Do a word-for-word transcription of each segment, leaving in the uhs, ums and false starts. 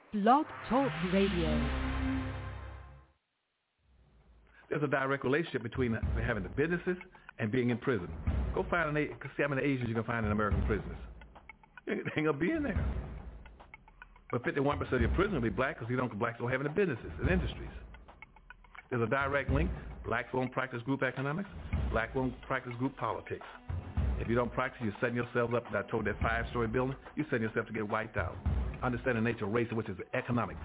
Blog Talk Radio. There's a direct relationship between having the businesses and being in prison. Go find an see how many Asians you can find in American prisons. They ain't gonna be in there. But fifty-one percent of your prisoners will be black because you don't blacks don't have any businesses and industries. There's a direct link. Blacks won't practice group economics. Black won't practice group politics. If you don't practice, you're setting yourself up. I told that five-story building, you're setting yourself to get wiped out. Understand the nature of race, which is economics.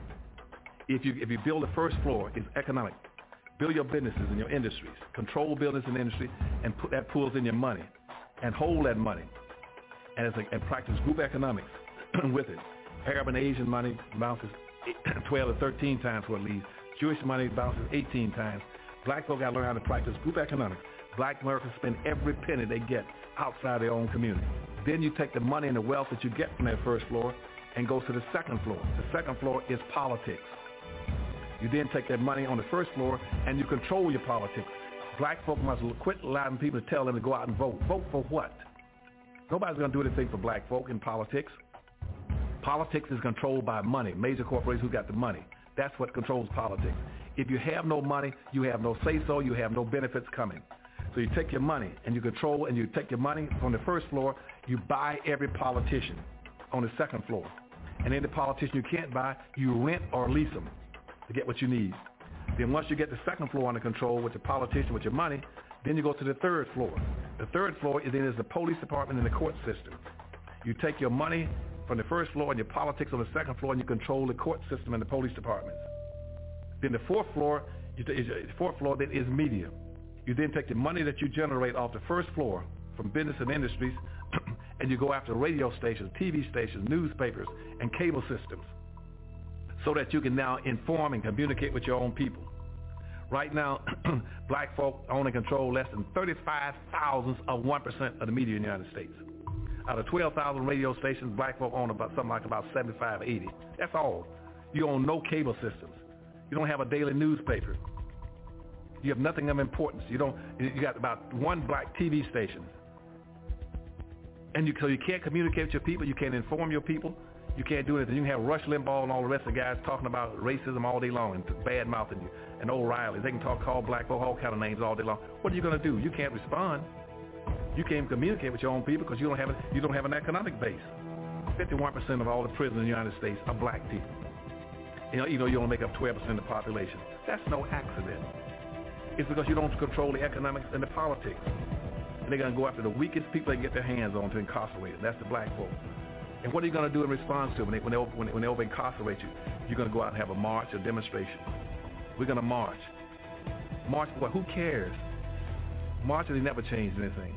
If you if you build the first floor, it's economic. Build your businesses and your industries. Control business and industry, and put that pulls in your money, and hold that money, and it's like, and practice group economics with it. Arab and Asian money bounces twelve to thirteen times what it leaves. Jewish money bounces eighteen times. Black folk got to learn how to practice group economics. Black Americans spend every penny they get outside their own community. Then you take the money and the wealth that you get from that first floor and go to the second floor. The second floor is politics. You then take that money on the first floor and you control your politics. Black folk must quit allowing people to tell them to go out and vote. Vote for what? Nobody's going to do anything for black folk in politics. Politics is controlled by money. Major corporations who got the money. That's what controls politics. If you have no money, you have no say-so, you have no benefits coming. So you take your money and you control, and you take your money from the first floor, you buy every politician on the second floor. And any politician you can't buy, you rent or lease them to get what you need. Then once you get the second floor under control with the politician, with your money, then you go to the third floor. The third floor is then is the police department and the court system. You take your money from the first floor and your politics on the second floor, and you control the court system and the police departments. Then the fourth floor, is the fourth floor then is media. You then take the money that you generate off the first floor from business and industries, and you go after radio stations, T V stations, newspapers, and cable systems, so that you can now inform and communicate with your own people. Right now, black folk own and control less than thirty-five thousandths of one percent of the media in the United States. Out of twelve thousand radio stations, black folk own about something like about seventy-five, eighty. That's all. You own no cable systems. You don't have a daily newspaper. You have nothing of importance. You don't. You got about one black T V station, and you so you can't communicate with your people. You can't inform your people. You can't do anything. You can have Rush Limbaugh and all the rest of the guys talking about racism all day long and bad mouthing you, and O'Reilly. They can talk, call black folk all kind of names all day long. What are you going to do? You can't respond. You can't communicate with your own people because you don't have a, you don't have an economic base. fifty-one percent of all the prisoners in the United States are black people. You know, you know you only make up twelve percent of the population. That's no accident. It's because you don't control the economics and the politics. And they're going to go after the weakest people they can get their hands on to incarcerate. That's the black folk. And what are you going to do in response to it when they, when they, when they, when they over incarcerate you? You're going to go out and have a march, a demonstration. We're going to march. March for what? Who cares? Marches, they never changed anything.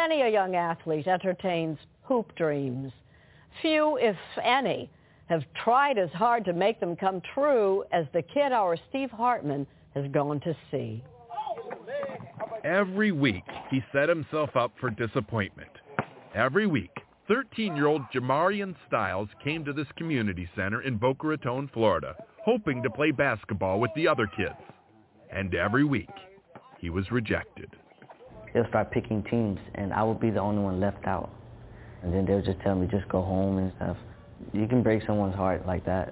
Many a young athlete entertains hoop dreams. Few, if any, have tried as hard to make them come true as the kid our Steve Hartman has gone to see. Every week, he set himself up for disappointment. Every week, thirteen-year-old Jamarian Styles came to this community center in Boca Raton, Florida, hoping to play basketball with the other kids. And every week, he was rejected. They'll start picking teams, and I would be the only one left out. And then they'll just tell me, just go home and stuff. You can break someone's heart like that.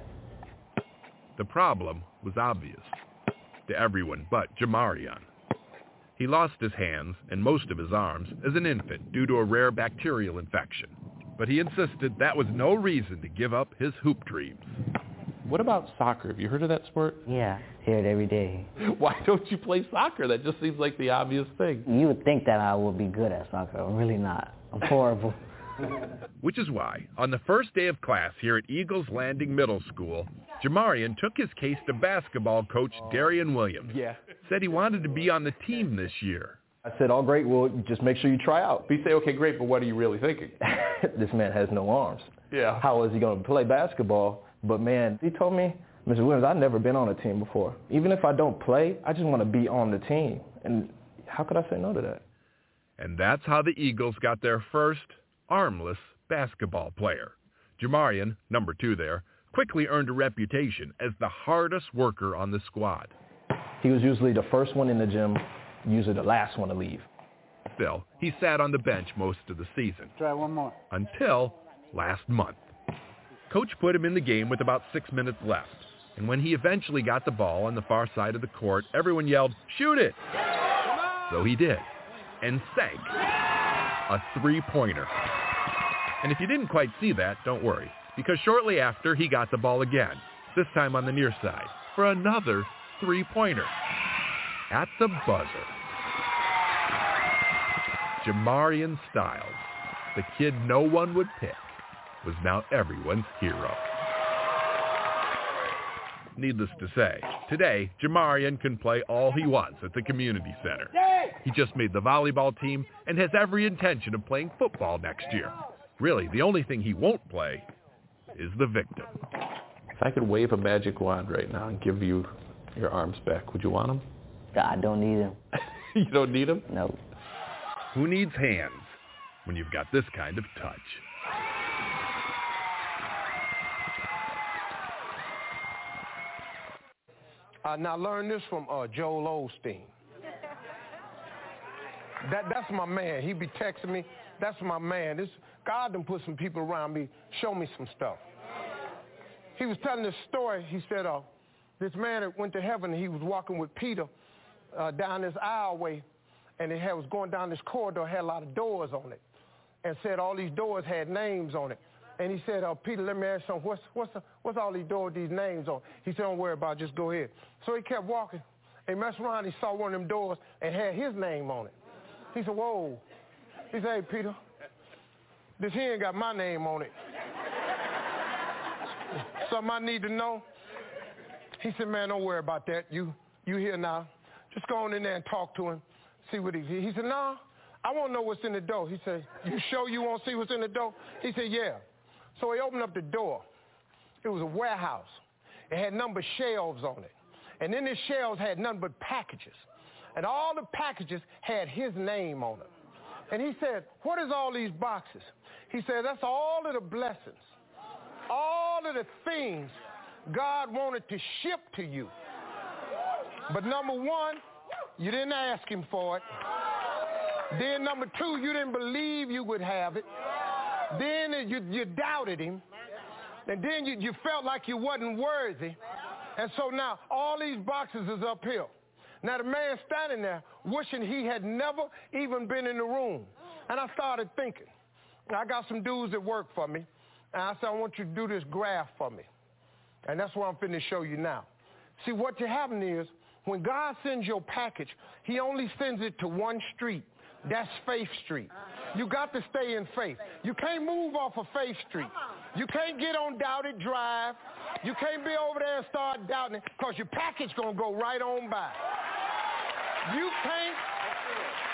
The problem was obvious to everyone but Jamarian. He lost his hands and most of his arms as an infant due to a rare bacterial infection. But he insisted that was no reason to give up his hoop dreams. What about soccer? Have you heard of that sport? Yeah, hear it every day. Why don't you play soccer? That just seems like the obvious thing. You would think that I would be good at soccer. I'm really not. I'm horrible. Which is why, on the first day of class here at Eagles Landing Middle School, Jamarian took his case to basketball coach Darian Williams. Yeah. Said he wanted to be on the team this year. I said, oh, great, well, just make sure you try out. You say, okay, great, but what are you really thinking? This man has no arms. Yeah. How is he going to play basketball? But, man, he told me, Mister Williams, I've never been on a team before. Even if I don't play, I just want to be on the team. And how could I say no to that? And that's how the Eagles got their first armless basketball player. Jamarian, number two there, quickly earned a reputation as the hardest worker on the squad. He was usually the first one in the gym, usually the last one to leave. Still, he sat on the bench most of the season. Try one more. Until last month. Coach put him in the game with about six minutes left. And when he eventually got the ball on the far side of the court, everyone yelled, "Shoot it!" So he did, and sank a three-pointer. And if you didn't quite see that, don't worry, because shortly after, he got the ball again, this time on the near side, for another three-pointer at the buzzer. Jamarian Styles, the kid no one would pick, was now everyone's hero. Needless to say, today, Jamarian can play all he wants at the community center. He just made the volleyball team and has every intention of playing football next year. Really, the only thing he won't play is the victim. If I could wave a magic wand right now and give you your arms back, would you want them? I don't need them. You don't need them? No. Who needs hands when you've got this kind of touch? Uh, now learn this from uh, Joel Osteen. That that's my man. He be texting me. That's my man. This God done put some people around me, show me some stuff. He was telling this story. He said, uh, this man that went to heaven, he was walking with Peter uh, down this aisleway, and it had, was going down this corridor, had a lot of doors on it, and said all these doors had names on it. And he said, uh, Peter, let me ask you something. What's, what's, the, what's all these doors, these names on? He said, don't worry about it, just go ahead. So he kept walking. And he messed around, he saw one of them doors and had his name on it. He said, whoa. He said, hey, Peter, this here ain't got my name on it. Something I need to know? He said, man, don't worry about that. You you here now. Just go on in there and talk to him, see what he's here. He said, no, I want to know what's in the door. He said, you sure you want to see what's in the door? He said, yeah. So he opened up the door. It was a warehouse. It had numbered shelves on it. And in the shelves had none but packages. And all the packages had his name on them. And he said, what is all these boxes? He said, that's all of the blessings, all of the things God wanted to ship to you. But number one, you didn't ask him for it. Then number two, you didn't believe you would have it. Then you, you doubted him. And then you, you felt like you wasn't worthy. And so now all these boxes is uphill. Now the man standing there wishing he had never even been in the room. And I started thinking, I got some dudes that work for me. And I said, I want you to do this graph for me. And that's what I'm finna show you now. See, what you happen is, when God sends your package, he only sends it to one street. That's Faith Street. You got to stay in faith. You can't move off of Faith Street. You can't get on Doubted Drive. You can't be over there and start doubting it, because your package going to go right on by. You can't,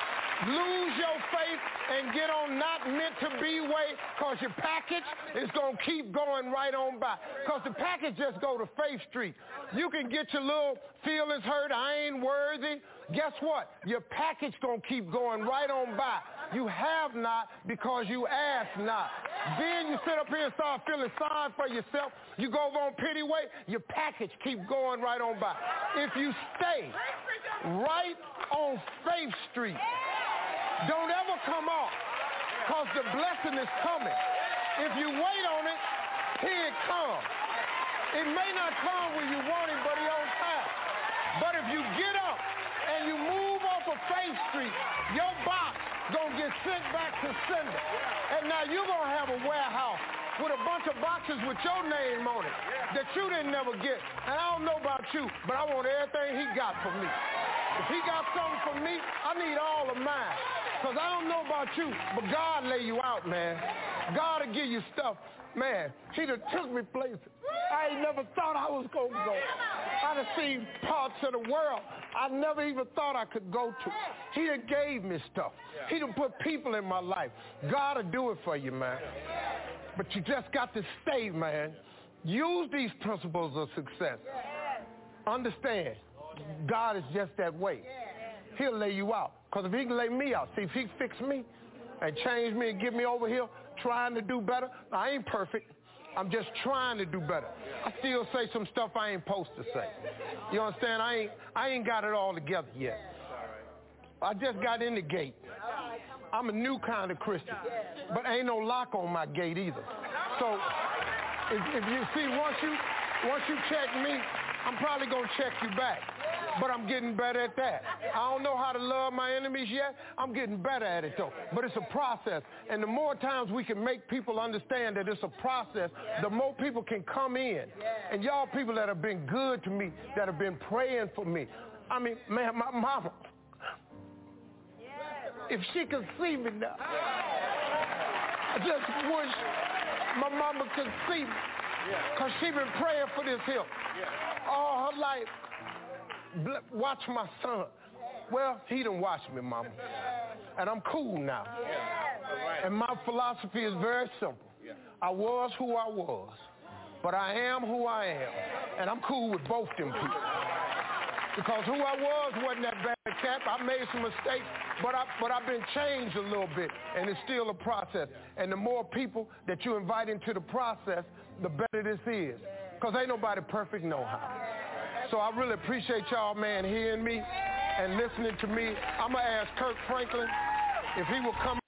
lose your faith and get on not meant to be way, because your package is going to keep going right on by. Because the package just go to Faith Street. You can get your little feelings hurt, I ain't worthy. Guess what? Your package going to keep going right on by. You have not because you ask not. Then you sit up here and start feeling sorry for yourself. You go over on pity way, your package keep going right on by. If you stay right on Faith Street, don't ever come off, because the blessing is coming. If you wait on it, here it comes. It may not come when you want it, but it's on time. But if you get up and you move off of Faith Street, your box gonna get sent back to sender. And now you're gonna have a warehouse with a bunch of boxes with your name on it that you didn't never get. And I don't know about you, but I want everything he got for me. If he got something for me, I need all of mine. Because I don't know about you, but God lay you out, man. God will give you stuff. Man, he done took me places I ain't never thought I was going to go. I done seen parts of the world I never even thought I could go to. He done gave me stuff. He done put people in my life. God will do it for you, man. But you just got to stay, man. Use these principles of success. Understand, God is just that way. He'll lay you out. Because if he can lay me out, see, if he fix me and change me and get me over here trying to do better, I ain't perfect. I'm just trying to do better. I still say some stuff I ain't supposed to say. You understand? I ain't, I ain't got it all together yet. I just got in the gate. I'm a new kind of Christian, but ain't no lock on my gate either. So if, if you see, once you, once you check me, I'm probably going to check you back. But I'm getting better at that. I don't know how to love my enemies yet. I'm getting better at it, though. But it's a process. And the more times we can make people understand that it's a process, the more people can come in. And y'all people that have been good to me, that have been praying for me. I mean, man, my mama, if she could see me now, I just wish my mama could see me. Because she been praying for this here all her life. Watch my son. Well, he done watched me, mama. And I'm cool now. And my philosophy is very simple. I was who I was, but I am who I am. And I'm cool with both them people. Because who I was wasn't that bad cat. I made some mistakes, but, I, but I've been changed a little bit, and it's still a process. And the more people that you invite into the process, the better this is. Because ain't nobody perfect no how. So I really appreciate y'all, man, hearing me and listening to me. I'm going to ask Kirk Franklin if he will come.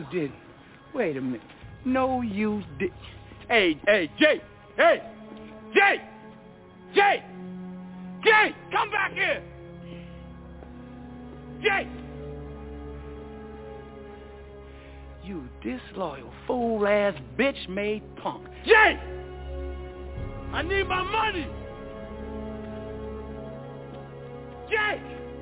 didn't. Wait a minute. No, you did. Hey, hey, Jay. Hey, Jay. Jay. Jay, come back here. Jay. You disloyal, fool-ass, bitch-made punk. Jay! I need my money! Jay!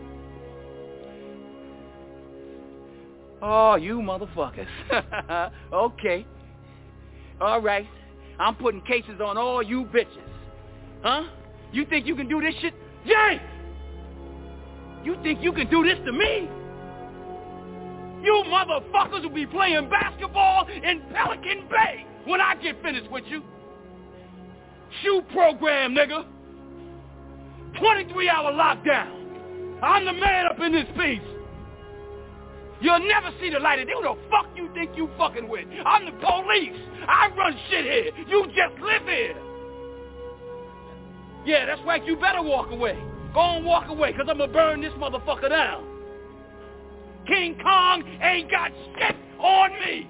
Oh, you motherfuckers. Okay. All right. I'm putting cases on all you bitches. Huh? You think you can do this shit? Jay! You think you can do this to me? You motherfuckers will be playing basketball in Pelican Bay when I get finished with you. Shoe program, nigga. twenty-three hour lockdown. I'm the man up in this piece. You'll never see the light of day. Who the fuck you think you fucking with? I'm the police. I run shit here. You just live here. Yeah, that's right. You better walk away. Go on, walk away, because I'm going to burn this motherfucker down. King Kong ain't got shit on me.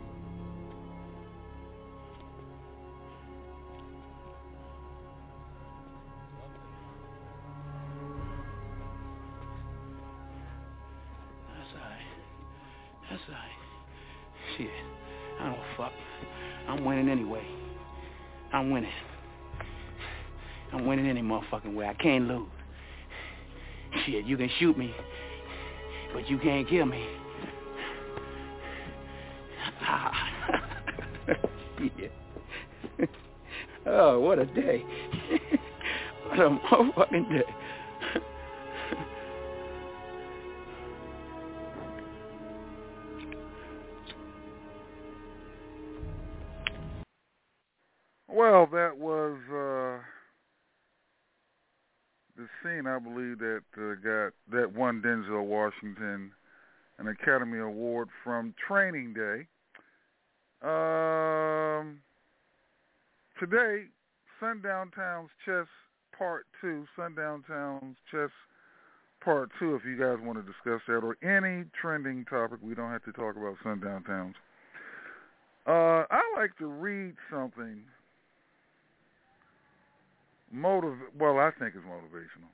That's all right. That's all right. Shit, I don't fuck. I'm winning anyway. I'm winning. I'm winning any motherfucking way. I can't lose. Shit, you can shoot me, but you can't kill me. Yeah. Oh, what a day. What a motherfucking day. Well, that was uh, the scene, I believe, that uh, got that won Denzel Washington an Academy Award from Training Day. Um, today, Sundown Towns Chess Part two, Sundown Towns Chess Part two, if you guys want to discuss that, or any trending topic. We don't have to talk about Sundown Towns. Uh, I like to read something motiv- well, I think it's motivational.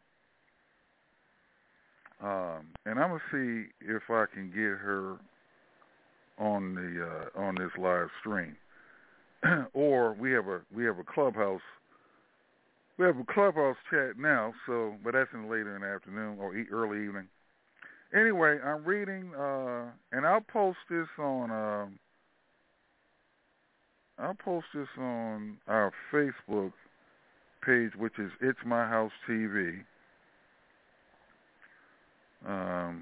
Um, and I'm gonna see if I can get her on the uh, on this live stream, or we have a we have a clubhouse we have a clubhouse chat now. So, but that's in later in the afternoon or e- early evening. Anyway, I'm reading, uh, and I'll post this on uh, I'll post this on our Facebook page, which is It's My House T V. Um,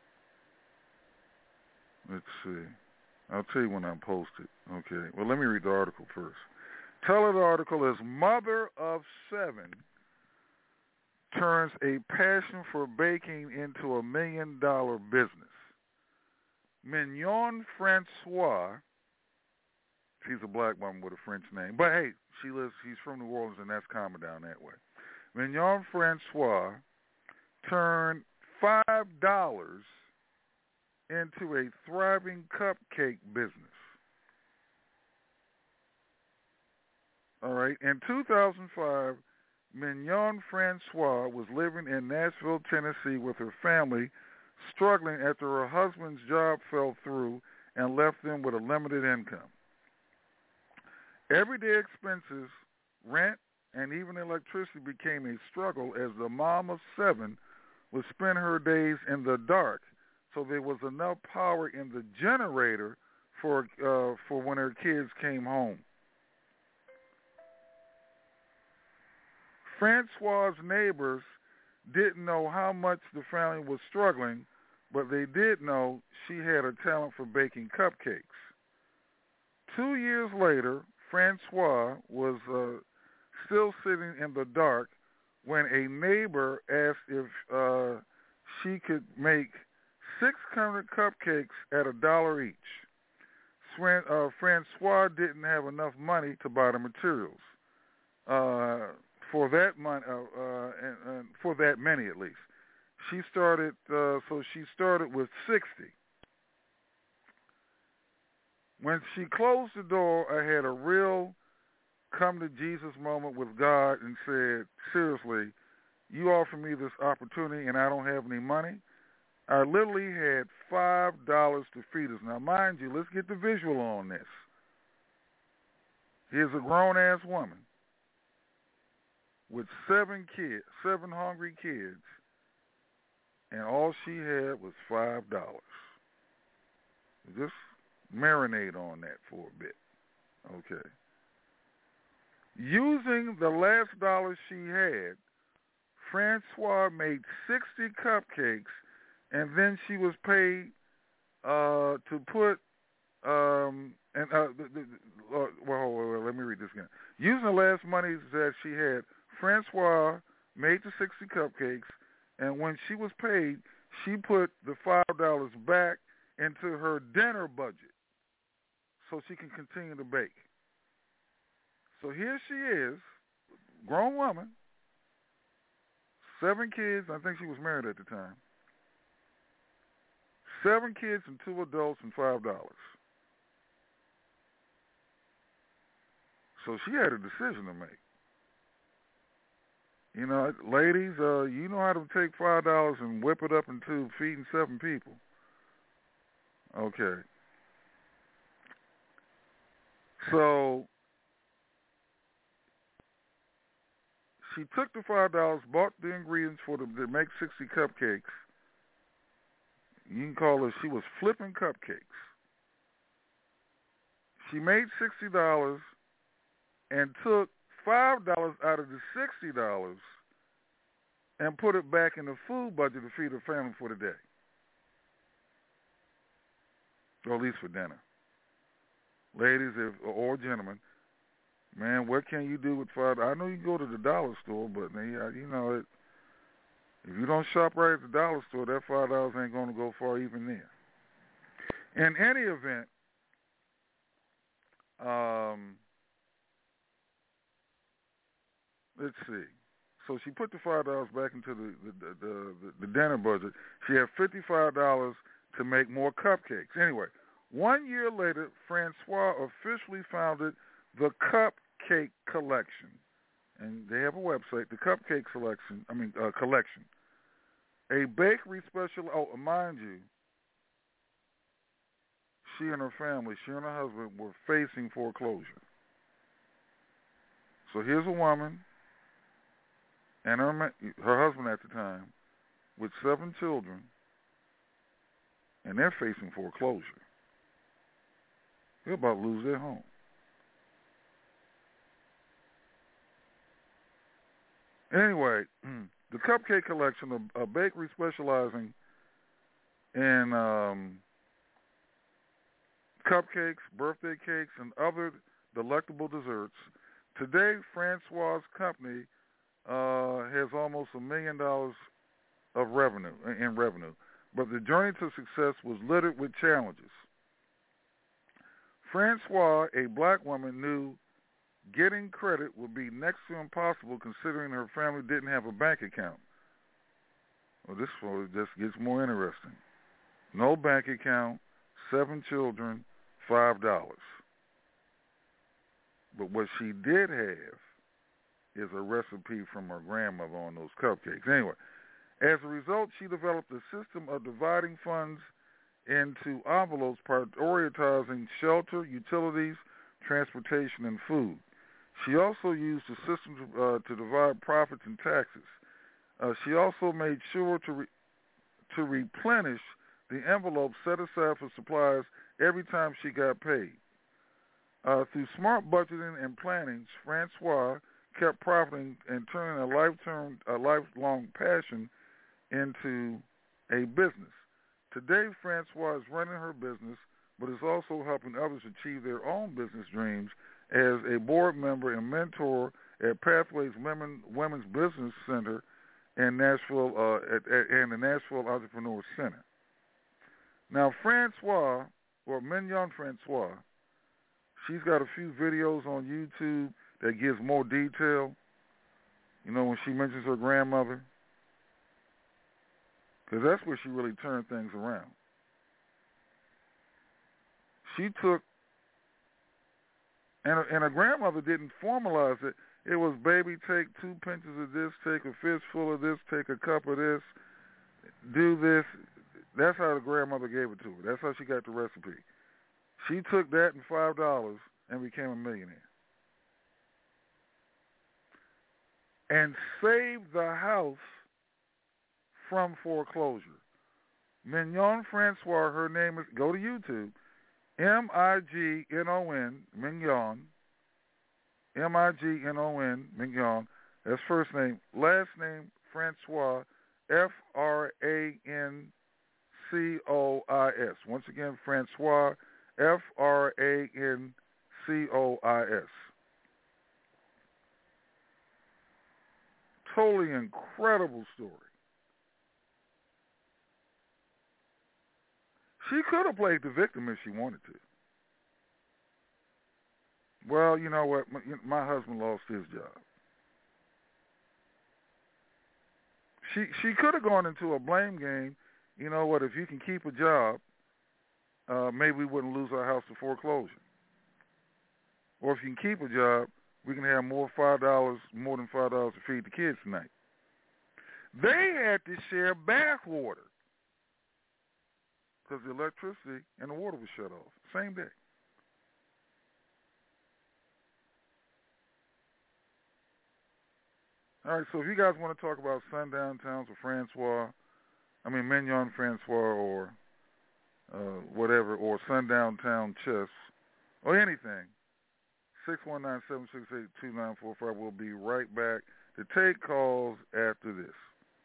let's see. I'll tell you when I post it. Okay. Well, let me read the article first. Title of the article is Mother of Seven Turns a Passion for Baking into a Million Dollar Business. Mignon Francois, she's a black woman with a French name, but hey, she lives, she's from New Orleans, and that's common down that way. Mignon Francois turned five dollars into a thriving cupcake business. All right. In two thousand five, Mignon Francois was living in Nashville, Tennessee with her family, struggling after her husband's job fell through and left them with a limited income. Everyday expenses, rent, and even electricity became a struggle as the mom of seven would spend her days in the dark, so there was enough power in the generator for uh, for when her kids came home. Francois's neighbors didn't know how much the family was struggling, but they did know she had a talent for baking cupcakes. Two years later, Francois was uh, still sitting in the dark when a neighbor asked if uh, she could make six hundred cupcakes at a dollar each. Swan, uh, Francois didn't have enough money to buy the materials. Uh, for that money, uh, uh, and, and for that many at least, she started. Uh, so she started with sixty. When she closed the door, I had a real come to Jesus moment with God and said, seriously, you offer me this opportunity and I don't have any money? I literally had five dollars to feed us. Now, mind you, let's get the visual on this. Here's a grown-ass woman with seven kids, seven hungry kids, and all she had was five dollars. Just marinate on that for a bit. Okay. Using the last dollar she had, Francois made sixty cupcakes, and then she was paid uh, to put um, and uh, the, the, uh, well, well, well, let me read this again. Using the last money that she had, Francois made the sixty cupcakes, and when she was paid, she put the five dollars back into her dinner budget so she can continue to bake. So here she is, grown woman, seven kids. I think she was married at the time. Seven kids and two adults and five dollars. So she had a decision to make. You know, ladies, uh, you know how to take five dollars and whip it up into feeding seven people. Okay. So she took the five dollars, bought the ingredients for the to make sixty cupcakes. You can call her, she was flipping cupcakes. She made sixty dollars and took five dollars out of the sixty dollars and put it back in the food budget to feed her family for the day. Or at least for dinner. Ladies if, or gentlemen, man, what can you do with five dollars? I know you can go to the dollar store, but you know, it, if you don't shop right at the dollar store, that five dollars ain't going to go far even there. In any event, um, let's see. So she put the five dollars back into the the, the, the the dinner budget. She had fifty-five dollars to make more cupcakes. Anyway, one year later, Francois officially founded the Cupcake Collection, and they have a website, the Cupcake Selection. I mean, uh, Collection, a bakery special. Oh, mind you, she and her family, she and her husband, were facing foreclosure. So here's a woman and her her husband at the time with seven children, and they're facing foreclosure. They're about to lose their home. Anyway, the Cupcake Collection, a, a bakery specializing in um, cupcakes, birthday cakes, and other delectable desserts. Today, Francois' company uh, has almost a million dollars of revenue in revenue, but the journey to success was littered with challenges. Francois, a black woman, knew getting credit would be next to impossible considering her family didn't have a bank account. Well, this one just gets more interesting. No bank account, seven children, five dollars. But what she did have is a recipe from her grandmother on those cupcakes. Anyway, as a result, she developed a system of dividing funds into envelopes prioritizing shelter, utilities, transportation, and food. She also used the system to, uh, to divide profits and taxes. Uh, she also made sure to re- to replenish the envelope set aside for supplies every time she got paid. Uh, through smart budgeting and planning, Francois kept profiting and turning a life-term, a lifelong passion into a business. Today, Francois is running her business, but is also helping others achieve their own business dreams as a board member and mentor at Pathways Women, Women's Business Center in Nashville, uh, at, at, and the Nashville Entrepreneur Center. Now, Francois, or Mignon Francois, she's got a few videos on YouTube that gives more detail. You know, when she mentions her grandmother, because that's where she really turned things around. She took And, and her grandmother didn't formalize it. It was, baby, take two pinches of this, take a fistful of this, take a cup of this, do this. That's how the grandmother gave it to her. That's how she got the recipe. She took that and five dollars and became a millionaire. And saved the house from foreclosure. Mignon Francois, her name is, go to YouTube, M I G N O N, Mignon, M I G N O N, Mignon, that's first name, last name, Francois, F R A N C O I S. Once again, Francois, F R A N C O I S. Totally incredible story. She could have played the victim if she wanted to. Well, you know what? My, my husband lost his job. She she could have gone into a blame game. You know what? If you can keep a job, uh, maybe we wouldn't lose our house to foreclosure. Or if you can keep a job, we can have more five dollars, more than five dollars to feed the kids tonight. They had to share bath water because the electricity and the water was shut off same day. All right, so if you guys want to talk about sundown towns or Francois, I mean Mignon Francois or uh, whatever, or sundown town chess, or anything, six one nine, seven six eight, two nine four five. We'll be right back to take calls after this.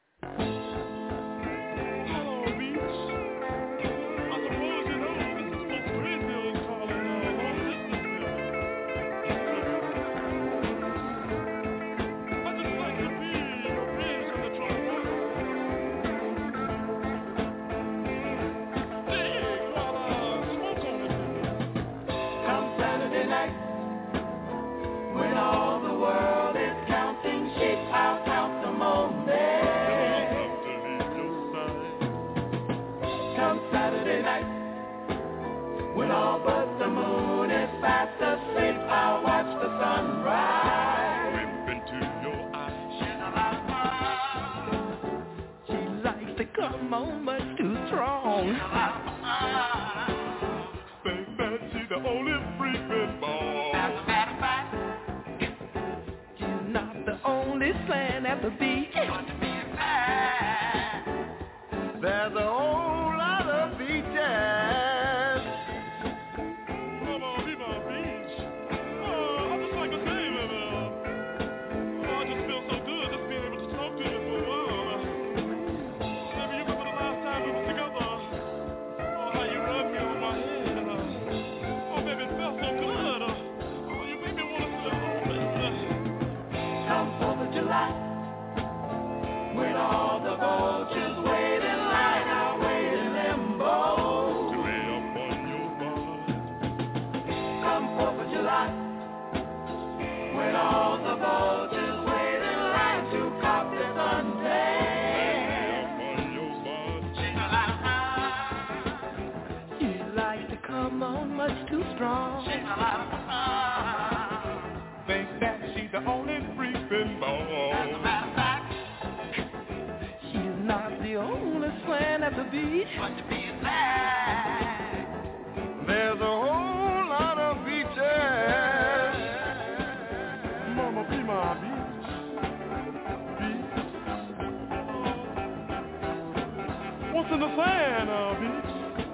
Come on, much too strong. Baby, she's the only freaking ball. As a matter of fact, she's not the only slant at the beach. But to be fair, there's a whole lot of beaches. Come on, be my beach. Oh, I just like to say, baby. Oh, I just feel so good just being able to talk to you for a while. When all the vultures wait in line, I wait in limbo. Way up on your body. Come fourth of July. When all the vultures wait in line to cop the suntan. You like to come on much too strong. Think that she's the only freaking ball. As a matter of fact, she's not the only slant at the beach. But to be fair, there's a whole lot of beaches. Mama, be my beach. Beach. What's in the sand, uh, beach?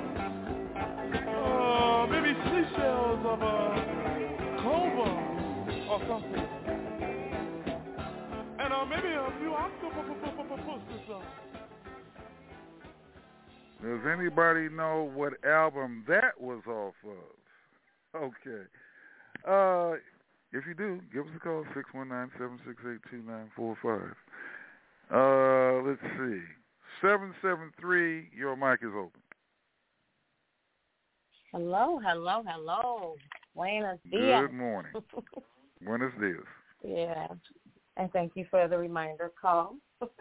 Uh, maybe seashells of a uh, cobra or something. And uh, maybe a few octopuses. Does anybody know what album that was off of? Okay. Uh, if you do, give us a call, six one nine, seven six eight, two nine four five. Uh, let's see. seven seven three, your mic is open. Hello, hello, hello. Buenos dias. Good morning. Buenos dias. Yeah, and thank you for the reminder call.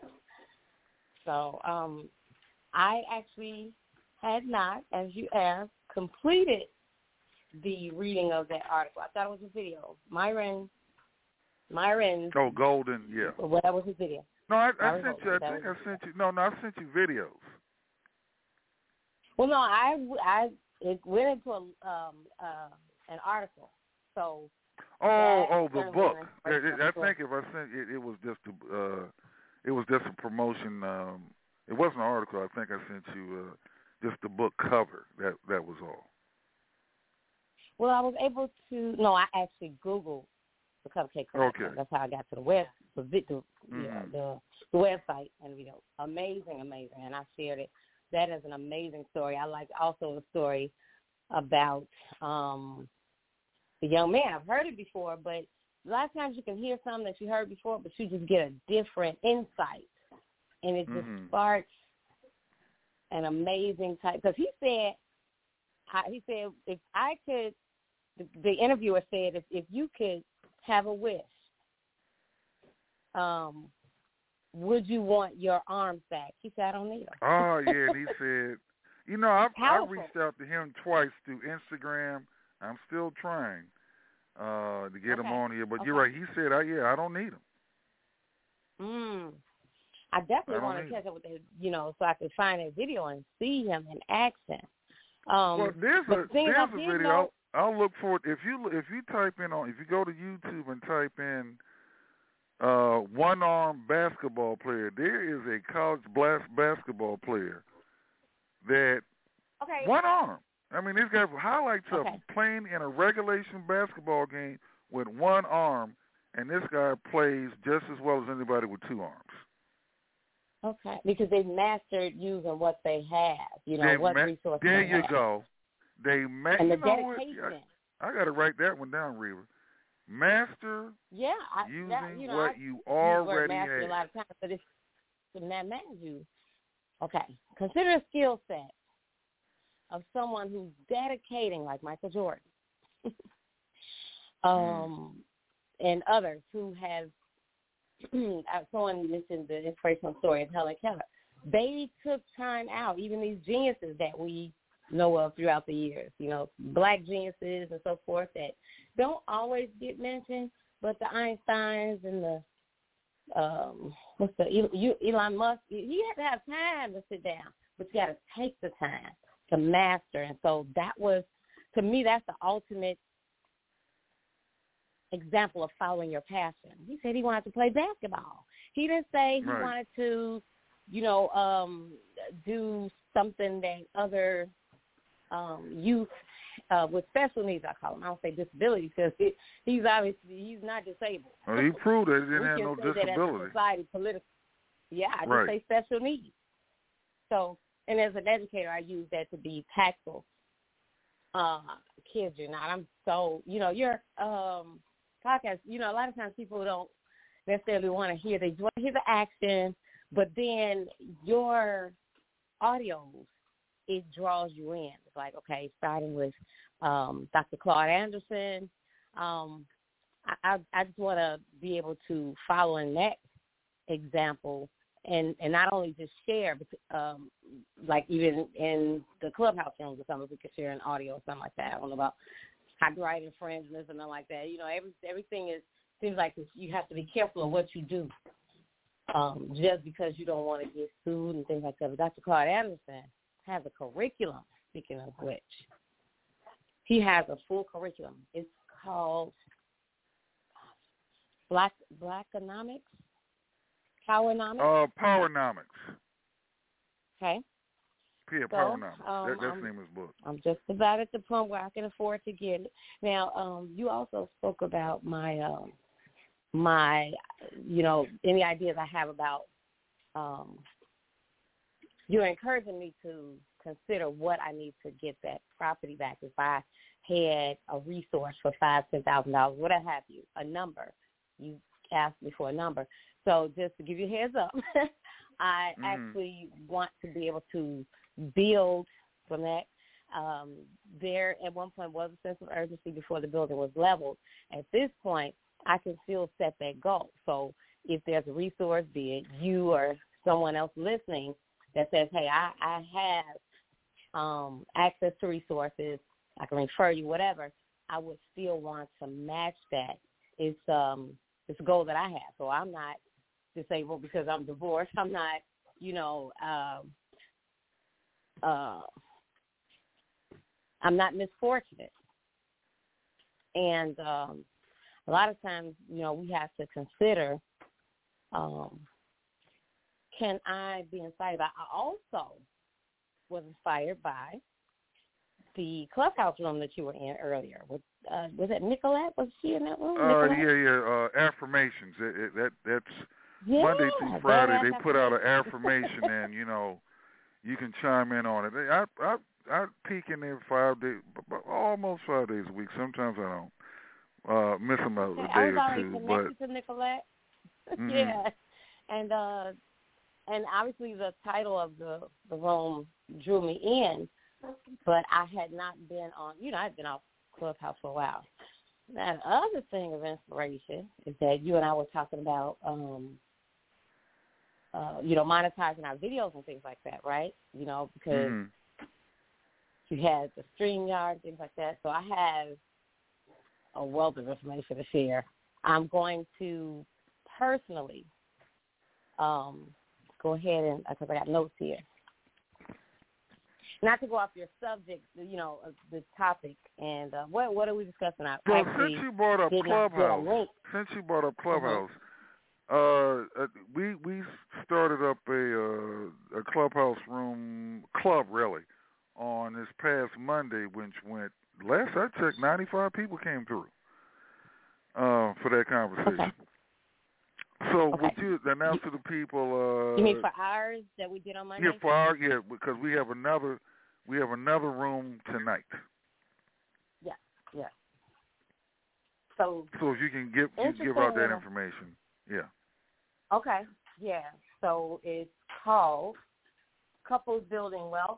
So um, I actually had not, as you asked, completed the reading of that article. I thought it was a video. Myron, Myron. Oh, Golden, yeah. Well, that was a video. No, I, I Myron sent Golden, you. I that think was I sent you. No, no, I sent you videos. Well, no, I, I it went into a, um, uh, an article. So. Oh, oh, the book. I, I think if I sent it, it was just a, uh, it was just a promotion. Um, it wasn't an article. I think I sent you uh, just the book cover. That that was all. Well, I was able to. No, I actually Googled the Cupcake Collection. Okay. That's how I got to the web, the the, mm-hmm. yeah, the the website and video. Amazing, amazing, and I shared it. That is an amazing story. I like also the story about um, the young man. I've heard it before, but a lot of times you can hear something that you heard before, but you just get a different insight, and it just mm-hmm. sparks an amazing type. Because he said, I, he said, if I could, the, the interviewer said, if, if you could have a wish, um, would you want your arms back? He said, I don't need them. Oh, yeah, and he said, you know, I, I reached out to him twice through Instagram. I'm still trying uh, to get okay. him on here. But okay. you're right. He said, oh, yeah, I don't need him. Mm. I definitely I want to need catch him. up with him, you know, so I can find a video and see him in action. Um, well, there's a, there's I a video. know, I'll, I'll look for it. If you, if you type in on, if you go to YouTube and type in uh, one-arm basketball player, there is a college blast basketball player that okay. one arm. I mean, this guy highlights okay. of playing in a regulation basketball game with one arm, and this guy plays just as well as anybody with two arms. Okay, because they've mastered using what they have, you know, they what ma- resources There they you have. go. They ma- And the you know dedication. what? I, I got to write that one down, Reva. Master yeah, I, using that, you know, what I you use the word already master have. a lot of times, but it's that man you. Okay, consider a skill set of someone who's dedicating, like Michael Jordan, um, mm. and others who have. Someone mentioned the inspirational story of Helen Keller. They took time out, even these geniuses that we know of throughout the years, you know, black geniuses and so forth that don't always get mentioned, but the Einsteins and the, um, what's the, Elon Musk, you have to have time to sit down, but you got to take the time to master. And so that was, to me, that's the ultimate example of following your passion. He said he wanted to play basketball. He didn't say he right. wanted to, you know, um, do something that other um, youth uh, with special needs, I call them. I don't say disabilities because he, he's obviously he's not disabled. Well, he proved that he didn't we have can no say disability. That as a society, political. Yeah, I right. just say special needs. So, and as an educator, I use that to be tactful. Uh, kids, you're not. I'm so, you know, you're. Um, podcast, you know, a lot of times people don't necessarily want to hear. They just want to hear the action, but then your audios, it draws you in. It's like, okay, starting with um, Doctor Claude Anderson. Um, I, I, I just want to be able to follow in that example and, and not only just share, but um, like even in the clubhouse rooms or something, we could share an audio or something like that. I don't know about copyright infringements and nothing like that. You know, every, everything is seems like you have to be careful of what you do, um, just because you don't want to get sued and things like that. But Doctor Claude Anderson has a curriculum. Speaking of which, he has a full curriculum. It's called Black Blackonomics, Powernomics. Uh, Powernomics. Okay. Yeah, so, Powernomics. Um, that, that's I'm, the name of his book. I'm just about at the point where I can afford to get it. Now, um, you also spoke about my, um, my, you know, any ideas I have about, um, you're encouraging me to consider what I need to get that property back if I had a resource for five, ten thousand dollars, whatever have you, a number. You asked me for a number. So just to give you a heads up, I mm-hmm. actually want to be able to build from that. Um, there at one point was a sense of urgency before the building was leveled. At this point, I can still set that goal. So if there's a resource, be it you or someone else listening that says, hey, I, I have um, access to resources I can refer you, whatever, I would still want to match that. It's um it's a goal that I have. So I'm not disabled because I'm divorced. I'm not, you know, um, uh, I'm not misfortunate. And um, a lot of times, you know, we have to consider, um, can I be inspired by? I also was inspired by the clubhouse room that you were in earlier. With, uh, was it Nicolette? Was she in that room? Uh, Nicolette? yeah, yeah. Uh, affirmations. It, it, that that's yeah, Monday through Friday. They put out an affirmation. affirmation, and you know, you can chime in on it. I I I peek in there five days, almost five days a week. Sometimes I don't. Uh, miss them a, a Okay, day I was or already two, connected but to Nicolette. mm-hmm. Yeah, and uh, and obviously the title of the the room drew me in, but I had not been on. You know, I'd been off Clubhouse for a while. Now, the other thing of inspiration is that you and I were talking about, um, uh, you know, monetizing our videos and things like that, right? You know, because mm-hmm. you had the StreamYard, things like that. So I have a wealth of information to share. I'm going to personally um, go ahead and, because I got notes here, not to go off your subject, you know, uh, the topic, and uh, what what are we discussing? I Well, actually since you brought up did not get a Clubhouse, link. since you brought up Clubhouse, Mm-hmm. uh, uh, we we started up a uh, a Clubhouse room club really on this past Monday, which went last I checked, ninety-five people came through uh, for that conversation. Okay. So okay. would you announce to the people? Uh, you mean for ours that we did on Monday? Yeah, for our yeah, because we have another we have another room tonight. Yeah, yeah. So so if you can give you give out that information, yeah. Okay, yeah. So it's called Couples Building Wealth,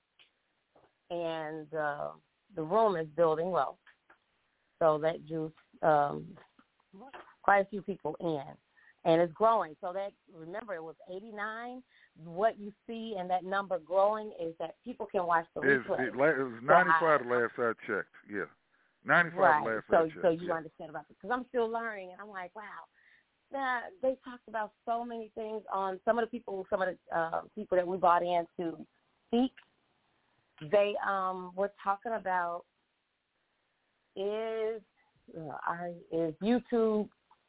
and uh, the room is Building Wealth. So that drew um, quite a few people in. And it's growing. So that, remember, it was eighty-nine. What you see and that number growing is that people can watch the It's, replay. it, it was ninety-five so the last I checked. Yeah, ninety-five right. the last so, I checked. So you yeah. understand about this. Because I'm still learning, and I'm like, wow. Now, they talked about so many things on some of the people, some of the uh, people that we brought in to speak. They um, were talking about is, uh, are, is YouTube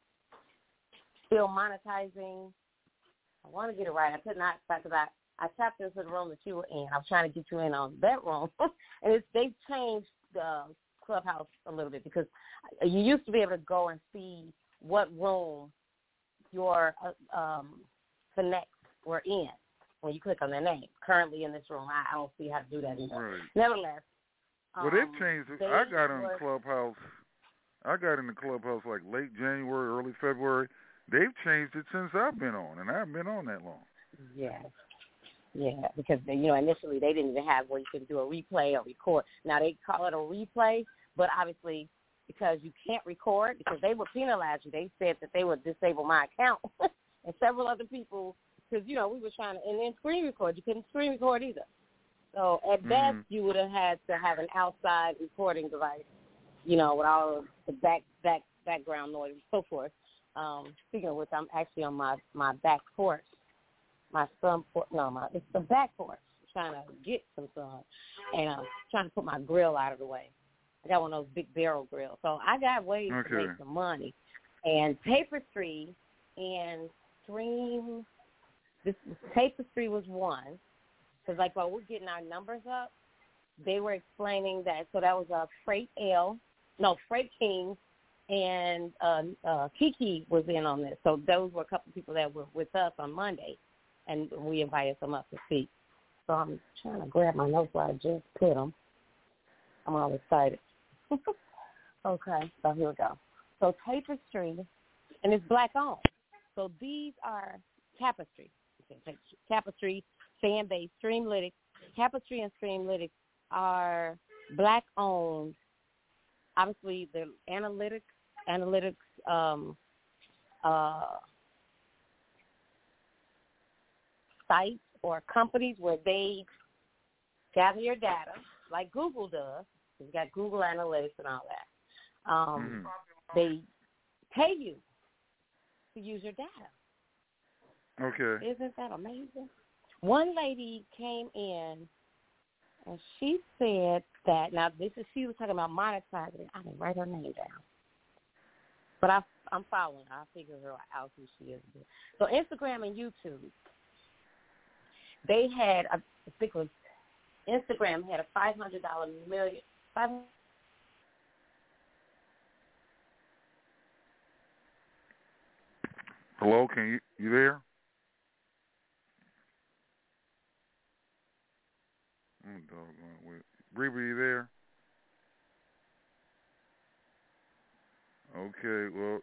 still monetizing? I want to get it right. I could not, because I, I tapped into the room that you were in. I was trying to get you in on that room. and it's, they've changed the Clubhouse a little bit because you used to be able to go and see what room your uh, um, connects were in when you click on their name. Currently in this room, I, I don't see how to do that anymore. Right. Nevertheless. Well, um, they've changed it. they I got in were, the Clubhouse. I got in the Clubhouse like late January, early February. They've changed it since I've been on, and I haven't been on that long. Yeah. Yeah, because, you know, initially they didn't even have where you could do a replay or record. Now they call it a replay, but obviously because you can't record, because they would penalize you. They said that they would disable my account and several other people, because, you know, we were trying to, and then screen record. You couldn't screen record either. So at mm-hmm. best, you would have had to have an outside recording device, you know, with all of the back, back, background noise and so forth. Um, speaking of which, I'm actually on my, my back porch. My sun porch, no, my, it's the back porch. I'm trying to get some sun. And I'm trying to put my grill out of the way. I got one of those big barrel grills. So I got ways okay. to make some money. And Tapestry and Stream, this Tapestry was one. Because, like, while we're getting our numbers up, they were explaining that, so that was a Freight L, no, Freight King, and uh, uh, Kiki was in on this. So those were a couple of people that were with us on Monday, and we invited them up to speak. So I'm trying to grab my notes where I just put them. I'm all excited. Okay, so here we go. So Tapestry, and it's black-owned. So these are Tapestry. Tapestry, fan-based, Streamlytics. Tapestry and Streamlytics are black-owned. Obviously, the analytics, analytics um, uh, sites or companies where they gather your data, like Google does, You got Google Analytics and all that. Um, Mhm. They pay you to use your data. Okay. Isn't that amazing? One lady came in, and she said that, now this is, she was talking about monetizing it. I didn't write her name down. But I, I'm following her. I figured her out who she is. So Instagram and YouTube, they had, I think it was, Instagram had a five hundred dollars million, five hundred Hello, can you you there? Oh, doggone. Wait. Reba, you there? Okay, well,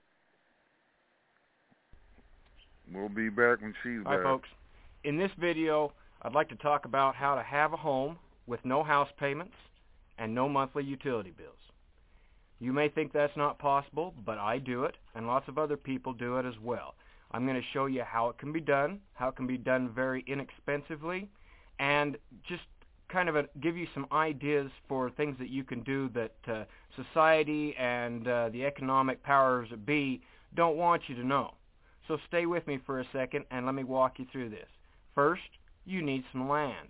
we'll be back when she's Hi, back. folks. In this video, I'd like to talk about how to have a home with no house payments and no monthly utility bills. You may think that's not possible, but I do it, and lots of other people do it as well. I'm going to show you how it can be done, how it can be done very inexpensively, and just kind of a, give you some ideas for things that you can do that uh, society and uh, the economic powers that be don't want you to know. So stay with me for a second and let me walk you through this. First, you need some land.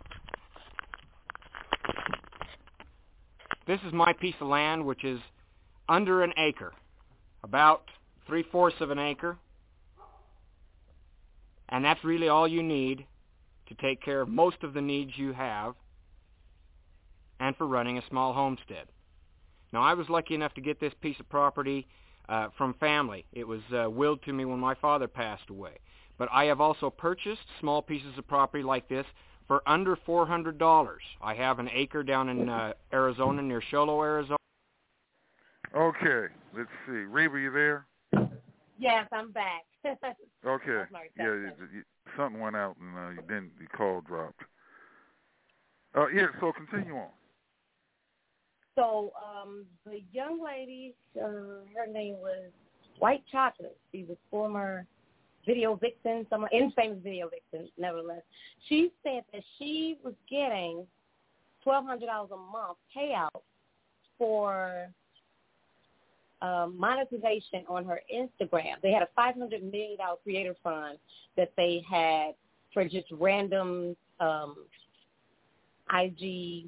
This is my piece of land, which is under an acre, about three-fourths of an acre, and that's really all you need to take care of most of the needs you have and for running a small homestead. Now, I was lucky enough to get this piece of property uh, from family. It was uh, willed to me when my father passed away. But I have also purchased small pieces of property like this for under four hundred dollars. I have an acre down in uh, Arizona, near Sholo, Arizona. Okay, let's see. Reba, you there? Yes, I'm back. Okay. Yeah, you, you, something went out and uh, you didn't. The call dropped. Uh, yeah. So continue on. So um, the young lady, uh, her name was White Chocolate. She was former video vixen, some infamous video vixen, nevertheless. She said that she was getting twelve hundred dollars a month payout for um, monetization on her Instagram. They had a five hundred million dollars creator fund that they had for just random um, I G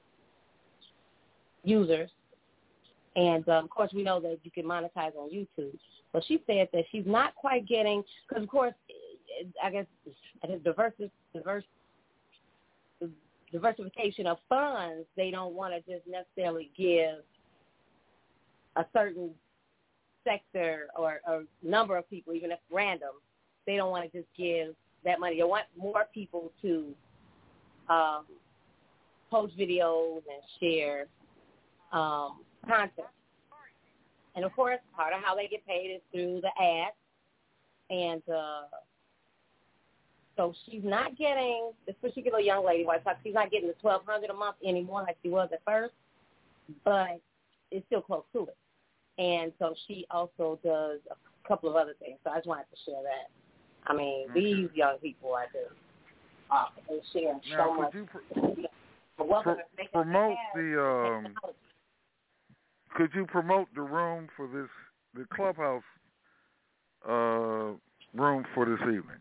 users. And, um, of course, we know that you can monetize on YouTube. So she said that she's not quite getting, because, of course, I guess diverse, diverse, diversification of funds, they don't want to just necessarily give a certain sector or, or number of people, even if random. They don't want to just give that money. They want more people to um, post videos and share um, content. And, of course, part of how they get paid is through the ads. And uh, so she's not getting, this particular young lady, she's not getting the twelve hundred dollars a month anymore like she was at first, but it's still close to it. And so she also does a couple of other things. So I just wanted to share that. I mean, Okay. These young people are just uh, they share so Now, much. could you pr- pro- promote the um, could you promote the room for this, the clubhouse uh, room for this evening?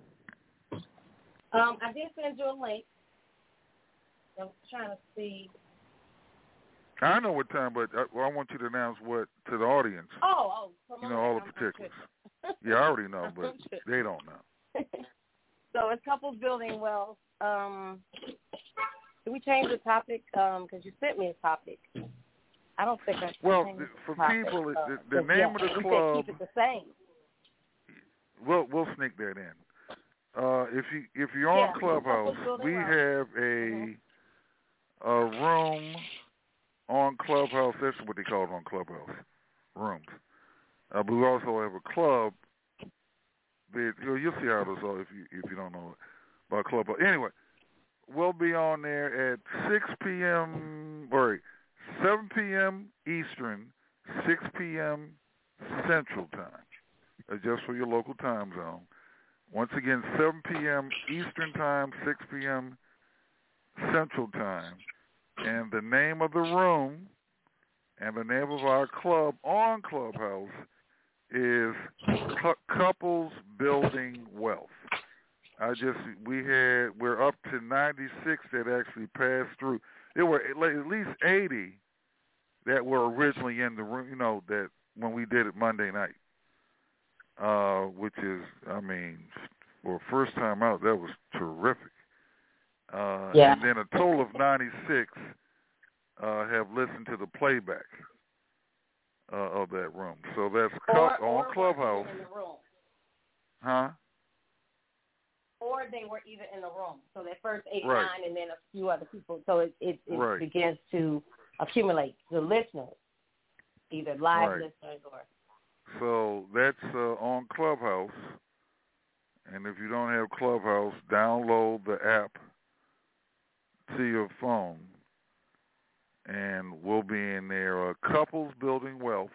Um, I did send you a link. I'm trying to see. I know what time, but I, well, I want you to announce what to the audience. Oh, oh, you know all the particulars. Yeah, I already know, but they don't know. So it's couples building wealth. Um, did we change the topic? Because um, you sent me a topic. I don't think I Well, changed the, for the topic. people, uh, the, the name yeah, of the we club. said keep it the same. We'll we'll sneak that in. Uh, if you if you're on Yeah, Clubhouse, we have a mm-hmm. a room on Clubhouse. That's what they call it on Clubhouse rooms. Uh, but we also have a club. That, you'll see how this all if you if you don't know about Clubhouse. Anyway, we'll be on there at six p.m. or seven p.m. Eastern, six p.m. Central Time. Uh, just for your local time zone. Once again, seven p.m. Eastern Time, six p.m. Central Time. And the name of the room and the name of our club on Clubhouse is Cu- Couples Building Wealth. I just, we had, we're up to ninety-six that actually passed through. There were at least eighty that were originally in the room, you know, that when we did it Monday night, uh, which is, I mean, for first time out, that was terrific. Uh, yeah. And then a total of ninety-six uh, have listened to the playback uh, of that room. So that's or, cu- or on Clubhouse. In the room. Huh? Or they were even in the room. So that first eighty-nine Right. and then a few other people. So it, it, it Right. begins to accumulate the listeners, either live Right. listeners or. So that's uh, on Clubhouse. And if you don't have Clubhouse, download the app to your phone. And we'll be in there. Uh, Couples Building Wealth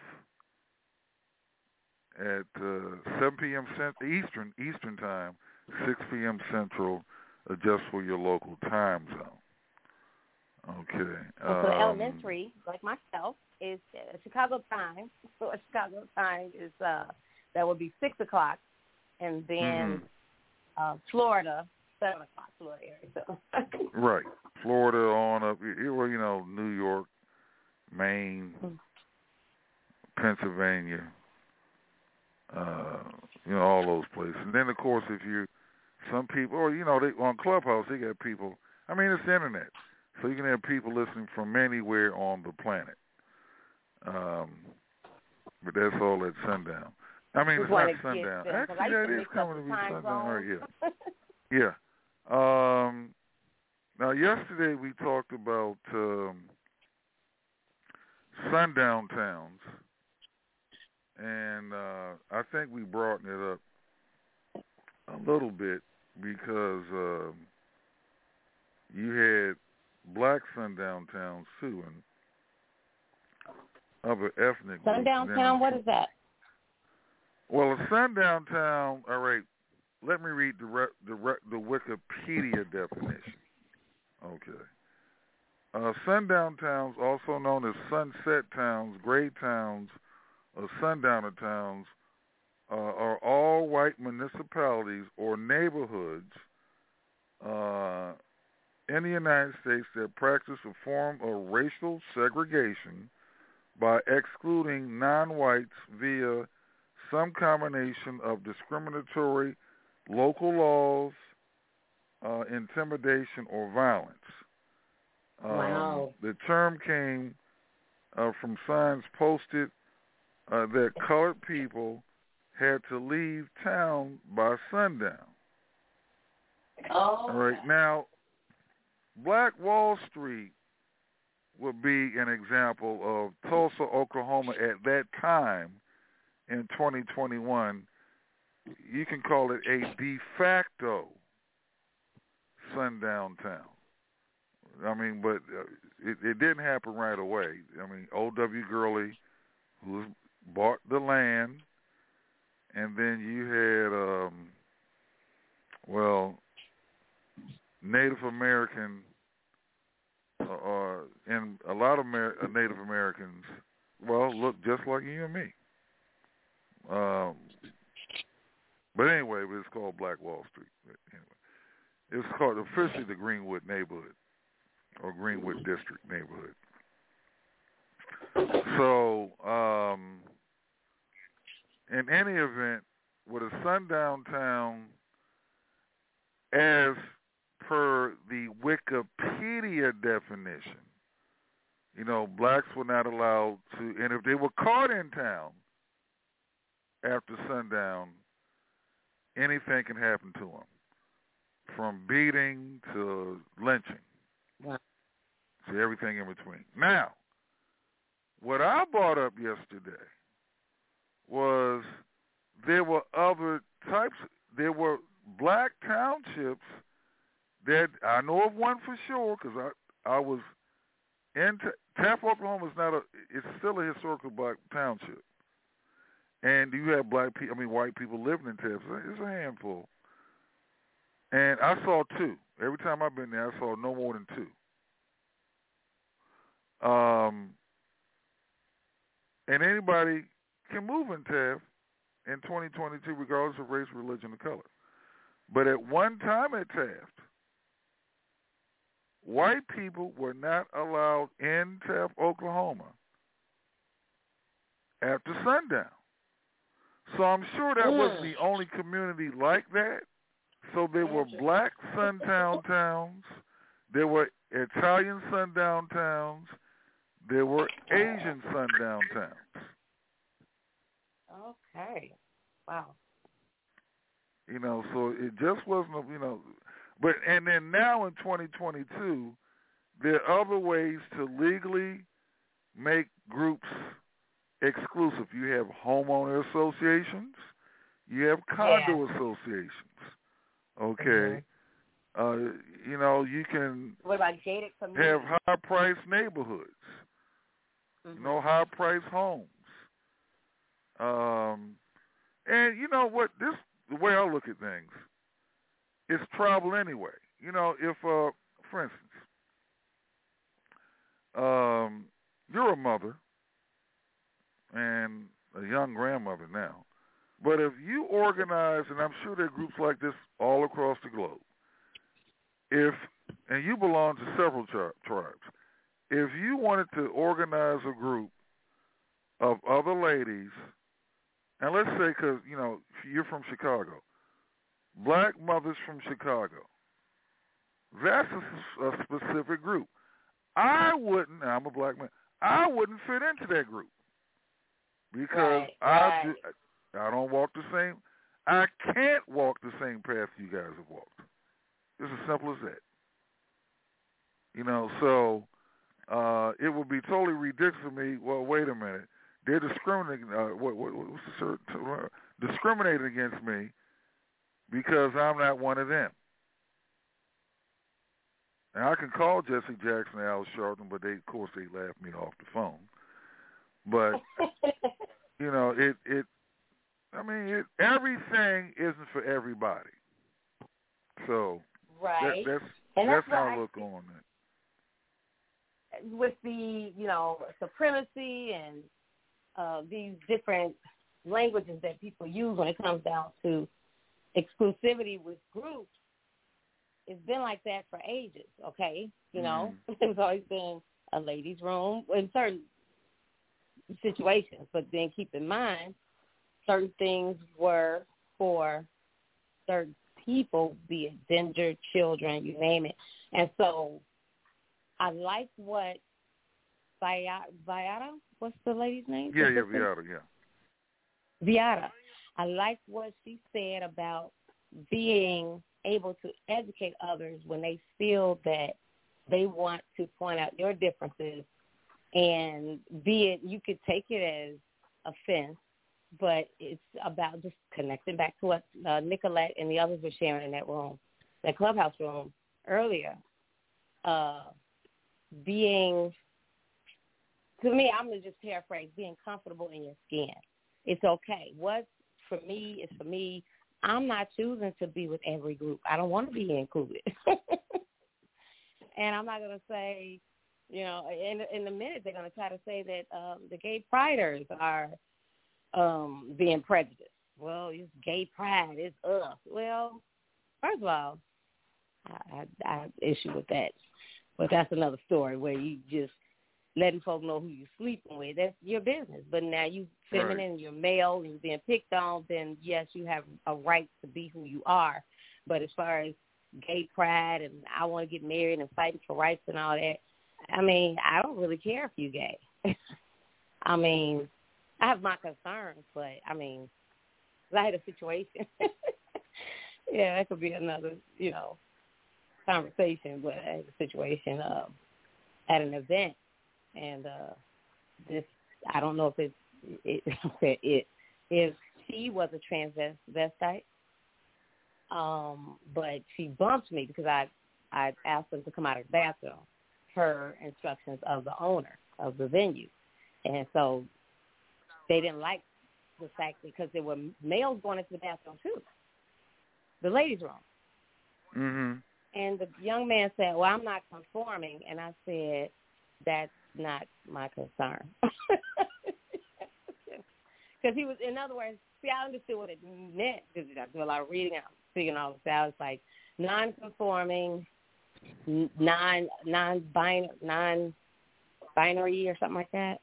at uh, seven p.m. Cent- Eastern Eastern Time, six p.m. Central, adjust for your local time zone. Okay. And for the Um, elementary, like myself, is uh, Chicago time. So Chicago time is uh, that would be six o'clock, and then mhm. uh, Florida seven o'clock, Florida area. So. Right. Florida on up, you you know, New York, Maine, Pennsylvania, uh, you know, all those places. And then, of course, if you, some people, or, you know, they on Clubhouse, they got people, I mean, it's the internet. So you can have people listening from anywhere on the planet. Um, but that's all at sundown. I mean, Just it's not wanna get sundown. them, 'cause I Actually, used that to is mix up coming the to be time sundown. Right, zones. yeah. Yeah. Um, now, yesterday we talked about um, sundown towns, and uh, I think we brought it up a little bit because um, you had black sundown towns too, and other ethnic groups. Sundown town, what is that? Well, a sundown town, all right, let me read the, re- the, re- the Wikipedia definition. Okay. Uh, sundown towns, also known as sunset towns, gray towns, or sundowner towns, uh, are all white municipalities or neighborhoods uh, in the United States that practice a form of racial segregation by excluding non-whites via some combination of discriminatory local laws, uh, intimidation, or violence. Um, Wow. The term came uh, from signs posted uh, that colored people had to leave town by sundown. Oh. All right. Now, Black Wall Street would be an example of Tulsa, Oklahoma at that time in twenty twenty-one. You can call it a de facto sundown town. I mean, but uh, it, it didn't happen right away. I mean, O W Gurley, who bought the land, and then you had, um, well, Native American, uh, uh, and a lot of Amer- Native Americans, well, look just like you and me. Um, but anyway, it's called Black Wall Street. Anyway, it's called officially the Greenwood neighborhood or Greenwood District neighborhood. So, um, in any event, with a sundown town, as per the Wikipedia definition, you know, blacks were not allowed to, and if they were caught in town after sundown, anything can happen to them, from beating to lynching. Wow. So everything in between. Now, what I brought up yesterday was there were other types. There were black townships that I know of one for sure because I I was in Tampa, Oklahoma. Is not a. It's still a historical black township, and you have black people. I mean, white people living in Tampa. It's a handful. And I saw two. Every time I've been there, I saw no more than two. Um, and anybody can move in Taft in twenty twenty-two, regardless of race, religion, or color. But at one time at Taft, white people were not allowed in Taft, Oklahoma after sundown. So I'm sure that wasn't the only community like that. So there were black sundown towns, there were Italian sundown towns, there were Asian sundown towns. Okay. Wow. You know, so it just wasn't, a, you know, but and then now in twenty twenty-two, there are other ways to legally make groups exclusive. You have homeowner associations, you have condo yeah. associations. Okay, mm-hmm. uh, you know, you can what about gated communities? Have high-priced neighborhoods, mm-hmm. you know, high-priced homes. Um, and you know what? This the way I look at things. It's travel anyway. You know, if, uh, for instance, um, you're a mother and a young grandmother now, but if you organize, and I'm sure there are groups like this all across the globe, if and you belong to several tri- tribes, if you wanted to organize a group of other ladies, and let's say, because, you know, you're from Chicago, black mothers from Chicago, that's a, a specific group. I wouldn't, I'm a black man, I wouldn't fit into that group because right, I, right. Do, I don't walk the same, I can't walk the same path you guys have walked. It's as simple as that. You know, so uh, it would be totally ridiculous for me, well, wait a minute, they're discriminating, uh, what, what, what's the certain, discriminating against me because I'm not one of them. And I can call Jesse Jackson and Al Sharpton, but they, of course, they laugh me off the phone. But, you know, it, it I mean, it, everything isn't for everybody. So right. that, that's, and that's, that's how I I look on it. With the, you know, supremacy and uh, these different languages that people use when it comes down to exclusivity with groups, it's been like that for ages, okay? You know, mm. There's always been a ladies' room in certain situations, but then keep in mind, certain things were for certain people, be it gender, children, you name it. And so I like what Viata, Viata, what's the lady's name? Yeah, yeah, Viata, yeah. Viata. I like what she said about being able to educate others when they feel that they want to point out your differences, and be it, you could take it as offense, but it's about just connecting back to what uh, Nicolette and the others were sharing in that room, that clubhouse room earlier. Uh, being, to me, I'm going to just paraphrase, being comfortable in your skin. It's okay. What for me is for me. I'm not choosing to be with every group. I don't want to be included. And I'm not going to say, you know, in, in a minute they're going to try to say that um, the gay priders are um, being prejudiced. Well, it's gay pride. It's us. Well, first of all, I, I, I have issue with that. But that's another story where you just letting folks know who you're sleeping with. That's your business. But now you feminine, right. You're male, and you're being picked on, then yes, you have a right to be who you are. But as far as gay pride and I want to get married and fighting for rights and all that, I mean, I don't really care if you're gay. I mean, I have my concerns, but, I mean, I had a situation. Yeah, that could be another, you know, conversation, but I had a situation uh, at an event. And uh, this, I don't know if it's, it, it, if she was a transvestite, um, but she bumped me because I, I asked them to come out of the bathroom, her instructions of the owner of the venue. And so they didn't like the fact because there were males going into the bathroom too, the ladies' room. Mm-hmm. And the young man said, well, I'm not conforming. And I said, that's not my concern. Because he was, in other words, see, I understood what it meant because I do a lot of reading out, figuring all this out. It's like non-conforming, non non-binary, non-binary or something like that.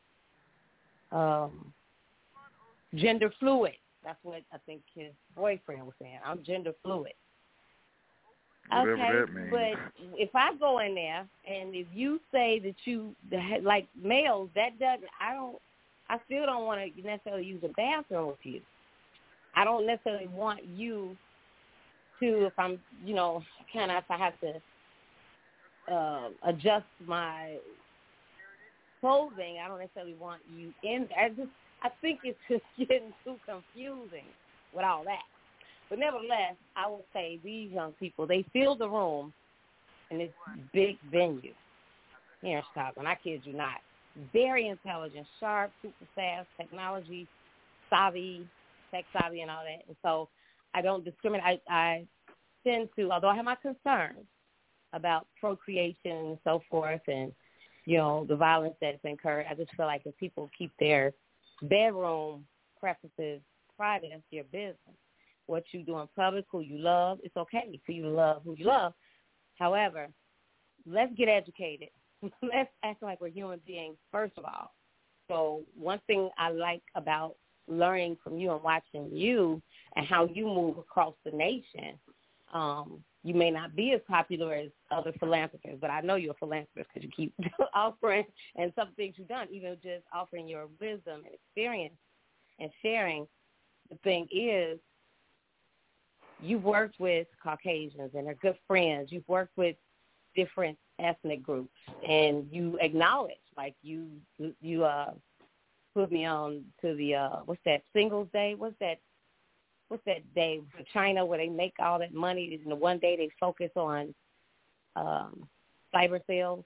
Um, gender fluid. That's what I think his boyfriend was saying. I'm gender fluid. Whatever okay, that means. But if I go in there and if you say that you, like males, that doesn't, I don't, I still don't want to necessarily use a bathroom with you. I don't necessarily want you to, if I'm, you know, kind of, if I have to uh, adjust my clothing, I don't necessarily want you in there. I just, I think it's just getting too confusing with all that. But nevertheless, I would say these young people, they fill the room in this big venue here in Chicago, and I kid you not. Very intelligent, sharp, super fast, technology, savvy, tech savvy and all that. And so I don't discriminate. I, I tend to, although I have my concerns about procreation and so forth and, you know, the violence that's incurred, I just feel like if people keep their bedroom preferences private, that's your business. What you do in public, who you love, it's okay for you to love who you love. However, let's get educated. Let's act like we're human beings, first of all. So one thing I like about learning from you and watching you and how you move across the nation, um, you may not be as popular as other philanthropists, but I know you're a philanthropist because you keep offering, and some things you've done, even just offering your wisdom and experience and sharing. The thing is, you've worked with Caucasians and they're good friends. You've worked with different ethnic groups, and you acknowledge, like you you uh, put me on to the, uh, what's that, Singles Day? What's that What's that day for China where they make all that money, and the one day they focus on um, cyber sales?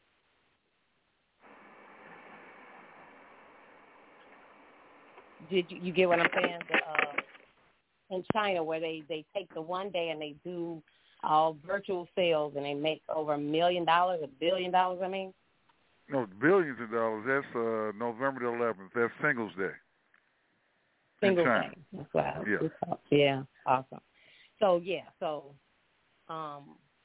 Did you, you get what I'm saying? The, uh, in China where they, they take the one day and they do all virtual sales and they make over a million dollars, a billion dollars, I mean? No, billions of dollars. That's uh, November the eleventh. That's Singles Day. Singles Day. That's what I was Yeah. Yeah, awesome. So, yeah, so um,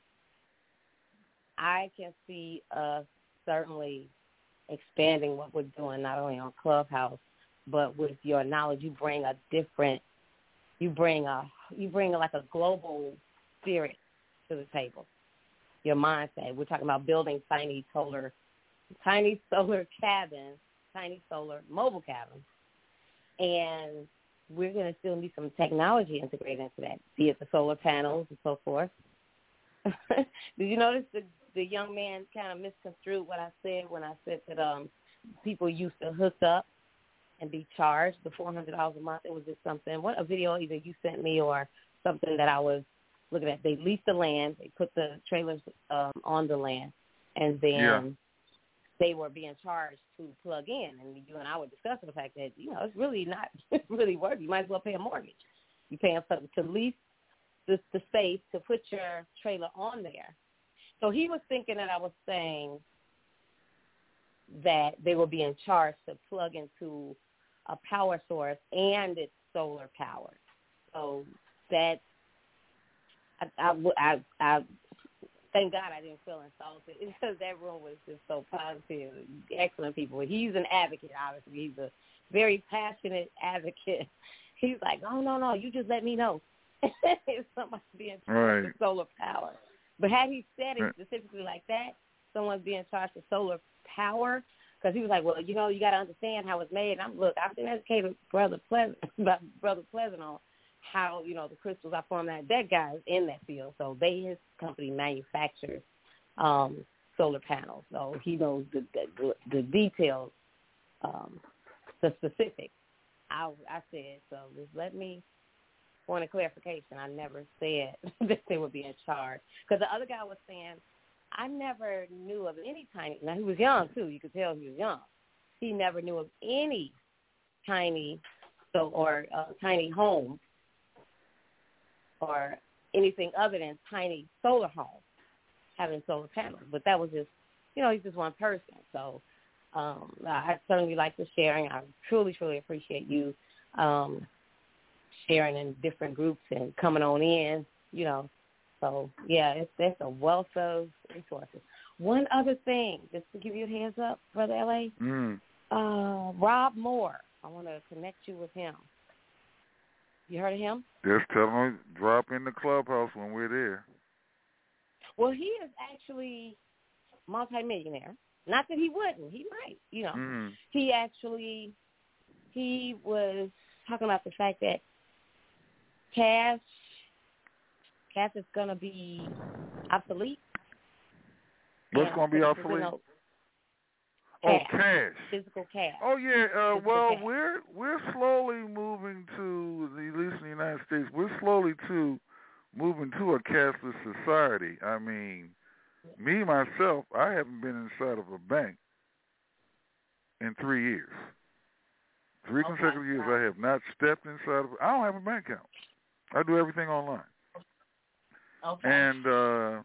I can see us certainly expanding what we're doing, not only on Clubhouse, but with your knowledge. You bring a different, you bring a, you bring a, like a global spirit to the table, your mindset. We're talking about building tiny solar, tiny solar cabins, tiny solar mobile cabins. And we're going to still need some technology integrated into that, be it the solar panels and so forth. Did you notice the, the young man kind of misconstrued what I said when I said that um, people used to hook up and be charged the four hundred dollars a month? It was just something, what a video either you sent me or something that I was looking at. They leased the land, they put the trailers um, on the land, and then yeah. they were being charged to plug in. And you and I were discussing the fact that, you know, it's really not it's really worth it. You might as well pay a mortgage. You're paying for, to lease the, the space to put your trailer on there. So he was thinking that I was saying that they were being charged to plug into a power source and it's solar powered. So that I, I, I, I thank God I didn't feel insulted because that room was just so positive, excellent people. He's an advocate, obviously. He's a very passionate advocate. He's like, oh, no, no, you just let me know if somebody's being charged right. with solar power. But had he said it specifically like that, someone's being charged with solar power, because he was like, well, you know, you got to understand how it's made. And I'm, look, I've been educated Brother Pleasant, about Brother Pleasant on how, you know, the crystals I formed. That that guy is in that field. So they, his company manufactures um, solar panels. So he knows the the, the details, um, the specifics. I, I said, so just let me, point of clarification, I never said that they would be in charge. Because the other guy was saying, I never knew of any tiny, now he was young too, you could tell he was young. He never knew of any tiny, so or uh, tiny home or anything other than tiny solar homes having solar panels. But that was just you know, he's just one person. So um, I certainly like the sharing. I truly, truly appreciate you um, sharing in different groups and coming on in, you know. So, yeah, it's, it's a wealth of resources. One other thing, just to give you a heads up, Brother L A, Mm. uh, Rob Moore, I want to connect you with him. You heard of him? Just tell him to drop in the clubhouse when we're there. Well, he is actually multimillionaire. Not that he wouldn't. He might, you know. Mm. He actually, he was talking about the fact that cash, cash is going to be obsolete. What's Yeah, going to be because, obsolete? you know, Oh, cash. cash. Physical cash. Oh yeah. Uh, Physical well, cash. we're we're slowly moving to, at least in the United States, we're slowly to moving to a cashless society. I mean, me myself, I haven't been inside of a bank in three years. Three Okay. consecutive years, I have not stepped inside of. I don't have a bank account. I do everything online. Okay. And uh,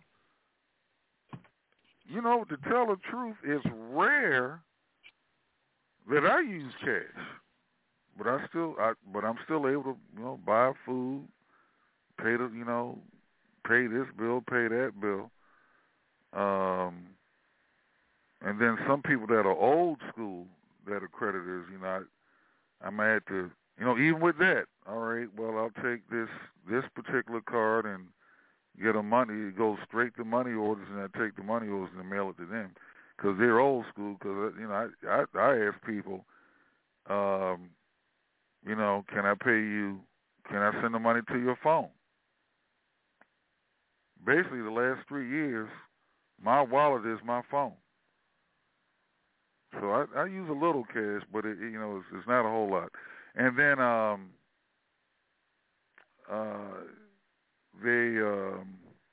you know, to tell the truth, it's rare that I use cash, but I still, I, but I'm still able to, you know, buy food, pay the, you know, pay this bill, pay that bill, um, and then some people that are old school that are creditors, you know, I, I might have to, you know, even with that, all right, well, I'll take this this particular card and get a money, it goes straight to money orders, and I take the money orders and mail it to them, because they're old school. Because you know, I, I I ask people, um, you know, can I pay you? Can I send the money to your phone? Basically, the last three years, my wallet is my phone. So I, I use a little cash, but it, you know, it's, it's not a whole lot. And then um, uh, they. Um,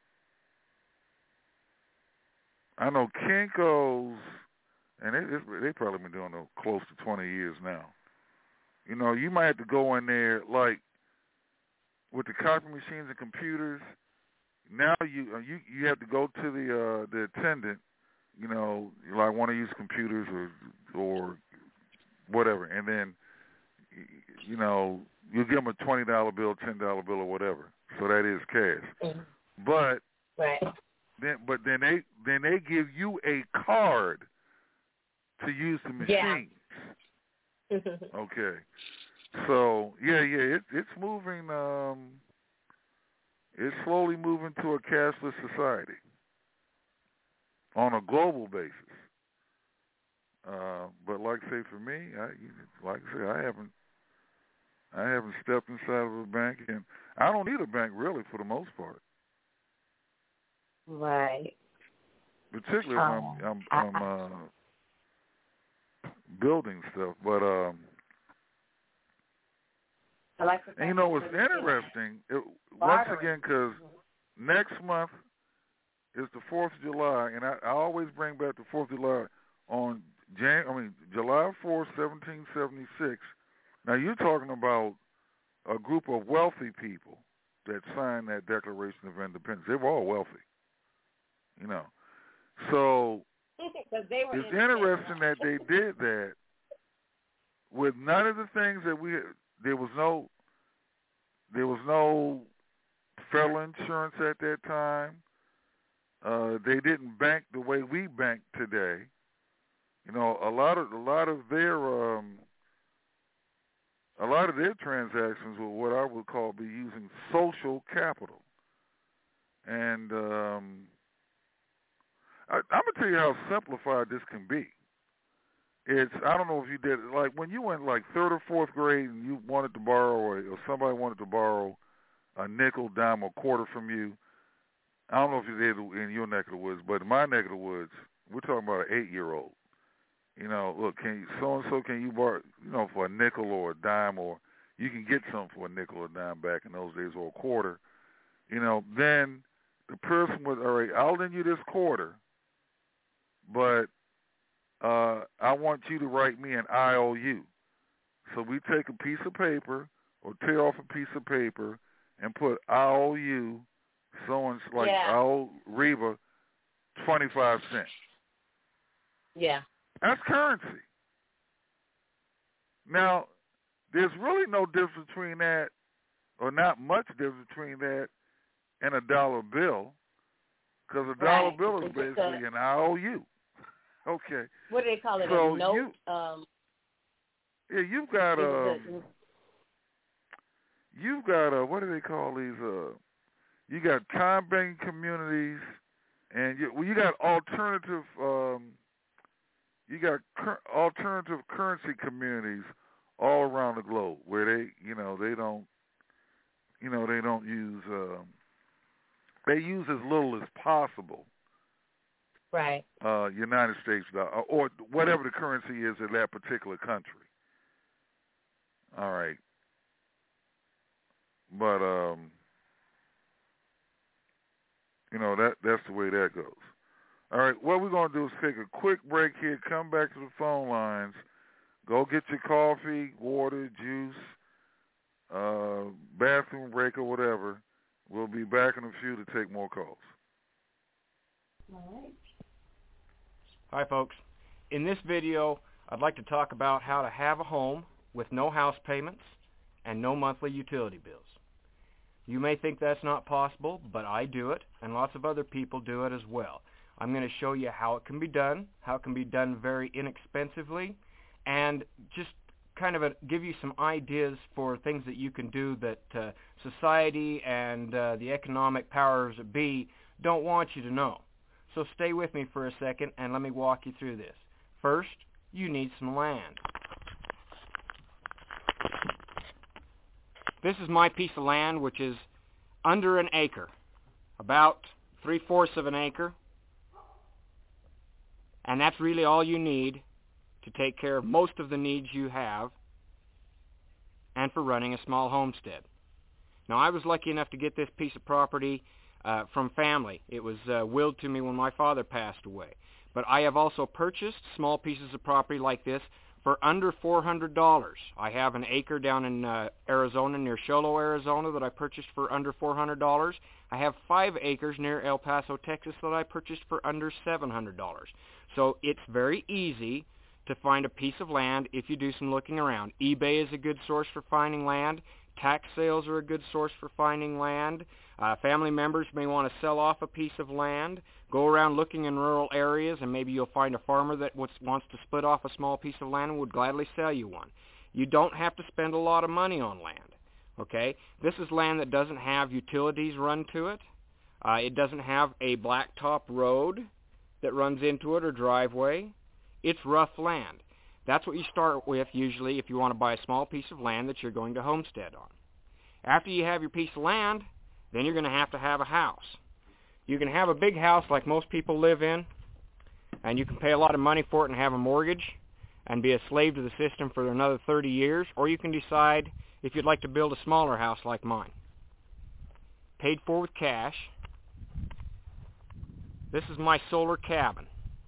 I know Kinko's, and they they probably been doing it close to twenty years now. You know, you might have to go in there like with the copy machines and computers. Now you you you have to go to the uh, the attendant. You know, you like want to use computers or or whatever, and then you know you give them a twenty dollar bill, ten dollar bill, or whatever. So that is cash. Mm-hmm. But right. Then, but then they then they give you a card to use the machines. Yeah. Okay, so yeah, yeah, it, it's moving. Um, it's slowly moving to a cashless society on a global basis. Uh, but like I say, for me, I, like I say, I haven't, I haven't stepped inside of a bank, and I don't need a bank really for the most part. Right. Particularly um, if I'm, I'm, I'm uh, building stuff. But um, I like and you know what's interesting? It, once again, because next month is the Fourth of July, and I, I always bring back the Fourth of July on Jan. I mean July fourth, seventeen seventy-six. Now you're talking about a group of wealthy people that signed that Declaration of Independence. They were all wealthy. You know, so it's interesting that they did that with none of the things that we. There was no, there was no federal insurance at that time. Uh, they didn't bank the way we bank today. You know, a lot of a lot of their um, a lot of their transactions were what I would call be using social capital, and um, I, I'm gonna tell you how simplified this can be. It's I don't know if you did it, like when you went like third or fourth grade and you wanted to borrow or, or somebody wanted to borrow a nickel, dime, or quarter from you. I don't know if you did in your neck of the woods, but in my neck of the woods, we're talking about an eight-year-old. You know, look, can you so and so can you borrow, you know, for a nickel or a dime, or you can get something for a nickel or a dime back in those days, or a quarter. You know, then the person was, all right, I'll lend you this quarter, but uh, I want you to write me an I O U. So we take a piece of paper or tear off a piece of paper and put I O U, someone's like yeah. I owe Reba twenty-five cents. Yeah. That's currency. Now, there's really no difference between that, or not much difference between that and a dollar bill, because a dollar Right. bill is It's just basically a- an I O U. Okay. What do they call it? So a note? you- um, Yeah, you've got is a, it- you've got a, what do they call these? Uh, you got time banking communities, and you, well, you got alternative, um, you got cur- alternative currency communities all around the globe where they, you know, they don't, you know, they don't use, um, they use as little as possible. Right. Uh, United States dollar, or whatever the currency is in that particular country. All right. But um, you know, that that's the way that goes. All right, what we're gonna do is take a quick break here, come back to the phone lines, go get your coffee, water, juice, uh, bathroom break or whatever. We'll be back in a few to take more calls. All right. Hi, folks. In this video, I'd like to talk about how to have a home with no house payments and no monthly utility bills. You may think that's not possible, but I do it, and lots of other people do it as well. I'm going to show you how it can be done, how it can be done very inexpensively, and just kind of a, give you some ideas for things that you can do that uh, society and uh, the economic powers that be don't want you to know. So stay with me for a second and let me walk you through this. First, you need some land. This is my piece of land, which is under an acre, about three-fourths of an acre. And that's really all you need to take care of most of the needs you have and for running a small homestead. Now, I was lucky enough to get this piece of property uh, from family. It was uh, willed to me when my father passed away. But I have also purchased small pieces of property like this for under four hundred dollars. I have an acre down in uh, Arizona, near Sholo, Arizona, that I purchased for under four hundred dollars. I have five acres near El Paso, Texas, that I purchased for under seven hundred dollars. So it's very easy to find a piece of land if you do some looking around. eBay is a good source for finding land. Tax sales are a good source for finding land. Uh, family members may want to sell off a piece of land. Go around looking in rural areas, and maybe you'll find a farmer that wants to split off a small piece of land and would gladly sell you one. You don't have to spend a lot of money on land, okay? This is land that doesn't have utilities run to it. Uh, it doesn't have a blacktop road that runs into it or driveway. It's rough land. That's what you start with usually if you want to buy a small piece of land that you're going to homestead on. After you have your piece of land, then you're going to have to have a house. You can have a big house like most people live in, and you can pay a lot of money for it and have a mortgage and be a slave to the system for another thirty years, or you can decide if you'd like to build a smaller house like mine. Paid for with cash. This is my solar cabin.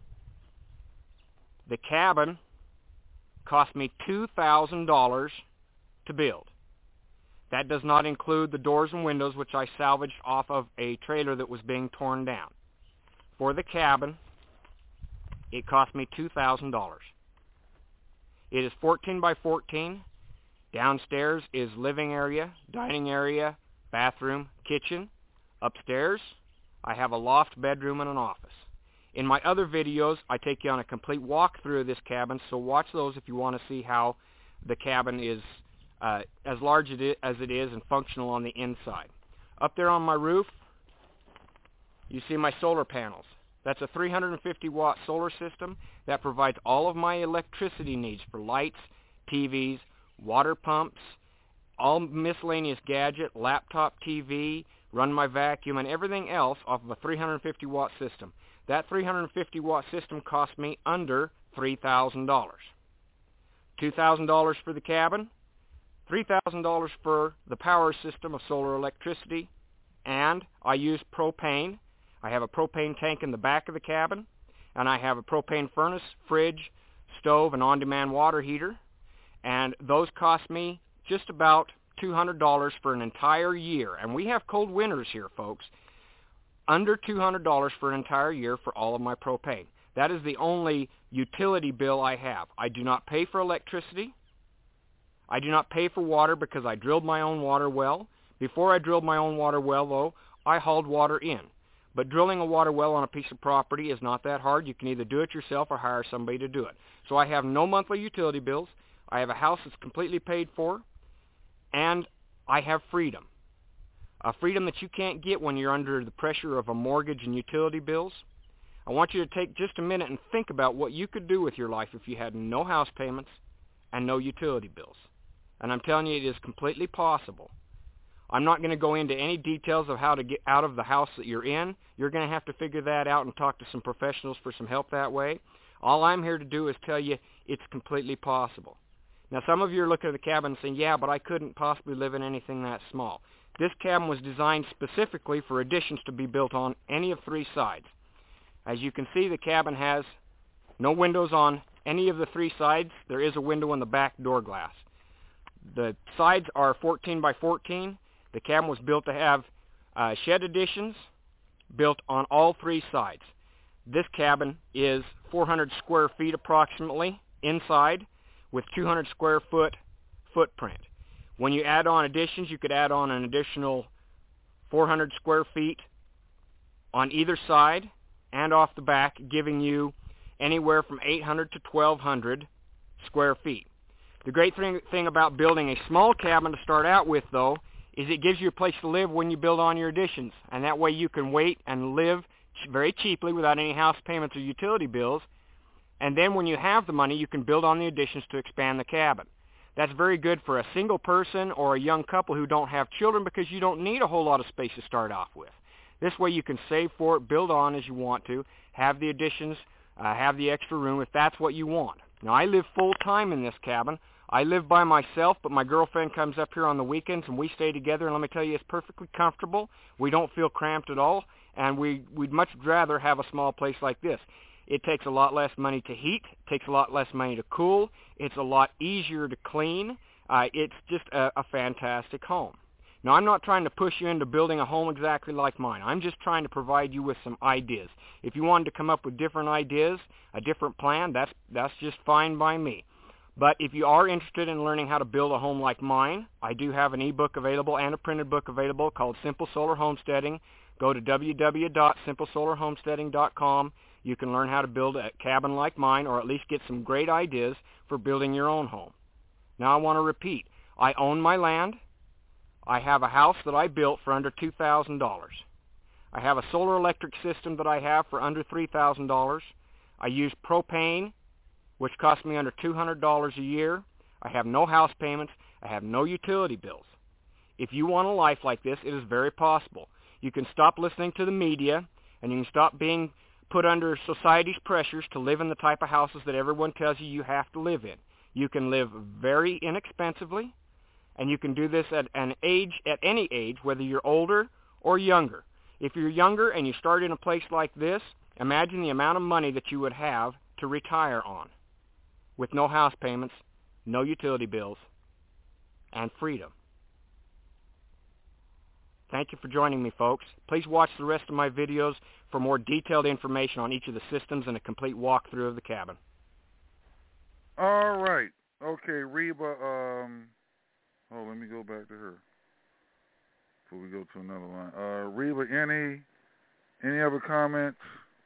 The cabin cost me two thousand dollars to build. That does not include the doors and windows, which I salvaged off of a trailer that was being torn down. For the cabin, it cost me two thousand dollars. It is fourteen by fourteen. Downstairs is living area, dining area, bathroom, kitchen. Upstairs, I have a loft, bedroom, and an office. In my other videos, I take you on a complete walkthrough of this cabin, so watch those if you want to see how the cabin is uh, as large as it is and functional on the inside. Up there on my roof, you see my solar panels. That's a three hundred fifty watt solar system that provides all of my electricity needs for lights, T Vs, water pumps, all miscellaneous gadget, laptop T V, run my vacuum, and everything else off of a three hundred fifty watt system. That three hundred fifty watt system cost me under three thousand dollars. two thousand dollars for the cabin, three thousand dollars for the power system of solar electricity, and I use propane. I have a propane tank in the back of the cabin, and I have a propane furnace, fridge, stove, and on-demand water heater, and those cost me just about two hundred dollars for an entire year. And we have cold winters here, folks. Under two hundred dollars for an entire year for all of my propane. That is the only utility bill I have. I do not pay for electricity. I do not pay for water because I drilled my own water well. Before I drilled my own water well, though, I hauled water in. But drilling a water well on a piece of property is not that hard. You can either do it yourself or hire somebody to do it. So I have no monthly utility bills. I have a house that's completely paid for, and I have freedom. A freedom that you can't get when you're under the pressure of a mortgage and utility bills. I want you to take just a minute and think about what you could do with your life if you had no house payments and no utility bills. And I'm telling you, it is completely possible. I'm not going to go into any details of how to get out of the house that you're in. You're going to have to figure that out and talk to some professionals for some help that way. All I'm here to do is tell you it's completely possible. Now, some of you are looking at the cabin and saying, yeah, but I couldn't possibly live in anything that small. This cabin was designed specifically for additions to be built on any of three sides. As you can see, the cabin has no windows on any of the three sides. There is a window in the back door glass. The sides are fourteen by fourteen. The cabin was built to have uh, shed additions built on all three sides. This cabin is four hundred square feet approximately inside with two hundred square foot footprint. When you add on additions, you could add on an additional four hundred square feet on either side and off the back, giving you anywhere from eight hundred to twelve hundred square feet. The great thing, thing about building a small cabin to start out with, though, is it gives you a place to live when you build on your additions. And that way you can wait and live ch- very cheaply without any house payments or utility bills. And then when you have the money, you can build on the additions to expand the cabin. That's very good for a single person or a young couple who don't have children because you don't need a whole lot of space to start off with. This way you can save for it, build on as you want to, have the additions, uh, have the extra room if that's what you want. Now, I live full-time in this cabin. I live by myself, but my girlfriend comes up here on the weekends, and we stay together, and let me tell you, it's perfectly comfortable. We don't feel cramped at all, and we, we'd much rather have a small place like this. It takes a lot less money to heat. It takes a lot less money to cool. It's a lot easier to clean. Uh, it's just a, a fantastic home. Now, I'm not trying to push you into building a home exactly like mine. I'm just trying to provide you with some ideas. If you wanted to come up with different ideas, a different plan, that's, that's just fine by me. But if you are interested in learning how to build a home like mine, I do have an ebook available and a printed book available called Simple Solar Homesteading. Go to w w w dot simple solar homesteading dot com. You can learn how to build a cabin like mine, or at least get some great ideas for building your own home. Now I want to repeat. I own my land. I have a house that I built for under two thousand dollars. I have a solar electric system that I have for under three thousand dollars. I use propane, which costs me under two hundred dollars a year. I have no house payments. I have no utility bills. If you want a life like this, it is very possible. You can stop listening to the media, and you can stop being put under society's pressures to live in the type of houses that everyone tells you you have to live in. You can live very inexpensively, and you can do this at an age, at any age, whether you're older or younger. If you're younger and you start in a place like this, imagine the amount of money that you would have to retire on, with no house payments, no utility bills, and freedom. Thank you for joining me, folks. Please watch the rest of my videos for more detailed information on each of the systems and a complete walkthrough of the cabin. All right. Okay, Reba, um, oh, let me go back to her before we go to another line. Uh, Reba, any, any other comments?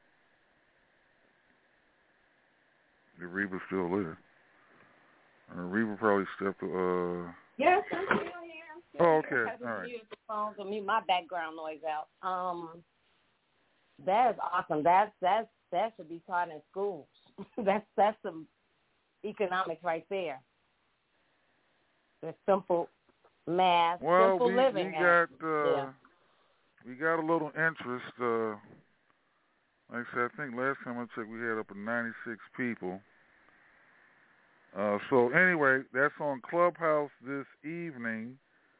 Is Reba still there? Uh, Reba probably stepped, uh... Yes, I'm still here. Oh, okay. I All right. use the phone to mute my background noise out. Um, that is awesome. That's that's that should be taught in schools. that's that's some economics right there. The simple math, well, simple we, living. we got uh, yeah. we got a little interest. Uh, like I said, I think last time I checked, we had up to ninety-six people. Uh, so anyway, that's on Clubhouse this evening.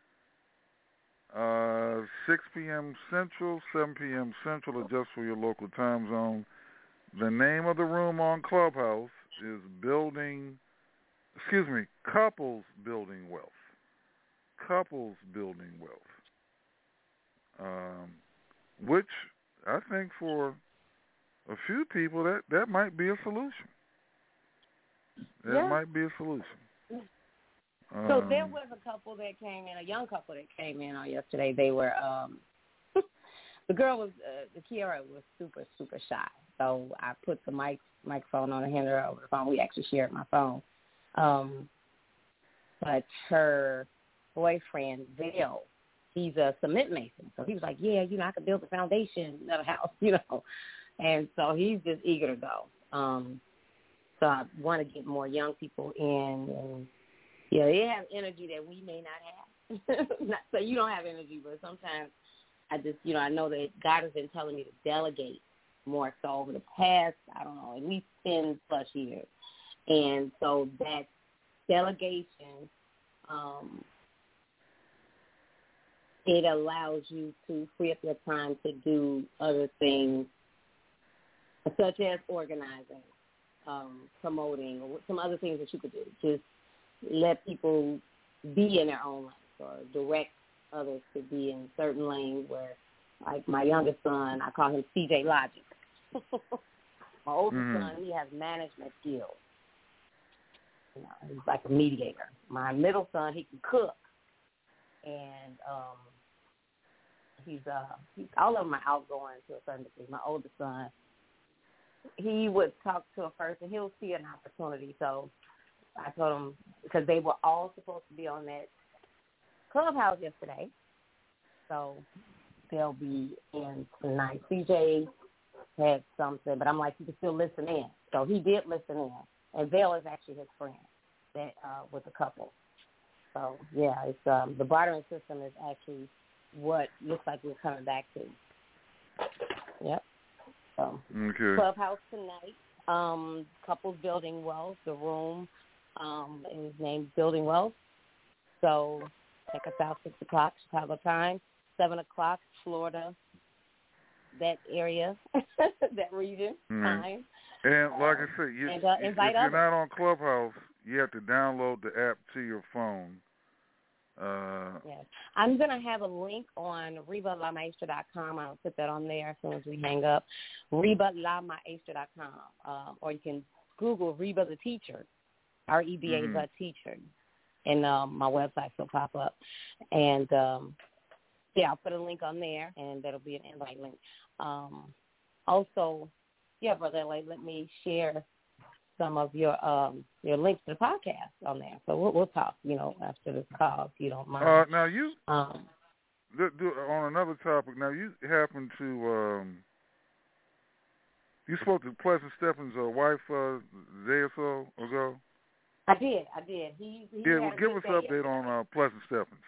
Uh, six p.m. Central, seven p.m. Central, adjust for your local time zone. The name of the room on Clubhouse is Building, excuse me, Couples Building Wealth. Couples Building Wealth. Um, which I think for a few people, that, that might be a solution. That Yeah. might be a solution. So Um, there was a couple that came in, a young couple that came in on yesterday. They were, um, the girl was, uh, the Kiara was super, super shy. So I put the mic microphone on and handed her over the phone. We actually shared my phone. Um, but her boyfriend, Vail, he's a cement mason. So he was like, yeah, you know, I could build the foundation of a house, you know. And so he's just eager to go. Um, so I want to get more young people in and, yeah, they have energy that we may not have. Not so you don't have energy, but sometimes I just, you know, I know that God has been telling me to delegate more so over the past, I don't know, at least ten plus years. And so that delegation, um, it allows you to free up your time to do other things, such as organizing, um, promoting, or some other things that you could do. Just let people be in their own lanes or direct others to be in certain lanes where, like my youngest son, I call him C J Logic. My oldest Mm. son, he has management skills. You know, he's like a mediator. My middle son, he can cook. And um, he's, uh, he's, all of them are outgoing to a certain degree. My oldest son, he would talk to a person, he'll see an opportunity. So I told him, because they were all supposed to be on that Clubhouse yesterday, so they'll be in tonight. C J had something, but I'm like, you can still listen in. So he did listen in, and Vail is actually his friend that uh, with a couple. So, yeah, it's um, the bartering system is actually what looks like we're coming back to. Yep. So, okay. Clubhouse tonight, um, couples building wealth, the room. Um, is named Building Wealth. So check us out, six o'clock Chicago time, seven o'clock Florida, that area, that region, Mm. time. And like uh, I said, you, and, uh, if invite you're others. not on Clubhouse, you have to download the app to your phone. Uh, Yes. I'm going to have a link on reba la maestra dot com. I'll put that on there as soon as we hang up, reba la maestra dot com. Um, or you can Google Reba the Teacher, R E B A mm-hmm. the Teacher, and um, my website will pop up. And, um, yeah, I'll put a link on there, and that'll be an invite link. Um, also, yeah, Brother L A, let me share some of your um, your links to the podcast on there. So we'll, we'll talk, you know, after this call, if you don't mind. uh, now, you, Um, do, do, on another topic, now you happen to, um, you spoke to Pleasant Stephens' uh, wife uh, a day or so ago? I did, I did. He, he Yeah, had well, a give good us day an update yesterday. on uh, Pleasant Stephens.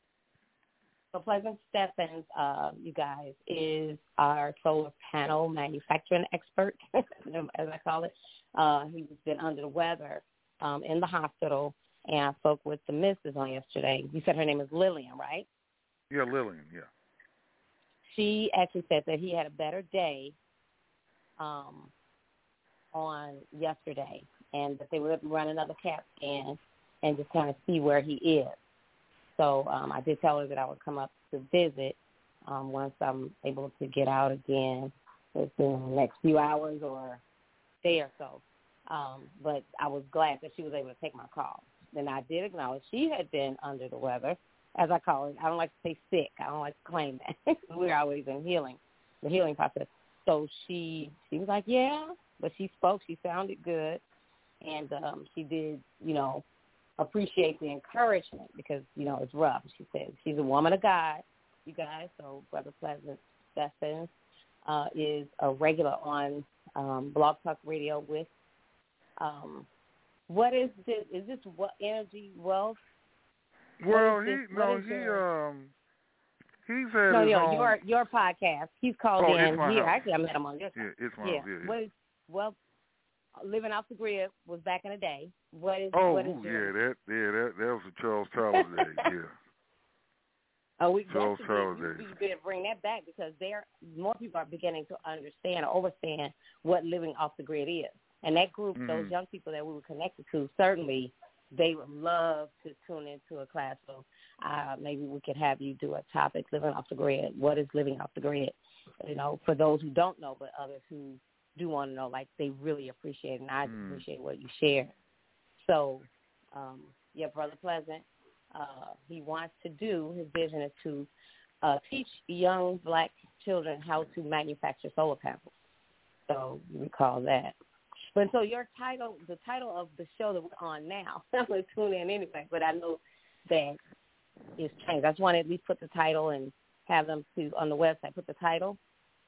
So Pleasant Stephens, uh, you guys, is our solar panel manufacturing expert, as I call it. Uh, he's been under the weather um, in the hospital, and I spoke with the missus on yesterday. You said her name is Lillian, right? Yeah, Lillian, yeah. She actually said that he had a better day um, on yesterday, and that they were going to run another CAT scan and just kind of see where he is. So um, I did tell her that I would come up to visit um, once I'm able to get out again within the next few hours or day or so. Um, but I was glad that she was able to take my call. Then I did acknowledge she had been under the weather, as I call it. I don't like to say sick. I don't like to claim that. We're always in healing, the healing process. So she she was like, yeah, but she spoke. She sounded good. And um, she did, you know, appreciate the encouragement because, you know, it's rough. She said she's a woman of God, you guys. So Brother Pleasant Stephens uh, is a regular on um, Blog Talk Radio with, um, what is this? Is this what Energy Wealth? Well, What he is this? no, What is he your- um, he's had No, his no, own. your your podcast. He's called Oh, in It's My here. House. Actually, I met him on this. Yeah, It's My yeah. House. Yeah, yeah. What is, well, Living Off the Grid was back in the day. What is? Oh, what is yeah, your, that yeah, that that was a Charles Tyler day. Yeah. Oh, we Charles that's Tyler again, days. you, you better bring that back because there more people are beginning to understand or understand what living off the grid is. And that group, Mhm. those young people that we were connected to, certainly they would love to tune into a class. So uh, maybe we could have you do a topic, living off the grid. What is living off the grid? You know, for those who don't know, but others who do want to know, like, they really appreciate it, and I Mm. appreciate what you share. So, um, yeah, Brother Pleasant, uh, he wants to do, his vision is to uh, teach young black children how to manufacture solar panels. So you recall that. But so your title, the title of the show that we're on now, I'm going to tune in anyway, but I know that it's changed. I just want to at least put the title and have them to, on the website, put the title.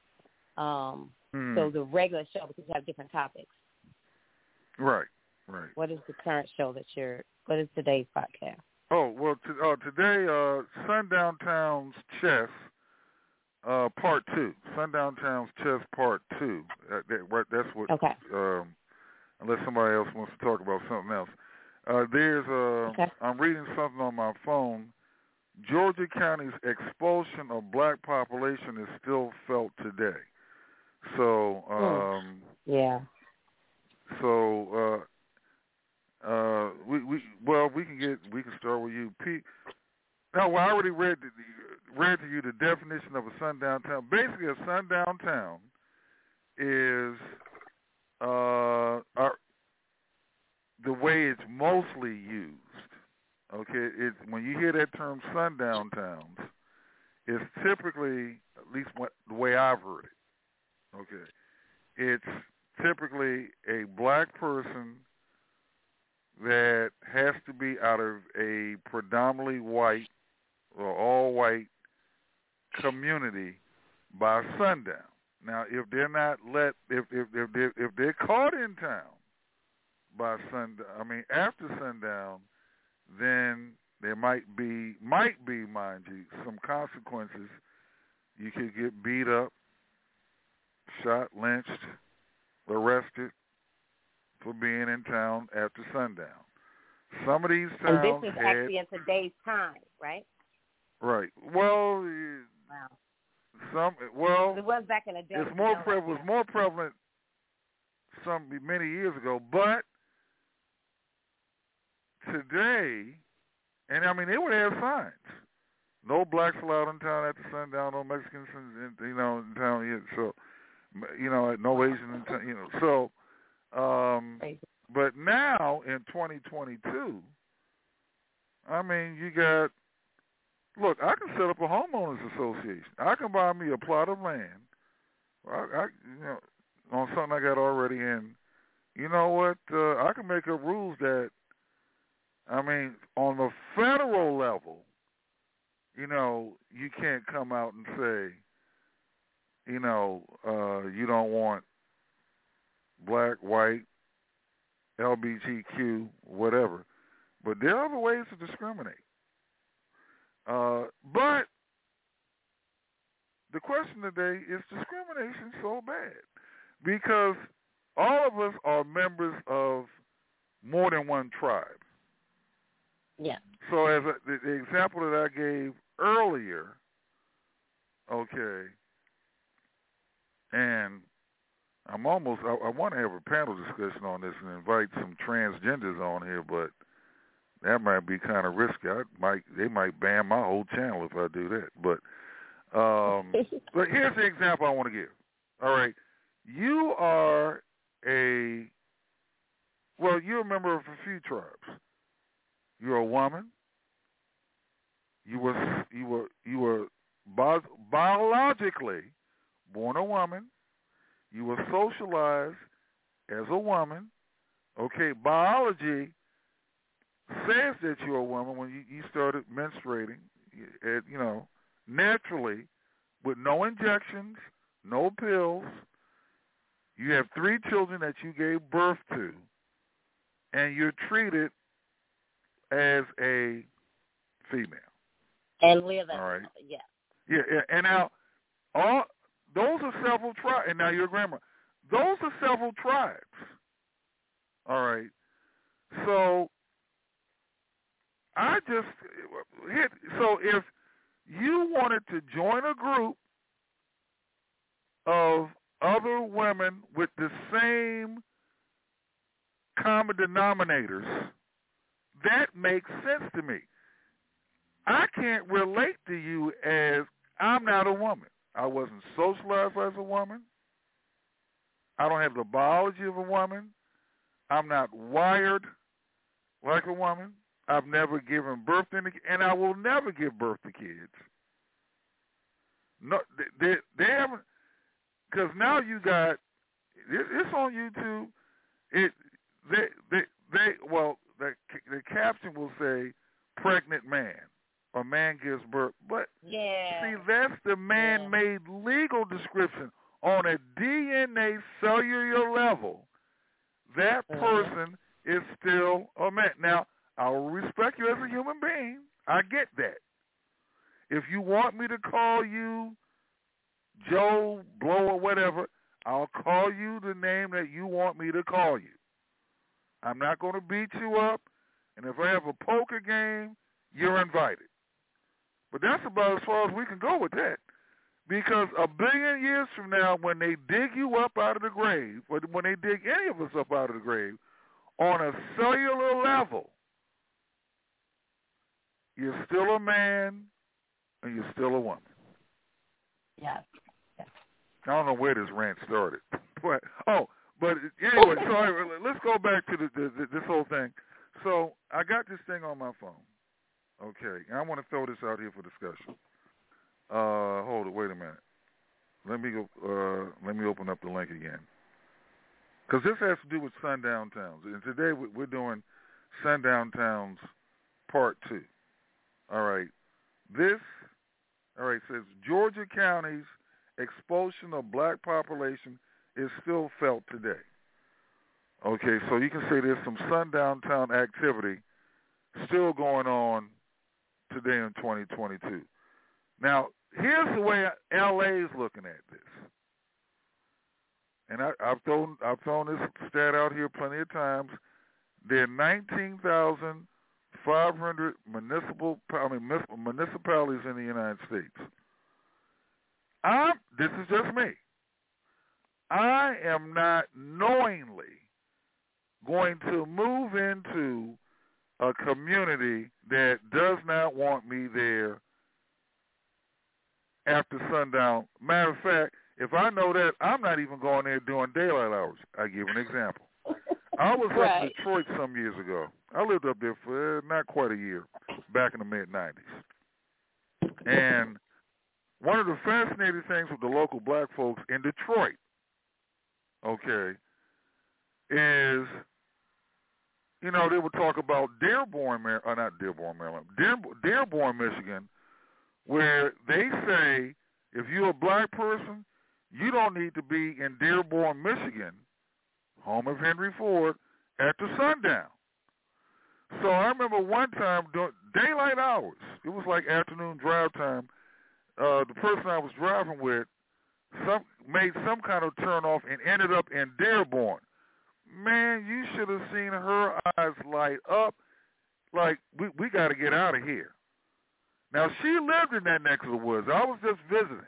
Um, Mm. So the regular show, because you have different topics. Right, right. What is the current show that you're, what is today's podcast? Oh, well, t- uh, today, uh, Sundown Town's Chess, uh, Part two. Sundown Town's Chess Part two. Uh, that, right, that's what, okay. um, unless somebody else wants to talk about something else. Uh, there's, uh, okay. I'm reading something on my phone. Georgia County's expulsion of black population is still felt today. So, um, yeah. So, uh, uh, we, we, well, we can get, we can start with you, Pete. Now, well, I already read the, read to you the definition of a sundown town. Basically, a sundown town is, uh, our, the way it's mostly used. Okay, it's when you hear that term sundown towns, it's typically, at least what, the way I've heard it. Okay, it's typically a black person that has to be out of a predominantly white or all white community by sundown. Now, if they're not let, if if if they're, if they're caught in town by sundown, I mean after sundown, then there might be might be, mind you, some consequences. You could get beat up, shot, lynched, arrested for being in town after sundown. Some of these towns And this is had, actually in today's time, right? right. Well, wow. Some well, it was back in the day. It's more pre- was more prevalent some many years ago, but today, and I mean they would have signs. No blacks allowed in town after sundown. No Mexicans, in, you know, in town yet. So, you know, no Asian in town. You know, so. Um, but now in twenty twenty-two, I mean, you got. Look, I can set up a homeowners association. I can buy me a plot of land. I, I you know, on something I got already in. You know what? Uh, I can make up rules that. I mean, on the federal level, you know, you can't come out and say, you know, uh, you don't want black, white, L G B T Q, whatever. But there are other ways to discriminate. Uh, but the question today is discrimination so bad? Because all of us are members of more than one tribe. Yeah. So as a, the, the example that I gave earlier, okay, and I'm almost, I, I want to have a panel discussion on this and invite some transgenders on here, but that might be kind of risky. I might, they might ban my whole channel if I do that. But, um, but here's the example I want to give. All right, you are a, well, you're a member of a few tribes. You're a woman. You were, you were, you were bi- biologically born a woman. You were socialized as a woman. Okay, biology says that you're a woman when you, you started menstruating, you, you know, naturally, with no injections, no pills. You have three children that you gave birth to, and you're treated as a female. And live as all right. yeah. Yeah, yeah. And now, all those are several tribes. And now your grandma. Those are several tribes. All right. So I just hit. So if you wanted to join a group of other women with the same common denominators, that makes sense to me. I can't relate to you as I'm not a woman. I wasn't socialized as a woman. I don't have the biology of a woman. I'm not wired like a woman. I've never given birth to any, and I will never give birth to kids. No, they, they haven't, because now you got, it, it's on YouTube. It they they they well the the caption will say pregnant man or man gives birth, but yeah. see that's the man-made yeah. legal description on a D N A cellular level. That person mm-hmm. is still a man. Now I will respect you as a human being. I get that. If you want me to call you Joe Blow or whatever, I'll call you the name that you want me to call you. I'm not going to beat you up, and if I have a poker game, you're invited. But that's about as far as we can go with that. Because a billion years from now, when they dig you up out of the grave, or when they dig any of us up out of the grave, on a cellular level, you're still a man and you're still a woman. Yes. yes. I don't know where this rant started. But, oh, but anyway, so let's go back to the, the, the, this whole thing. So I got this thing on my phone. Okay, and I want to throw this out here for discussion. Uh, hold it. Wait a minute. Let me go. Uh, let me open up the link again, because this has to do with sundown towns. And today we're doing sundown towns part two. All right. This. All right. Says Georgia county's expulsion of black population is still felt today. Okay, so you can say there's some sundown town activity still going on today in twenty twenty-two. Now, here's the way L A is looking at this. And I, I've thrown I've thrown this stat out here plenty of times. There are nineteen thousand five hundred municipal I mean municipalities in the United States. I'm this is just me. I am not knowingly going to move into a community that does not want me there after sundown. Matter of fact, if I know that, I'm not even going there during daylight hours. I give an example. I was right. up in Detroit some years ago. I lived up there for uh, not quite a year, back in the mid nineties. And one of the fascinating things with the local black folks in Detroit, okay, is, you know, they would talk about Dearborn, Mar- or not Dearborn, Maryland, Dearborn, Dearborn, Michigan, where they say if you're a black person, you don't need to be in Dearborn, Michigan, home of Henry Ford, after sundown. So I remember one time during daylight hours, it was like afternoon drive time, uh, the person I was driving with some made some kind of turn off and ended up in Dearborn. Man, you should have seen her eyes light up like, we, we got to get out of here. Now, she lived in that neck of the woods. I was just visiting.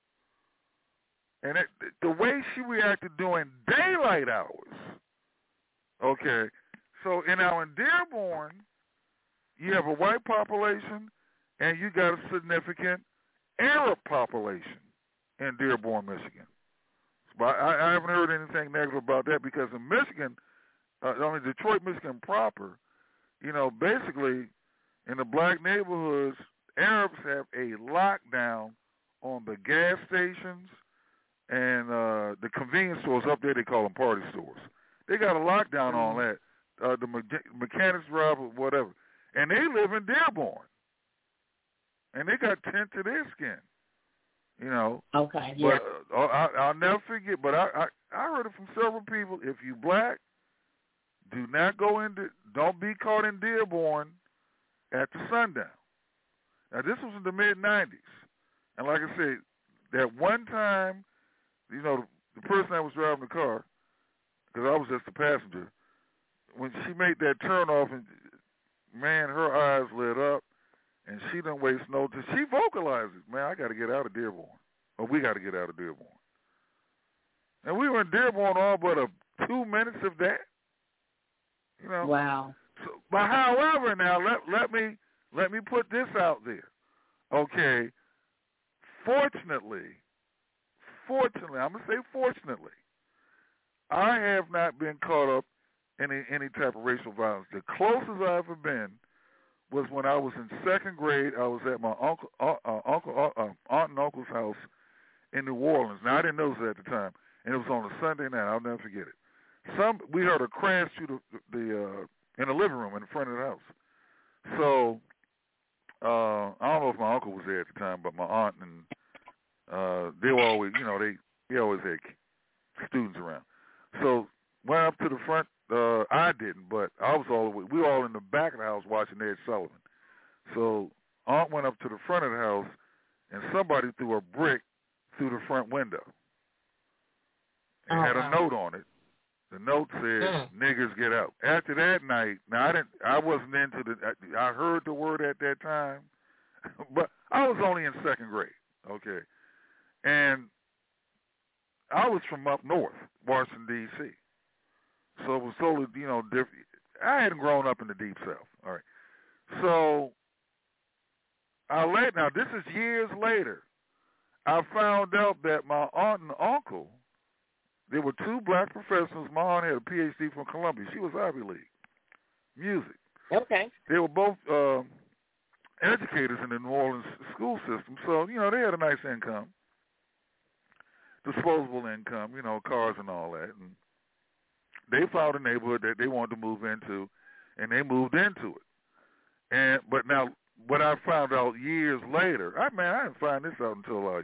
And it, the way she reacted during daylight hours, okay, so in now in Dearborn, you have a white population and you got a significant Arab population in Dearborn, Michigan. But I, I haven't heard anything negative about that because in Michigan, uh, only Detroit, Michigan proper, you know, basically in the black neighborhoods, Arabs have a lockdown on the gas stations and uh, the convenience stores up there. They call them party stores. They got a lockdown on that. Uh, the me- mechanics drive or whatever, and they live in Dearborn, and they got tint to their skin. You know. Okay. Yeah. But uh, I, I'll never forget. But I, I I heard it from several people. If you black, do not go into. Don't be caught in Dearborn after sundown. Now this was in the mid nineties, and like I said, that one time, you know, the person that was driving the car, because I was just a passenger, when she made that turn off, and man, her eyes lit up. And she didn't waste no time. She vocalized it. Man, I got to get out of Dearborn. Or we got to get out of Dearborn. And we were in Dearborn all but a two minutes of that. You know. Wow. So, but however, now let let me let me put this out there. Okay. Fortunately, fortunately, I'm gonna say fortunately, I have not been caught up in any, any type of racial violence. The closest I've ever been was when I was in second grade. I was at my uncle, uh, uh, uncle, uh, uh, aunt and uncle's house in New Orleans. Now I didn't know this at the time, and it was on a Sunday night. I'll never forget it. Some we heard a crash through the, the uh, in the living room in the front of the house. So uh, I don't know if my uncle was there at the time, but my aunt and uh, they were always, you know, they they always had students around. So went up to the front. Uh, I didn't, but I was all the way. We were all in the back of the house watching Ed Sullivan. So aunt went up to the front of the house, and somebody threw a brick through the front window. It oh, had a wow. note on it. The note said, mm. "Niggers get out." After that night, now I didn't. I wasn't into the. I, I heard the word at that time, but I was only in second grade. Okay, and I was from up north, Washington D C So it was totally, you know, different. I hadn't grown up in the deep south. All right, so I late now. This is years later. I found out that my aunt and uncle. There were two black professionals. My aunt had a P H D from Columbia. She was Ivy League, music. Okay. They were both uh, educators in the New Orleans school system, so, you know, they had a nice income, disposable income, you know, cars and all that. And they found a neighborhood that they wanted to move into, and they moved into it. And But now, what I found out years later, I man, I didn't find this out until like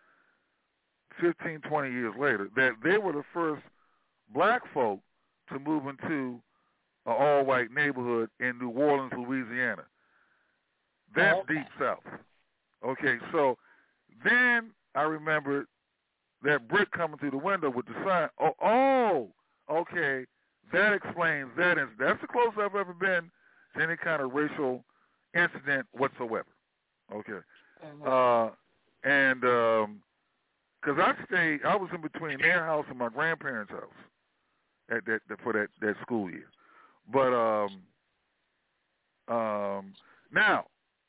fifteen, twenty years later, that they were the first black folk to move into an all-white neighborhood in New Orleans, Louisiana. That's okay. Deep South. Okay, so then I remembered that brick coming through the window with the sign. Oh, oh okay, that explains that. Is, that's the closest I've ever been to any kind of racial incident whatsoever. Okay. Mm-hmm. Uh, and... Um, Because I stayed, I was in between their house and my grandparents' house at that for that, that school year. But um, um, now,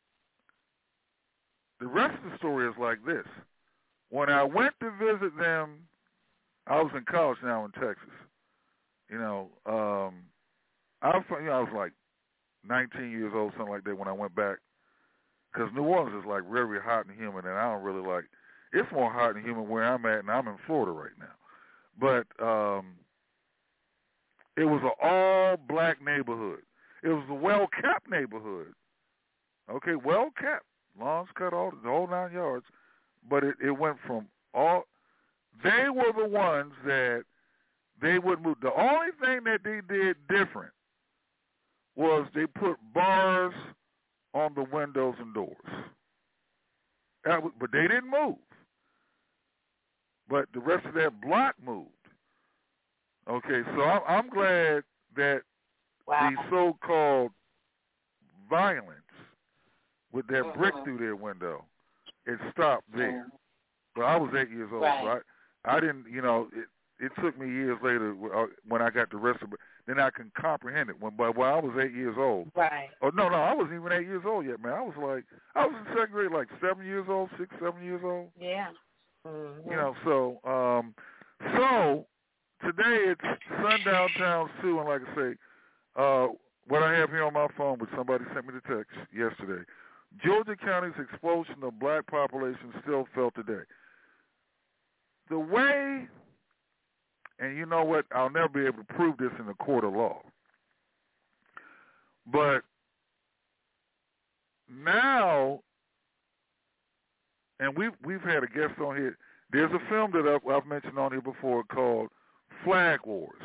the rest of the story is like this. When I went to visit them, I was in college now in Texas. You know, um, I, you know, I was like nineteen years old, something like that, when I went back. Because New Orleans is like very hot and humid, and I don't really like. It's more hot and humid where I'm at, and I'm in Florida right now. But um, it was an all-black neighborhood. It was a well-kept neighborhood. Okay, well-kept. Lawns cut all the whole nine yards. But it, it went from all – they were the ones that they would move. The only thing that they did different was they put bars on the windows and doors. That was, but they didn't move. But the rest of that block moved. Okay, so I'm, I'm glad that wow. the so-called violence with that mm-hmm. brick through their window, it stopped there. Mm-hmm. But I was eight years old, right. so I, I didn't, you know, it, it took me years later when I got the rest of it. Then I can comprehend it. When, but when I was eight years old. Right. Oh, no, no, I wasn't even eight years old yet, man. I was like, I was in second grade, like seven years old, six, seven years old. Yeah. Mm-hmm. You know, so um, so today it's Sundown Town Sue, and like I say, uh, what I have here on my phone, which somebody sent me the text yesterday, Georgia County's explosion of black population still felt today. The way, and you know what, I'll never be able to prove this in a court of law, but now, and we've, we've had a guest on here, there's a film that I've, I've mentioned on here before called Flag Wars,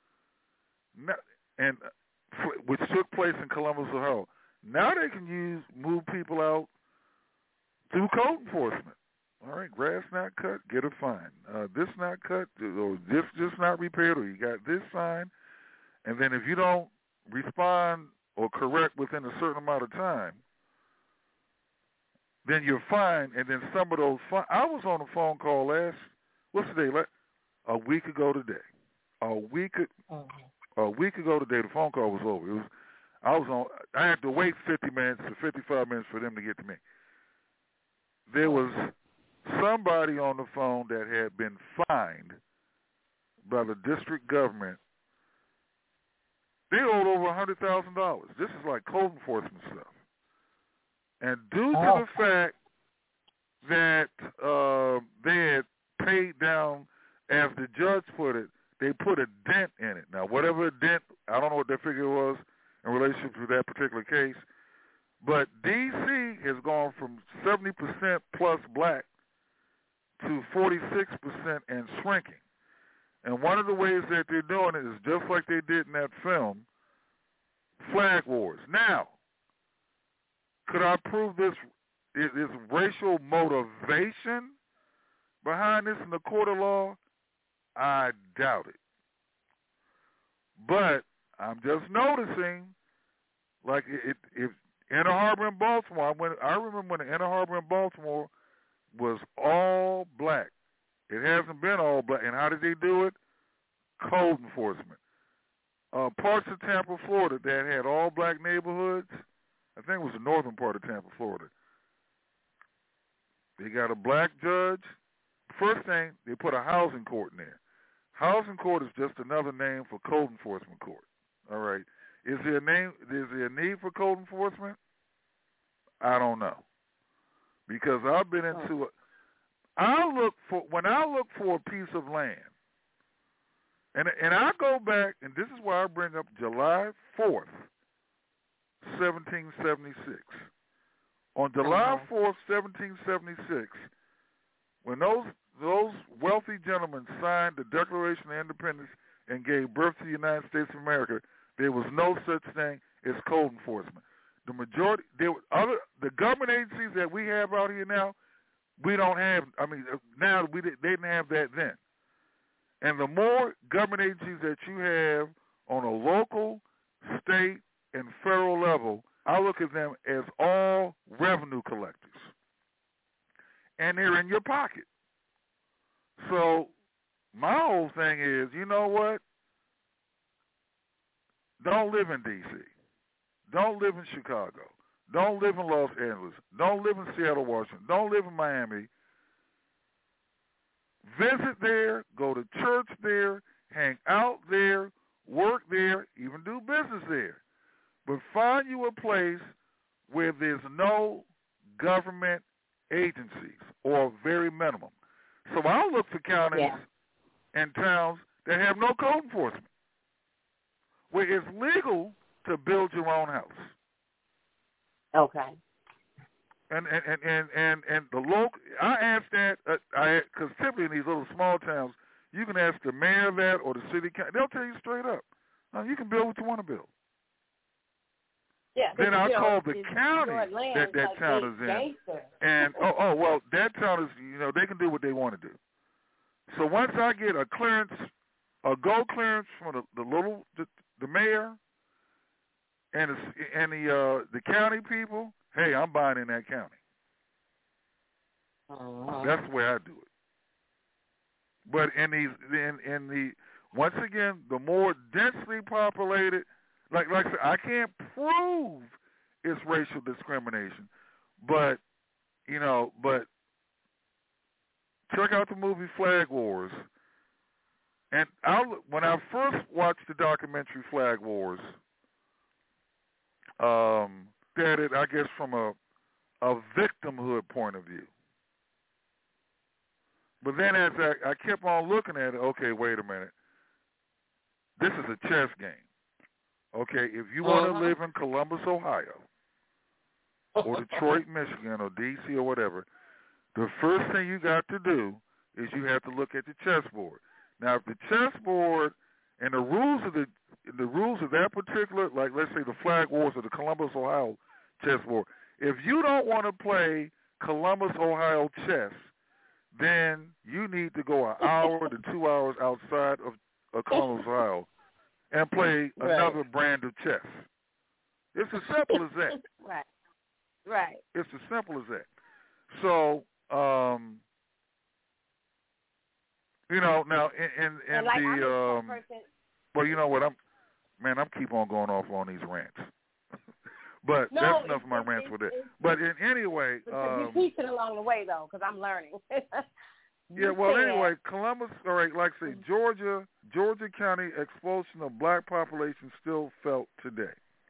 and which took place in Columbus, Ohio. Now they can use, move people out through code enforcement. All right, grass not cut, get a fine. Uh, this not cut, or this just not repaired, or you got this sign. And then if you don't respond or correct within a certain amount of time, then you're fine. And then some of those fine, I was on a phone call last, what's the day? A week ago today. A week, mm-hmm. a week ago today, the phone call was over. It was, I was on, I had to wait fifty minutes to fifty-five minutes for them to get to me. There was somebody on the phone that had been fined by the district government. They owed over one hundred thousand dollars. This is like code enforcement stuff. And due to oh. the fact that uh, they had paid down, as the judge put it, they put a dent in it. Now, whatever dent, I don't know what that figure was in relationship to that particular case, but D C has gone from seventy percent plus black to forty-six percent and shrinking. And one of the ways that they're doing it is just like they did in that film, Flag Wars. Now, could I prove this is, is racial motivation behind this in the court of law? I doubt it. But I'm just noticing, like it, it, Inner Harbor in Baltimore, when, I remember when the Inner Harbor in Baltimore was all black. It hasn't been all black. And how did they do it? Code enforcement. Uh, parts of Tampa, Florida, that had all black neighborhoods, I think it was the northern part of Tampa, Florida. They got a black judge. First thing, they put a housing court in there. Housing court is just another name for code enforcement court. All right. Is there a name? Is there a need for code enforcement? I don't know, because I've been into it. I look for when I look for a piece of land, and and I go back, and this is why I bring up July fourth, seventeen seventy-six. On July fourth, seventeen seventy-six, when those those wealthy gentlemen signed the Declaration of Independence and gave birth to the United States of America, there was no such thing as code enforcement. The majority, there were other the government agencies that we have out here now, we don't have. I mean, now we they didn't have that then. And the more government agencies that you have on a local, state, and federal level, I look at them as all revenue collectors, and they're in your pocket. So my whole thing is, you know what? Don't live in D C Don't live in Chicago. Don't live in Los Angeles. Don't live in Seattle, Washington. Don't live in Miami. Visit there, go to church there, hang out there, work there, even do business there. But find you a place where there's no government agencies, or very minimum. So I'll look for counties yeah. and towns that have no code enforcement, where it's legal to build your own house. Okay. And and and and and, and the local, I asked that, uh, I because typically in these little small towns, you can ask the mayor of that or the city council. They'll tell you straight up, no, you can build what you want to build. Yeah. Then I know, call the county that that like town is in, gangster. and oh oh well, that town is, you know, they can do what they want to do. So once I get a clearance, a go clearance from the, the little the, the mayor and the, and the uh, the county people, hey, I'm buying in that county. Uh-huh. That's the way I do it. But in these, in, in the once again, the more densely populated, like like I said, I can't prove it's racial discrimination, but you know, but check out the movie Flag Wars. And I'll, when I first watched the documentary Flag Wars, um, at it, I guess, from a a victimhood point of view. But then as I, I kept on looking at it, okay, wait a minute. This is a chess game. Okay, if you want uh-huh. to live in Columbus, Ohio, or Detroit, Michigan, or D C or whatever, the first thing you got to do is you have to look at the chessboard. Now, if the chessboard and the rules of the the rules of that particular, like let's say the Flag Wars or the Columbus, Ohio chessboard, if you don't want to play Columbus, Ohio chess, then you need to go an hour to two hours outside of, of Columbus, Ohio, and play right. another brand of chess. It's as simple as that. Right. Right. It's as simple as that. So, um, you know, now in in, in like the um, person. well, you know what, I'm man, I'm keep on going off on these rants. But no, that's enough of my rants with it. But in any way, um, um, you teach it along the way though, because I'm learning. Yeah, well, said, anyway, Columbus, all right, like I say, Georgia, Georgia County expulsion of black population still felt today.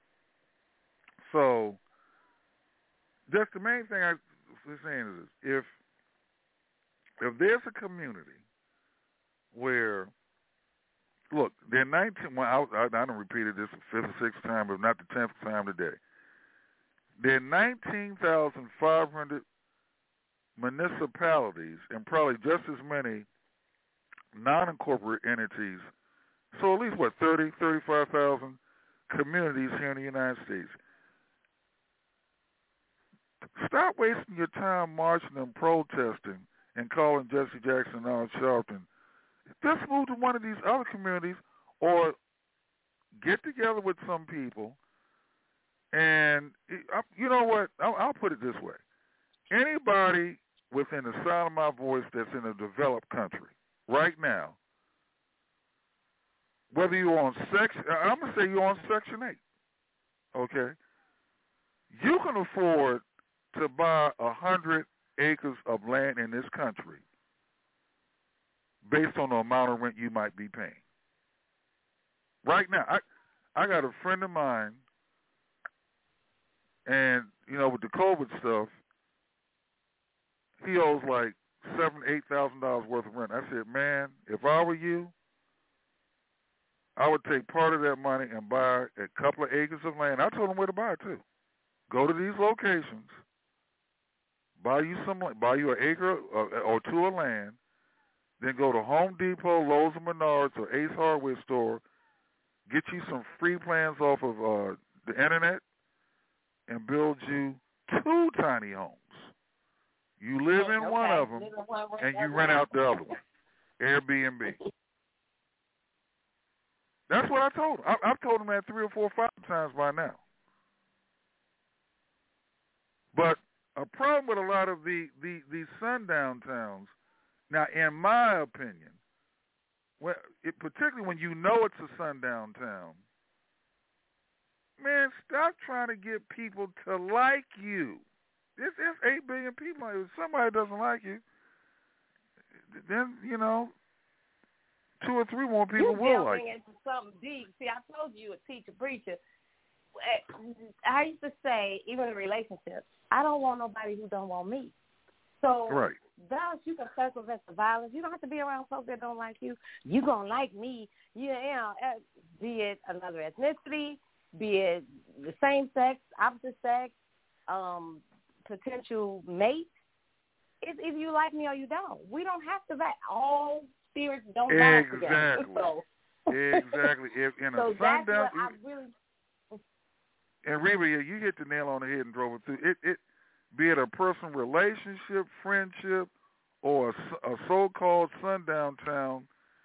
So, just the main thing I was saying is if if there's a community where, look, there are nineteen, well, I, I, I done repeated this the fifth or sixth time, but not the tenth time today. There are nineteen thousand five hundred municipalities and probably just as many non-incorporated entities. So at least, what, thirty, thirty-five thousand communities here in the United States. Stop wasting your time marching and protesting and calling Jesse Jackson and Al Sharpton. Just move to one of these other communities or get together with some people and, you know what, I'll, I'll put it this way. Anybody within the sound of my voice that's in a developed country right now, whether you're on Section, I'm going to say you're on Section eight, okay, you can afford to buy a hundred acres of land in this country based on the amount of rent you might be paying. Right now, I I got a friend of mine, and, you know, with the COVID stuff, he owes like seven, eight thousand dollars worth of rent. I said, man, if I were you, I would take part of that money and buy a couple of acres of land. I told him where to buy it too. Go to these locations, buy you some, buy you an acre or, or two of land, then go to Home Depot, Lowe's and Menards, or Ace Hardware Store, get you some free plans off of uh, the internet, and build you two tiny homes. You live in okay. one of them, and you rent out the other one, Airbnb. That's what I told him. I, I've told him that three or four or five times by now. But a problem with a lot of the, the, these sundown towns, now, in my opinion, well, it, particularly when you know it's a sundown town, man, stop trying to get people to like you. There's, there's eight billion people. If somebody doesn't like you, then, you know, two or three more people You're will like you. You're into something deep. See, I told you, a teacher, preacher. I used to say, even in relationships, I don't want nobody who don't want me. So, right. thus, you can circumvent the violence. You don't have to be around folks that don't like you. You going to like me. You know, be it another ethnicity, be it the same sex, opposite sex, um, potential mate. It's if you like me or you don't. We don't have to vet. All spirits don't lie together. Exactly. So. Exactly. If in a so sundown, that's what I really. And Reba, you hit the nail on the head and drove it through. It, it, be it a personal relationship, friendship, or a, a so-called sundown town,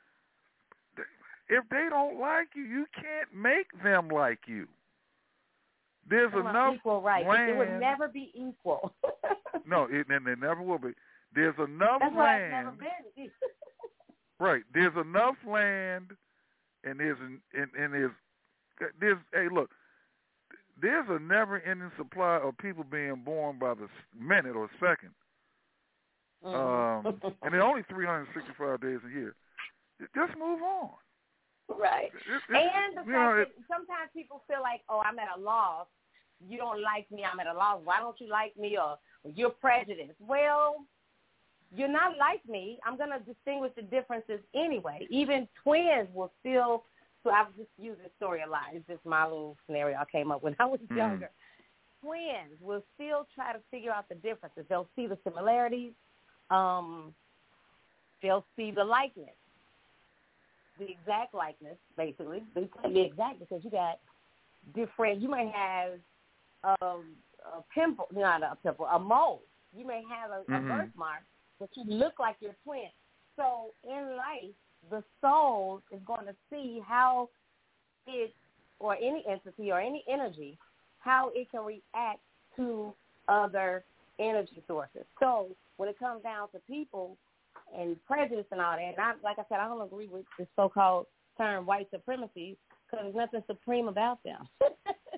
if they don't like you, you can't make them like you. There's Come enough on, equal right. land. It would never be equal. No, it, and there never will be. There's enough That's land. why it's never been. Right. There's enough land, and there's and, and there's there's hey look. There's a never-ending supply of people being born by the minute or second. Mm-hmm. Um, and there are only three hundred sixty-five days a year. Just move on. Right. It, it, and the fact know, that it, sometimes people feel like, oh, I'm at a loss. You don't like me. I'm at a loss. Why don't you like me? Or, or you're prejudiced. Well, you're not like me. I'm going to distinguish the differences anyway. Even twins will still... So I've just used this story a lot. It's just my little scenario I came up with when I was younger. Mm. Twins will still try to figure out the differences. They'll see the similarities. Um, they'll see the likeness, the exact likeness, basically. They can't be exact because you got different. You may have um, a pimple, not a pimple, a mole. You may have a, mm-hmm. a birthmark, but you look like your twin. So in life, the soul is going to see how it, or any entity or any energy, how it can react to other energy sources. So when it comes down to people and prejudice and all that, and I, like I said, I don't agree with the so-called term white supremacy because there's nothing supreme about them.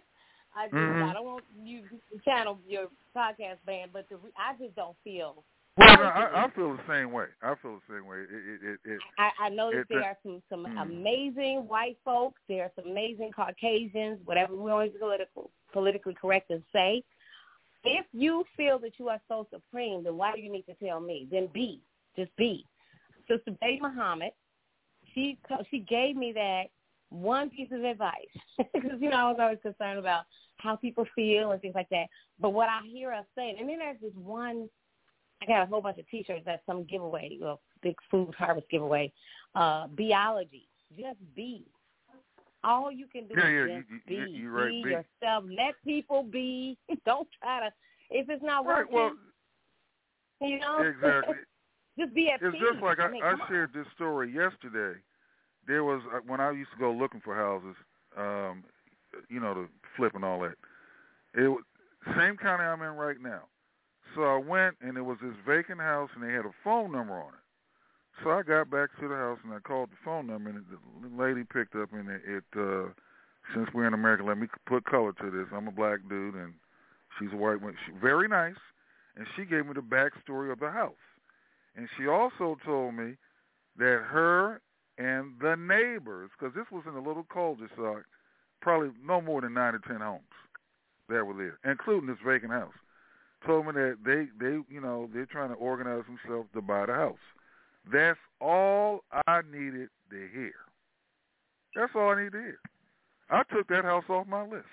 I, just, mm-hmm. I don't want you to channel your podcast band, but the, I just don't feel Well, no, I, I feel the same way. I feel the same way. It, it, it, it, I, I know that it, there are some, some mm. amazing white folks. There are some amazing Caucasians, whatever we always political, politically correct and say. If you feel that you are so supreme, then why do you need to tell me? Then be. Just be. Sister Bay Muhammad, she she gave me that one piece of advice. Because, you know, I was always concerned about how people feel and things like that. But what I hear us saying, and then there's this one, I got a whole bunch of T-shirts that's some giveaway, well, big food harvest giveaway, uh, biology. Just be. All you can do yeah, is yeah, just you, be. you, you right, be be yourself. Let people be. Don't try to, if it's not right, working, well, you know. exactly. Just be at It's peace. just like I, I, mean, I shared this story yesterday. There was, when I used to go looking for houses, um, you know, to flip and all that. It was same county I'm in right now. So I went, and there was this vacant house, and they had a phone number on it. So I got back to the house, and I called the phone number, and the lady picked up, and it, it uh, since we're in America, let me put color to this. I'm a black dude, and she's a white woman. She, very nice, and she gave me the backstory of the house. And she also told me that her and the neighbors, because this was in a little cul-de-sac, probably no more than nine or ten homes that were there, including this vacant house, told me that they, they, you know, they're trying to organize themselves to buy the house. That's all I needed to hear. That's all I needed to hear. I took that house off my list.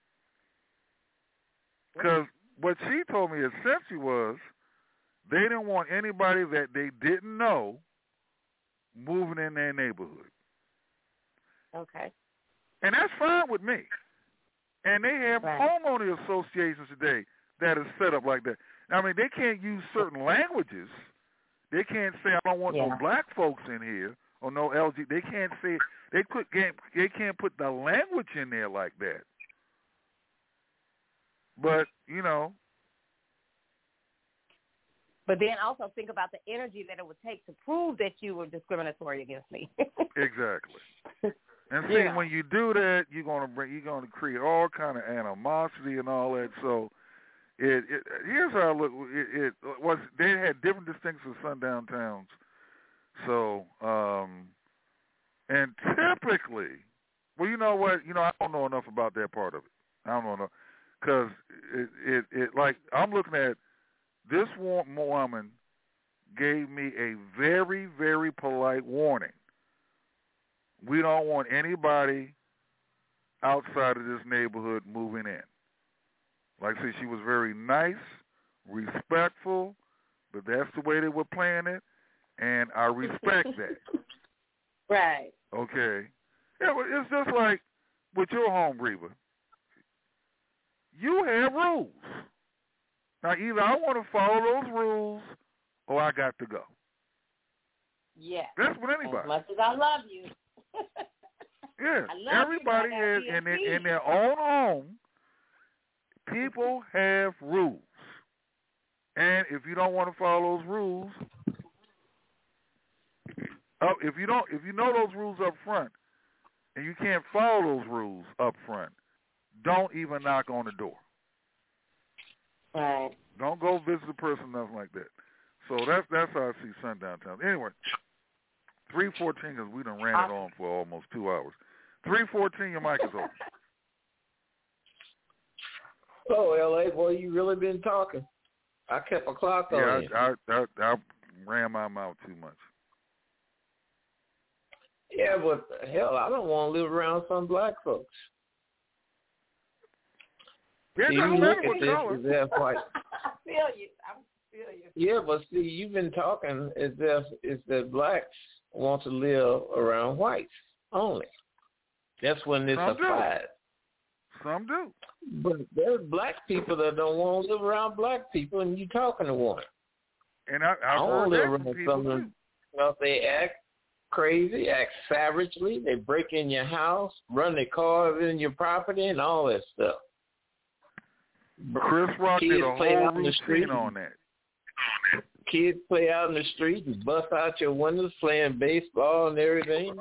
Because what she told me essentially was they didn't want anybody that they didn't know moving in their neighborhood. Okay. And that's fine with me. And they have right. homeowner associations today that are set up like that. I mean, they can't use certain languages. They can't say, I don't want yeah. no black folks in here or no L G. They can't say, they, could, can't, they can't put the language in there like that. But, you know. But then also think about the energy that it would take to prove that you were discriminatory against me. Exactly. And see, yeah. when you do that, you're gonna bring, you're gonna create all kind of animosity and all that. So, it, it here's how I look. It, it was they had different distinctions of sundown towns. So, um, and typically, well, you know what? You know, I don't know enough about that part of it. I don't know enough because it, it, it, like I'm looking at this woman gave me a very, very polite warning. We don't want anybody outside of this neighborhood moving in. Like I said, she was very nice, respectful, but that's the way they were playing it, and I respect that. Right. Okay. Yeah, but it's just like with your home, Reba. You have rules. Now, either I want to follow those rules or I got to go. Yeah. That's with anybody. As much as I love you. Yeah. I love Everybody you, has, in their, in their own home, people have rules. And if you don't want to follow those rules, uh, if you don't, if you know those rules up front, and you can't follow those rules up front, don't even knock on the door. Right. Don't go visit a person, nothing like that. So that's that's how I see sundown towns. Anyway, three fourteen, because we done ran it on for almost two hours. three fourteen, your mic is open. Oh, L A, boy, you really been talking. I kept a clock on yeah, you. I, I, I, I ran my mouth too much. Yeah, but hell, I don't want to live around some black folks. Yeah, see, you look at this color. as if like, I feel you. I feel you. yeah, but see, you've been talking as if it's that blacks want to live around whites only. That's when this Some applies. Do. Some do. But there's black people that don't want to live around black people, and you talking to one. And I, I've I don't heard live that around from people some of too. them. Well, they act crazy, act savagely. They break in your house, run their cars in your property, and all that stuff. Chris Rock Kids did a play whole out in the street. routine on that. Kids play out in the street and bust out your windows playing baseball and everything.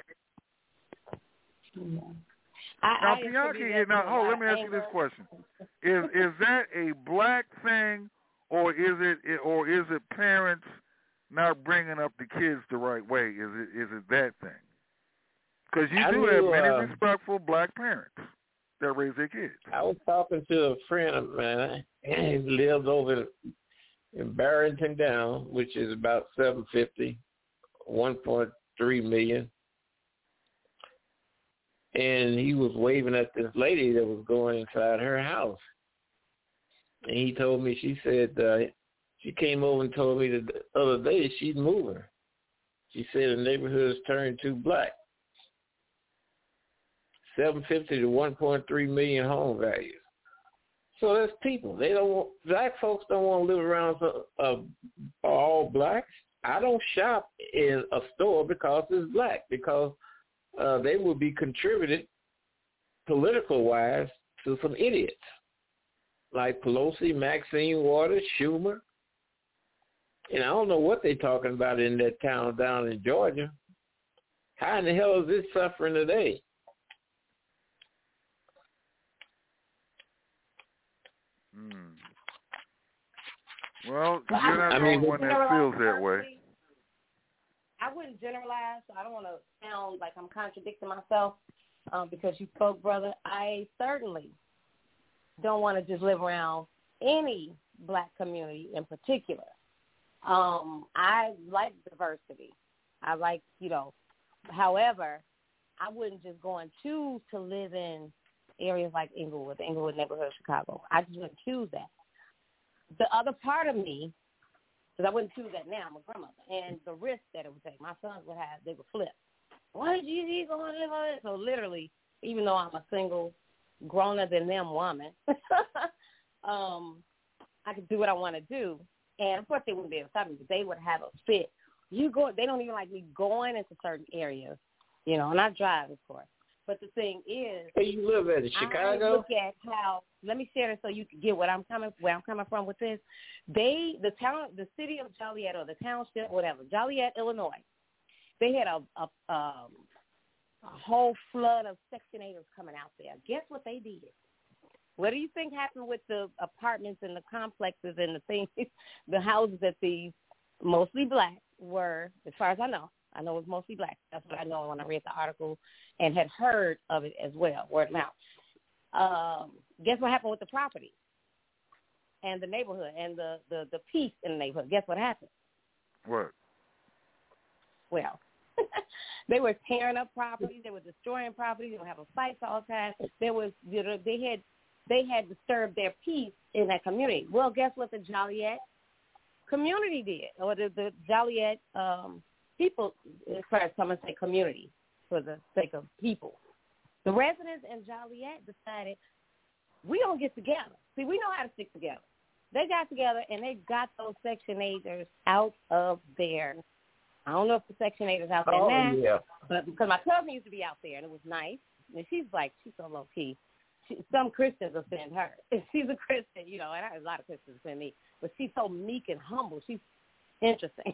I, Now, I Bianchi, now, hold, let me ask you this question. Is is that a black thing or is it, or is it parents not bringing up the kids the right way? Is it, is it that thing? Because you I do knew, have many uh, respectful black parents that raise their kids. I was talking to a friend of mine. He lives over in Barrington Down, which is about seven fifty, one point three million. And he was waving at this lady that was going inside her house. And he told me, she said, uh, she came over and told me that the other day she's moving. She said the neighborhood's turned too black. seven fifty to one point three million home values. So that's people. They don't want, black folks don't want to live around uh, all blacks. I don't shop in a store because it's black, because uh, they will be contributed political-wise to some idiots like Pelosi, Maxine Waters, Schumer. And I don't know what they're talking about in that town down in Georgia. How in the hell is this suffering today? Hmm. Well, Well, you're not I, the I only one that feels that way. I wouldn't generalize, so I don't want to sound like I'm contradicting myself um, because you spoke, brother. I certainly don't want to just live around any black community in particular. Um, I like diversity. I like, you know, however, I wouldn't just go and choose to live in areas like Inglewood, the Inglewood neighborhood of Chicago. I just wouldn't choose that. The other part of me, because I wouldn't choose that now, I'm a grandmother, and the risk that it would take, my sons would have, they would flip. Why did you go and live on it? So literally, even though I'm a single, growner than them woman, um, I could do what I want to do. And of course, they wouldn't be able to stop me, but they would have a fit. You go, they don't even like me going into certain areas, you know, and I drive, of course. But the thing is, hey, you live at Chicago? I look at how. Let me share this so you can get what I'm coming, where I'm coming from with this. They, the town, the city of Joliet or the township, whatever, Joliet, Illinois. They had a a, um, a whole flood of Section eighters coming out there. Guess what they did? What do you think happened with the apartments and the complexes and the things, the houses that these mostly black were, as far as I know? I know it was mostly black. That's what I know when I read the article and had heard of it as well, word of mouth. Um, guess what happened with the property and the neighborhood and the, the, the peace in the neighborhood? Guess what happened? What? Well, they were tearing up properties. They were destroying properties. They were having fights all the time. There was, you know, they had they had disturbed their peace in that community. Well, guess what the Joliet community did, or the, the Joliet um, people, as far as some say community, for the sake of people. The residents in Joliet decided, we don't get together. See, we know how to stick together. They got together, and they got those Section eighters out of there. I don't know if the Section eighters out there oh, now, yeah. but because my cousin used to be out there, and it was nice. And she's like, she's so low-key. She, some Christians offend her. She's a Christian, you know, and I have a lot of Christians offend me, but she's so meek and humble. She's interesting.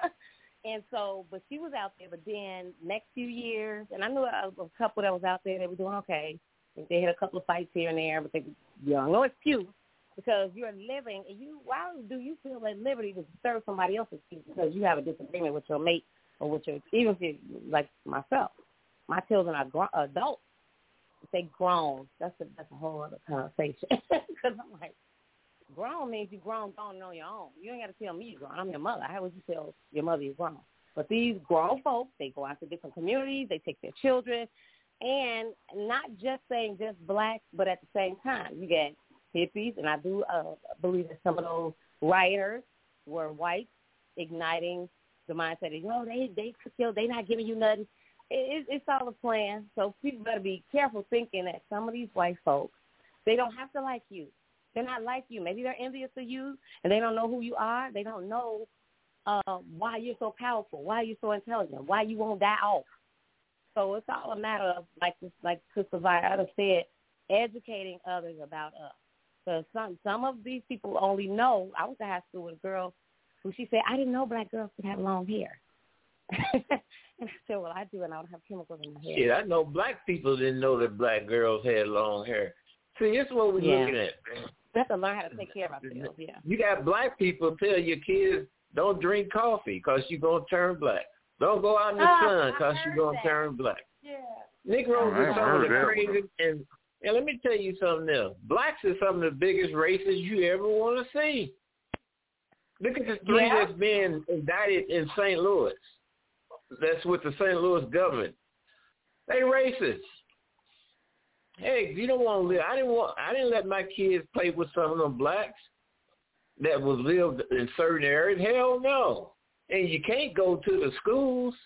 And so, but she was out there, but then next few years, and I knew a, a couple that was out there, they were doing okay. They had a couple of fights here and there, but they were young. No excuse, because you're living, and you, why do you feel at liberty to disturb somebody else's peace because you have a disagreement with your mate or with your, even if you, like myself, my children are gr- adults. If they grown, that's a, that's a whole other conversation. Because I'm like, grown means you grown, grown on your own. You ain't got to tell me you're grown. I'm your mother. How would you tell your mother you're grown? But these grown folks, they go out to different communities. They take their children. And not just saying just blacks, but at the same time, you get hippies. And I do uh, believe that some of those rioters were whites igniting the mindset of, you know, they, they killed, they not giving you nothing. It, it's all a plan. So people better be careful thinking that some of these white folks, they don't have to like you. They're not like you. Maybe they're envious of you, and they don't know who you are. They don't know uh, why you're so powerful, why you're so intelligent, why you won't die off. So it's all a matter of, like this, like Sister Viola said, educating others about us. So some some of these people only know. I went to high school with a girl who she said, I didn't know black girls could have long hair. And I said, well, I do, and I don't have chemicals in my hair. Shit, I know black people didn't know that black girls had long hair. See, this is what we're yeah. looking at. We have to learn how to take care of ourselves, yeah. You got black people tell your kids, don't drink coffee because you're going to turn black. Don't go out in the Oh, sun because I you're heard going to that. turn black. Yeah. Negroes I are ain't some of heard the that one. craziest, and, and let me tell you something else. Blacks are some of the biggest races you ever want to see. Look at the three Yeah. that's being indicted in Saint Louis. That's with the Saint Louis government. They racist. Hey, you don't want to live. I didn't want. I didn't let my kids play with some of them blacks that was lived in certain areas. Hell no. And you can't go to the schools.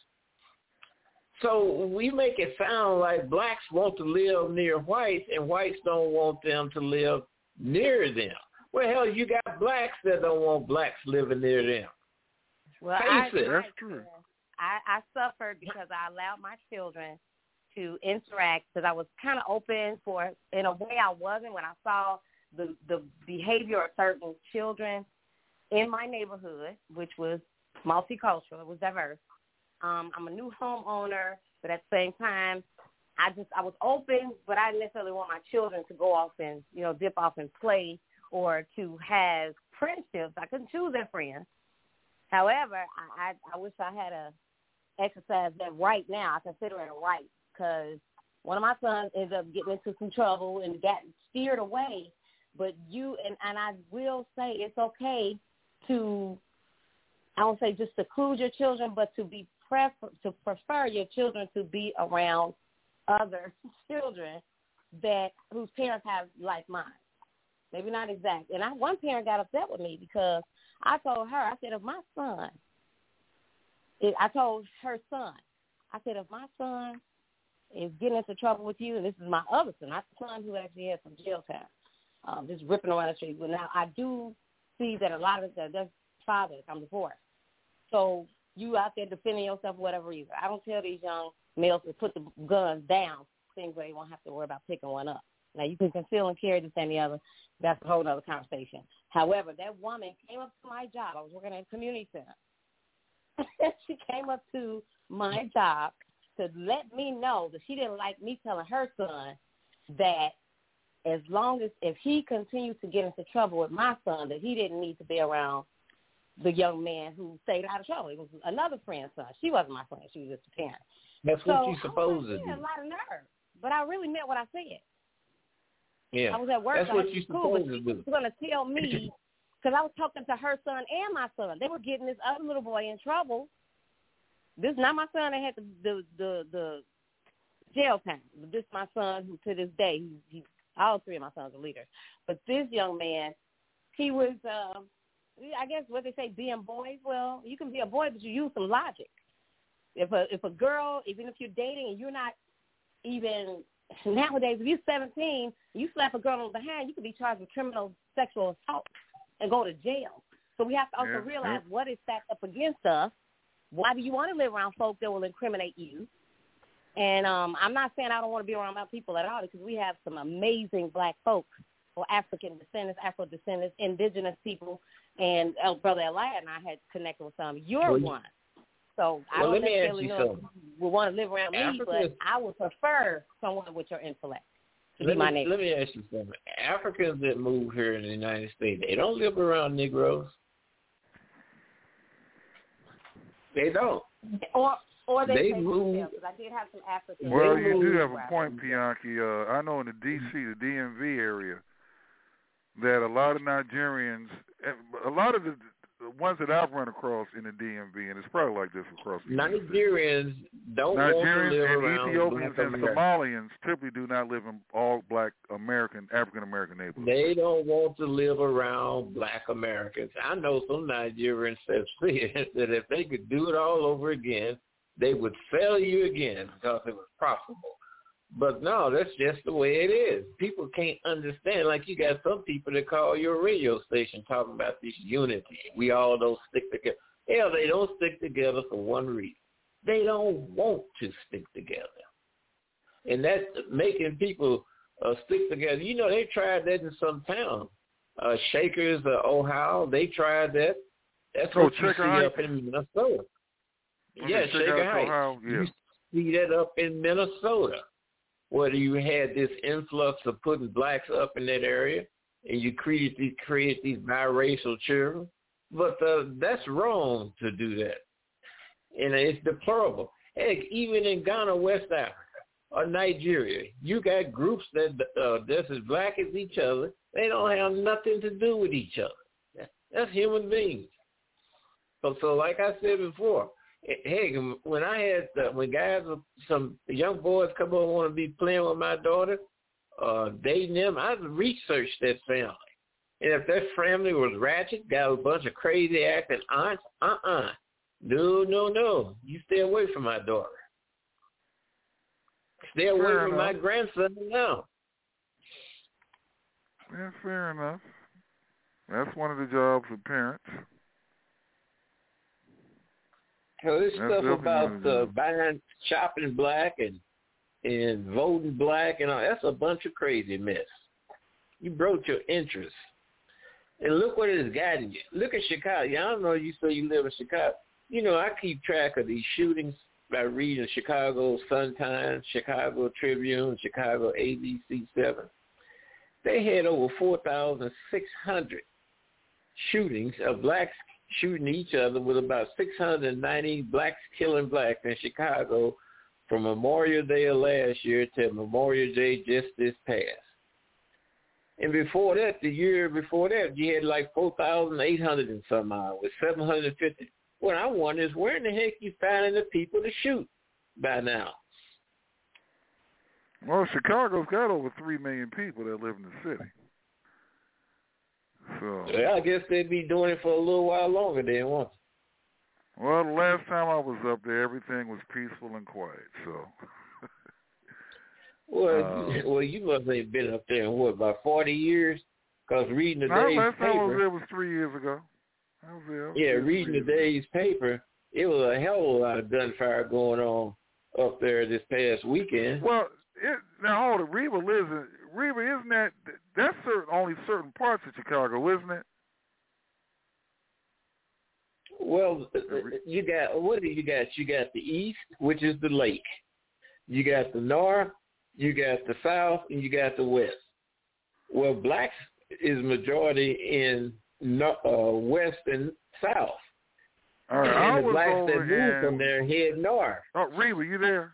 So we make it sound like blacks want to live near whites and whites don't want them to live near them. Well, hell, you got blacks that don't want blacks living near them. Well, Face I, it. That's true. I, I suffered because I allowed my children to interact because I was kind of open for, in a way I wasn't when I saw the, the behavior of certain children in my neighborhood, which was multicultural, it was diverse. Um, I'm a new homeowner, but at the same time, I just, I was open, but I didn't necessarily want my children to go off and, you know, dip off and play or to have friendships. I couldn't choose their friends. However, I, I, I wish I had a exercise that right now. I consider it a right because one of my sons ended up getting into some trouble and got steered away. But you, and, and I will say it's okay to, I won't say just seclude your children, but to be prefer, to prefer your children to be around other children that whose parents have like mine. Maybe not exact. And I, one parent got upset with me because I told her, I said, if my son, if, I told her son, I said, if my son is getting into trouble with you, and this is my other son, not the son who actually had some jail time, um, just ripping around the street. But now I do see that a lot of the, their fathers, I'm divorced. So you out there defending yourself for whatever reason. I don't tell these young males to put the guns down, things where they won't have to worry about picking one up. Now, you can conceal and carry this and the other. That's a whole other conversation. However, that woman came up to my job. I was working at a community center. She came up to my job to let me know that she didn't like me telling her son that as long as if he continued to get into trouble with my son, that he didn't need to be around the young man who stayed out of trouble. It was another friend's son. She wasn't my friend. She was just a parent. That's so what you're supposed like, to yeah, do. a lot of nerve. But I really meant what I said. Yeah, I was at work. that's so what I you're school, supposed but to she do. was going to tell me, because I was talking to her son and my son. They were getting this other little boy in trouble. This is not my son that had the the the, the jail time. But this is my son who, to this day, he, he, all three of my sons are leaders. But this young man, he was, uh, I guess what they say, being boys. Well, you can be a boy, but you use some logic. If a if a girl, even if you're dating and you're not even nowadays, if you're seventeen, you slap a girl on the hand, you could be charged with criminal sexual assault and go to jail. So we have to also Yeah, realize yeah. what is stacked up against us. Why do you want to live around folks that will incriminate you? And um, I'm not saying I don't want to be around my people at all, because we have some amazing black folks, or African descendants, Afro descendants, indigenous people, and uh, Brother Eli and I had connected with some. You're Well, one. So I well, don't let me ask necessarily you know something. if you would want to live around Africa me, is- but I would prefer someone with your intellect to Let be my me, neighbor. let me ask you something. Africans that move here in the United States, they don't live around Negroes. They don't. Or or they, They say move- themselves, because I did have some Africans. Well, They you do move have a point, Bianchi. Uh, I know in the D C, the D M V area, that a lot of Nigerians, a lot of the, the ones that I've run across in the D M V, and it's probably like this across the United States. Nigerians don't want to Nigerians live and around Ethiopians black and Americans. Somalians typically do not live in all black American, African American neighborhoods. They don't want to live around black Americans. I know some Nigerians that said that if they could do it all over again, they would sell you again because it was profitable. But no, that's just the way it is. People can't understand. Like you got some people that call your radio station talking about this unity. We all don't stick together. Hell, they don't stick together for one reason. They don't want to stick together. And that's making people uh, stick together. You know, they tried that in some town. Uh, Shakers, uh, Ohio, they tried that. That's Oh, what you Shaker see Heights? up in Minnesota. Okay, Yeah, Shaker Shaker Heights, Heights. Ohio, yeah. You see that up in Minnesota, where you had this influx of putting blacks up in that area, and you create these, create these biracial children. But uh, that's wrong to do that. And it's deplorable. Heck, even in Ghana, West Africa, or Nigeria, you got groups that uh, that's as black as each other. They don't have nothing to do with each other. That's human beings. So, so like I said before, hey, when I had uh, when guys, some young boys come over and want to be playing with my daughter, uh, dating them, I researched that family. And if that family was ratchet, got a bunch of crazy acting aunts, uh-uh. No, no, no. You stay away from my daughter. Stay away fair from enough. my grandson now. Yeah, fair enough. That's one of the jobs of parents. So this That's stuff about definitely one of the uh, jobs. buying, shopping black and and voting black and all, that's a bunch of crazy mess. You broke your interest. And look what it has gotten you. Look at Chicago. I don't know, you say you live in Chicago. You know, I keep track of these shootings by reading Chicago Sun-Times, Chicago Tribune, Chicago A B C seven. They had over four thousand six hundred shootings of blacks shooting each other, with about six hundred ninety blacks killing blacks in Chicago from Memorial Day of last year to Memorial Day just this past. And before that, the year before that, you had like four thousand eight hundred and some odd with seven hundred fifty. What I wonder is where in the heck you finding the people to shoot by now? Well, Chicago's got over three million people that live in the city. So, Well, I guess they'd be doing it for a little while longer than once. well, the last time I was up there, everything was peaceful and quiet. So, Well, Uh, well, you must have been up there in what, about forty years? Because reading the no, day's last time I was paper, there was three years ago. I was there. I was yeah, there reading three the years day's paper, it was a hell of a lot of gunfire going on up there this past weekend. Well, it, now hold it. Reba lives in Reba. Isn't that that's certain, only certain parts of Chicago, isn't it? Well, you got, what do you got? You got the east, which is the lake. You got the north, you got the south, and you got the west. Well, blacks is majority in no, uh, west and south. All right, I And the was blacks over that moved in- from there head north. Oh, Reba, you there?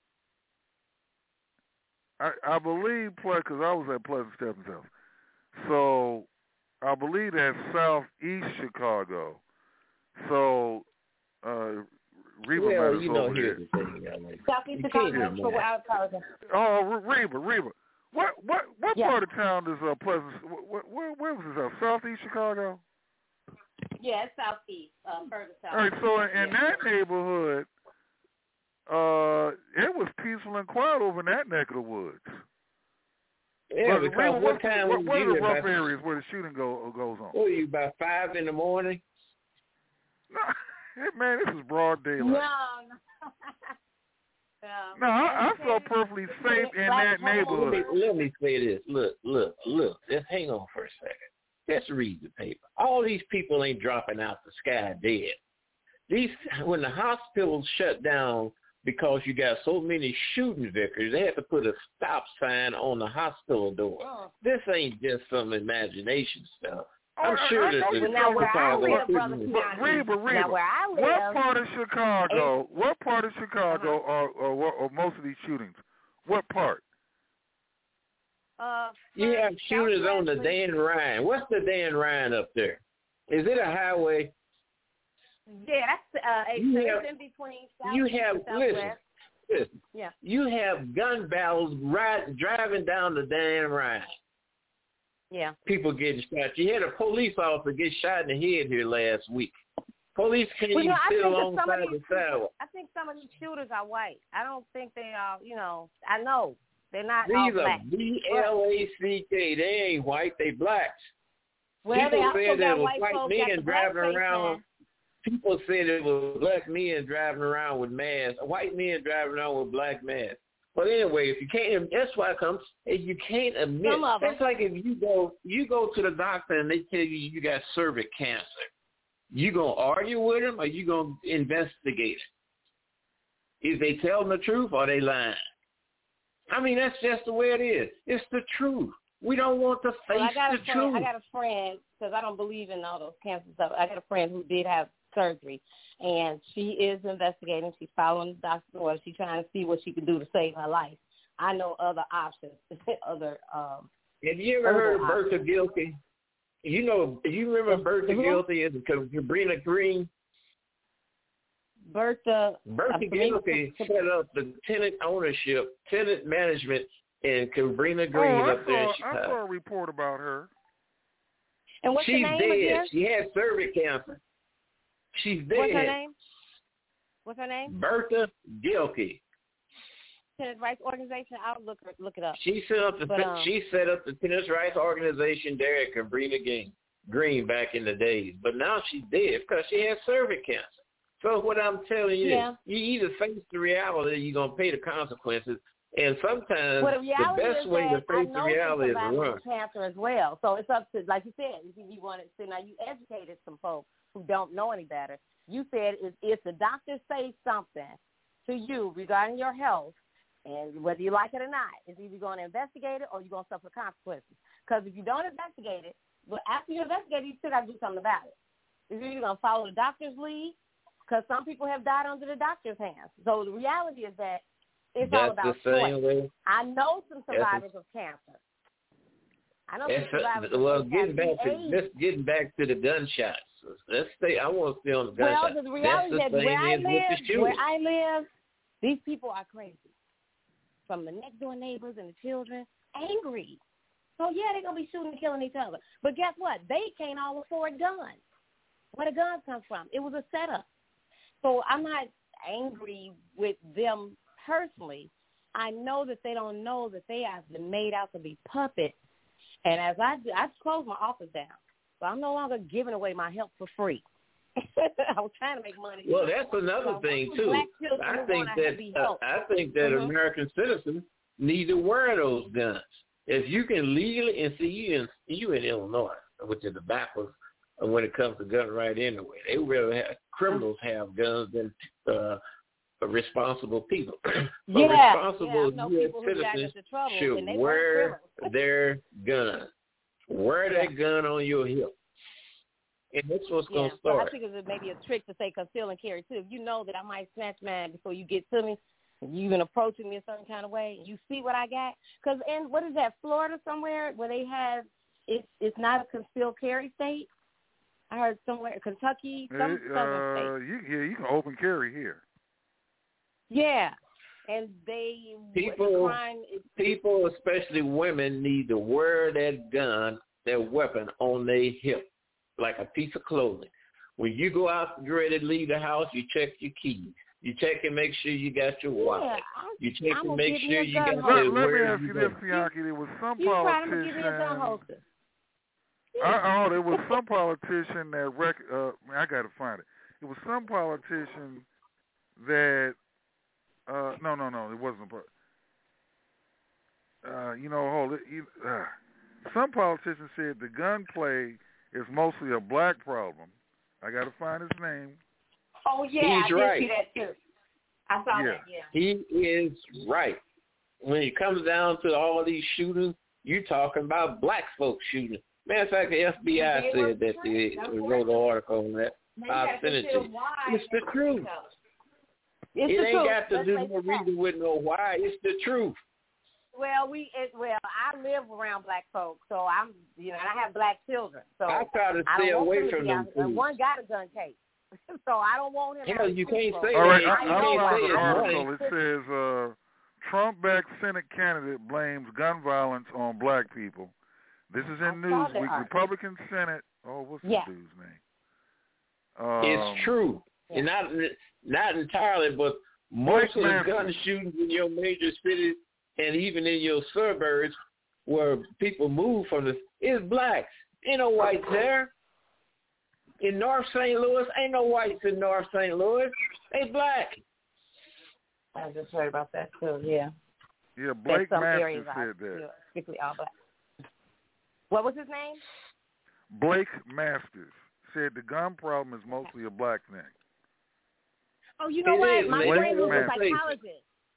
I I believe because I was at Pleasant Stephen's house, so I believe that's southeast Chicago. So, uh, Reba Well, might have you know, over here's there. the thing. I mean, Southeast you can't Chicago, do for that. I apologize. Oh, Re- Reba, Reba. What what what Yeah. part of town is uh, Pleasant? What, where where was this? Uh, southeast Chicago. Yeah, it's southeast, uh, further south. All right, so in, in Yeah. that neighborhood, uh, it was peaceful and quiet over in that neck of the woods. Yeah, But because Reba, what what's the- time what, was what you are the there? rough About, areas where the shooting go, goes on? what were you, about five in the morning? Hey, man, this is broad daylight. No, no. no, No, I, I felt perfectly safe in that Let me, neighborhood. let me say this. Look, look, look. Just hang on for a second. Let's read the paper. All these people ain't dropping out the sky dead. These, when the hospitals shut down because you got so many shooting victims, they had to put a stop sign on the hospital door. Oh. This ain't just some imagination stuff. I'm Oh, sure I- I that know the you're Now, where I Chicago live, prison- Brother But Keanu, Reba, Reba, now where I live, what part of Chicago? Eight- What part of Chicago are, are, are, are most of these shootings? What part? uh, You have shooters on the Southwest, Dan Ryan. What's the Dan Ryan up there? Is it a highway? yeah, that's uh, it's, You it's have- in between south You and have, southwest. listen, listen. Yeah. You have gun battles right, driving down the Dan Ryan. Yeah. People getting shot. You had a police officer get shot in the head here last week. Police can't Well, even no, I sit think that some of alongside these the sidewalk. I think some of these shooters are white. I don't think they are. You know, I know they're not all These are black. B L A C K. They ain't white. They blacks. Well, they People also said got it was white white folks got men the driving blackface around. man. People said it was black men driving around with masks. White men driving around with black masks. But anyway, if you can't, that's why it comes. If you can't admit, Some of 'em. that's like if you go, you go to the doctor and they tell you you got cervix cancer. You gonna argue with them or you gonna investigate it? Is they telling the truth or they lying? I mean, that's just the way it is. It's the truth. We don't want to face well, I got the a friend, truth. I got a friend, because I don't believe in all those cancer stuff. I got a friend who did have surgery, and she is investigating. She's following the doctor's orders. She's trying to see what she can do to save her life. I know other options, other um Have you ever heard of Bertha Gilkey? You know, you remember Bertha Who? Gilkey and Sabrina Green? Bertha Bertha Gilkey set up the tenant ownership, tenant management in Sabrina Green oh, up I there in saw, I Chicago. saw a report about her. And what's She's her name dead. again? She had cervix cancer. She's dead. What's her name? What's her name? Bertha Gilkey. Tenant rights organization. I'll look her, look it up. She set up the But, um, she set up the tenants rights organization there at Sabrina Green, Green back in the days. But now she's dead because she had cervix cancer. So what I'm telling you Yeah. is, you either face the reality, you're gonna pay the consequences, and sometimes Well, the the reality best is way to that I face the know reality is somebody to run. with cancer as well. So it's up to, like you said, if you want to, so now you educated some folks who don't know any better. You said if, if the doctor says something to you regarding your health, and whether you like it or not, it's either going to investigate it or you're going to suffer consequences. Because if you don't investigate it, but after you investigate it, you still got to do something about it. You're either going to follow the doctor's lead, because some people have died under the doctor's hands. So the reality is that it's all That's about the same choice. way. I know some That's survivors of cancer. I know some That's survivors a, of well, H I V getting back to AIDS. let's getting back to the gunshots. Let's stay. I want to stay on the Well, gunshots. the reality That's is the that thing where I is with the live, shooting. where I live, these people are crazy. From the next door neighbors and the children, angry. So yeah, they're gonna be shooting and killing each other. But guess what? They can't all afford guns. Where the guns come from? It was a setup. So I'm not angry with them personally. I know that they don't know that they have been made out to be puppets. And as I do, I closed my office down. So I'm no longer giving away my help for free. I was trying to make money. Well, that's another So thing most too. black children I who think wanna that be uh, helped. I think that Mhm. American citizens need to wear those guns. If you can legally, and see you in you in Illinois, which is the backwards when it comes to gun right anyway. They really have criminals have guns than uh, responsible people. But Yeah, responsible yeah, I know U S people who got citizens into trouble and should they weren't wear criminals. their gun. Wear that gun on your hip. And that's what's Yeah, going to so I start. think it's maybe a trick to say conceal and carry too. If you know that I might snatch mine before you get to me, if you've been approaching me a certain kind of way, you see what I got. Because in, what is that, Florida somewhere where they have, it's it's not a concealed carry state? I heard somewhere, Kentucky, some It, southern uh, state. you, yeah, you can open carry here. Yeah, and they, the People, crime is, people, especially women, need to wear that gun, that weapon, on their hip, like a piece of clothing. When you go out, get ready to leave the house, you check your keys. You check and make sure you got your wallet. yeah, I'm, You check I'm and gonna make give me sure a you gun got holster. to Let, let me where ask you you go. this, Bianchi. There was some You right, I'm gonna give me a gun politician. holster. I, oh, there was some politician that rec. Uh, I got to find it. It was some politician that. Uh, no, no, no. It wasn't. But uh, you know, hold it. You, uh, some politician said the gunplay is mostly a black problem. I got to find his name. Oh yeah, He's I did right. see that too. I saw Yeah. that. Yeah. He is right. When it comes down to all these shootings, you talking about black folks shooting. Matter of fact, the F B I said that they, they wrote an article on that. I'll send it to you. It's the truth. It's It the ain't truth. got to Let's do face no the fact. reason with no why. It's the truth. Well, we it, well, I live around black folks, so I'm you know, and I have black children, so I try to I stay don't want away them to from be them out there. fools. One got a gun case, so I don't want him. Hell, out you there. can't say All right, that. I, You I can't found say an it's article. money. It says uh, Trump-backed Senate candidate blames gun violence on black people. This is in I saw that Newsweek. article. Republican Senate. Oh, what's Yeah. the dude's name? Um, It's true. Yeah. And not not entirely, but most of the Masters. gun shootings in your major cities and even in your suburbs where people move from the is blacks. Ain't no whites there. In North Saint Louis, ain't no whites in North Saint Louis. They black. I just heard about that too. Yeah. Yeah, Blake some Masters areas said are, that. you know, strictly all black. What was his name? Blake Masters said the gun problem is mostly a black thing. Oh, you know It what? is, My man. friend was a Blake Masters. psychologist.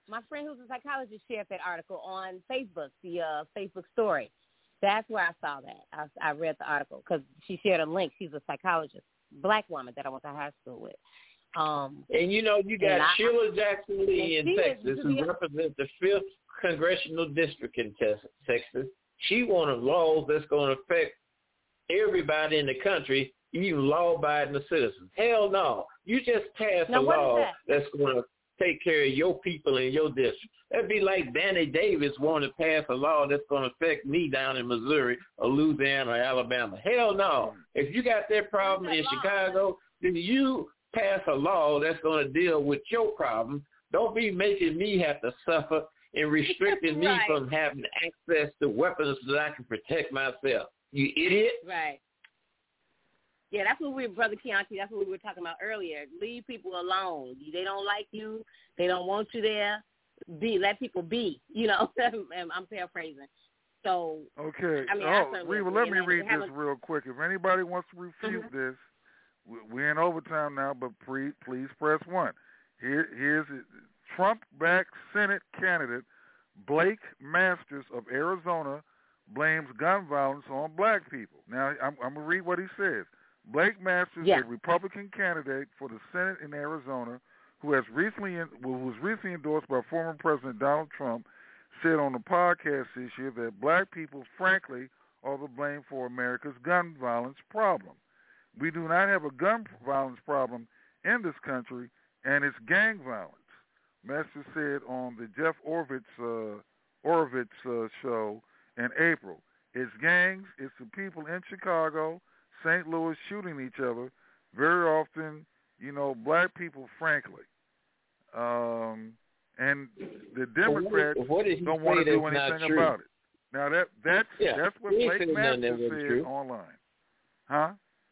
my friend who's a psychologist shared that article on Facebook, the uh, Facebook story. That's where I saw that. I, I read the article because she shared a link. She's a psychologist, black woman that I went to high school with. Um, and you know, you got I, Sheila Jackson Lee in Texas, who is, represents the fifth congressional district in Texas. She wanted laws that's going to affect everybody in the country, even law-abiding citizens. Hell no. You just passed now, a law that? that's going to take care of your people in your district. That'd be like Danny Davis wanting to pass a law that's going to affect me down in Missouri or Louisiana or Alabama. Hell no. If you got that problem in Chicago, then you pass a law that's going to deal with your problem. Don't be making me have to suffer and restricting right. me from having access to weapons so that I can protect myself. You idiot. Right. Yeah, that's what we, Brother Keontae, that's what we were talking about earlier. Leave people alone. They don't like you. They don't want you there. Be Let people be, you know. I'm paraphrasing. So, okay. I mean, oh, I Reva, let me read this real quick. If anybody wants to refute mm-hmm. this, we're in overtime now, but pre, please press one. Here, here's it. Trump-backed Senate candidate Blake Masters of Arizona blames gun violence on black people. Now, I'm, I'm going to read what he says. Blake Masters, yeah. a Republican candidate for the Senate in Arizona, who has recently who was recently endorsed by former President Donald Trump, said on the podcast this year that black people, frankly, are to blame for America's gun violence problem. We do not have a gun violence problem in this country, and it's gang violence. Masters said on the Jeff Oravits, uh, Oravits uh, show in April. It's gangs, it's the people in Chicago, Saint Louis shooting each other, very often, you know, black people, frankly. Um, and the Democrats what, what don't want to do anything about it. Now, that that's yeah, that's what Blake Masters said true. online. Huh?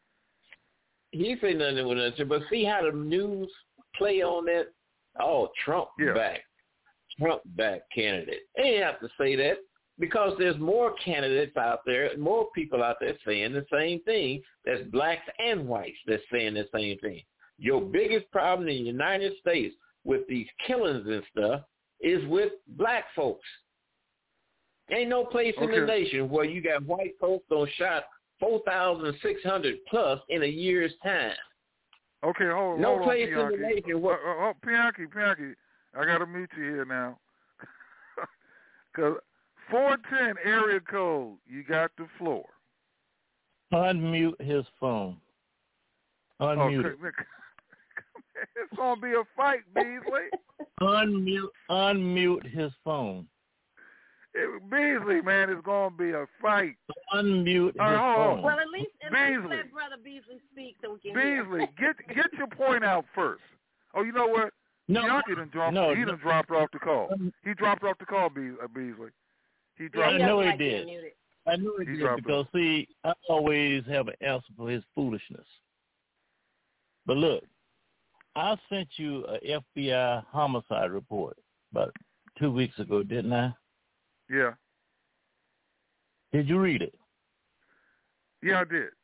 He said nothing that was true, but see how the news play on that? Oh, Trump yeah. back. Trump back candidate. They didn't have to say that. Because there's more candidates out there, more people out there saying the same thing. There's blacks and whites that's saying the same thing. Your biggest problem in the United States with these killings and stuff is with black folks. Ain't no place okay. in the nation where you got white folks on shot four thousand six hundred plus in a year's time. Okay, hold, no hold on, place Pianki. in the nation where... Uh, uh, oh, Pianki, Pianki, I got to mute you here now. Because... four ten area code, you got the floor. Unmute his phone. Unmute oh, it. It's going to be a fight, Beasley. unmute unmute his phone. It, Beasley, man, it's going to be a fight. Unmute his uh, phone. Well, at least, at Beasley. least let Brother Beasley speak so we can Beasley, hear. get get your point out first. Oh, you know what? No, Bianchi done dropped, no, he done no. dropped off the call. He dropped off the call, Be- uh, Beasley. He dropped I know off. he did. I know he, he did because, off. see, I always have an answer for his foolishness. But look, I sent you a F B I homicide report about two weeks ago, didn't I? Yeah. Did you read it? Yeah, I did.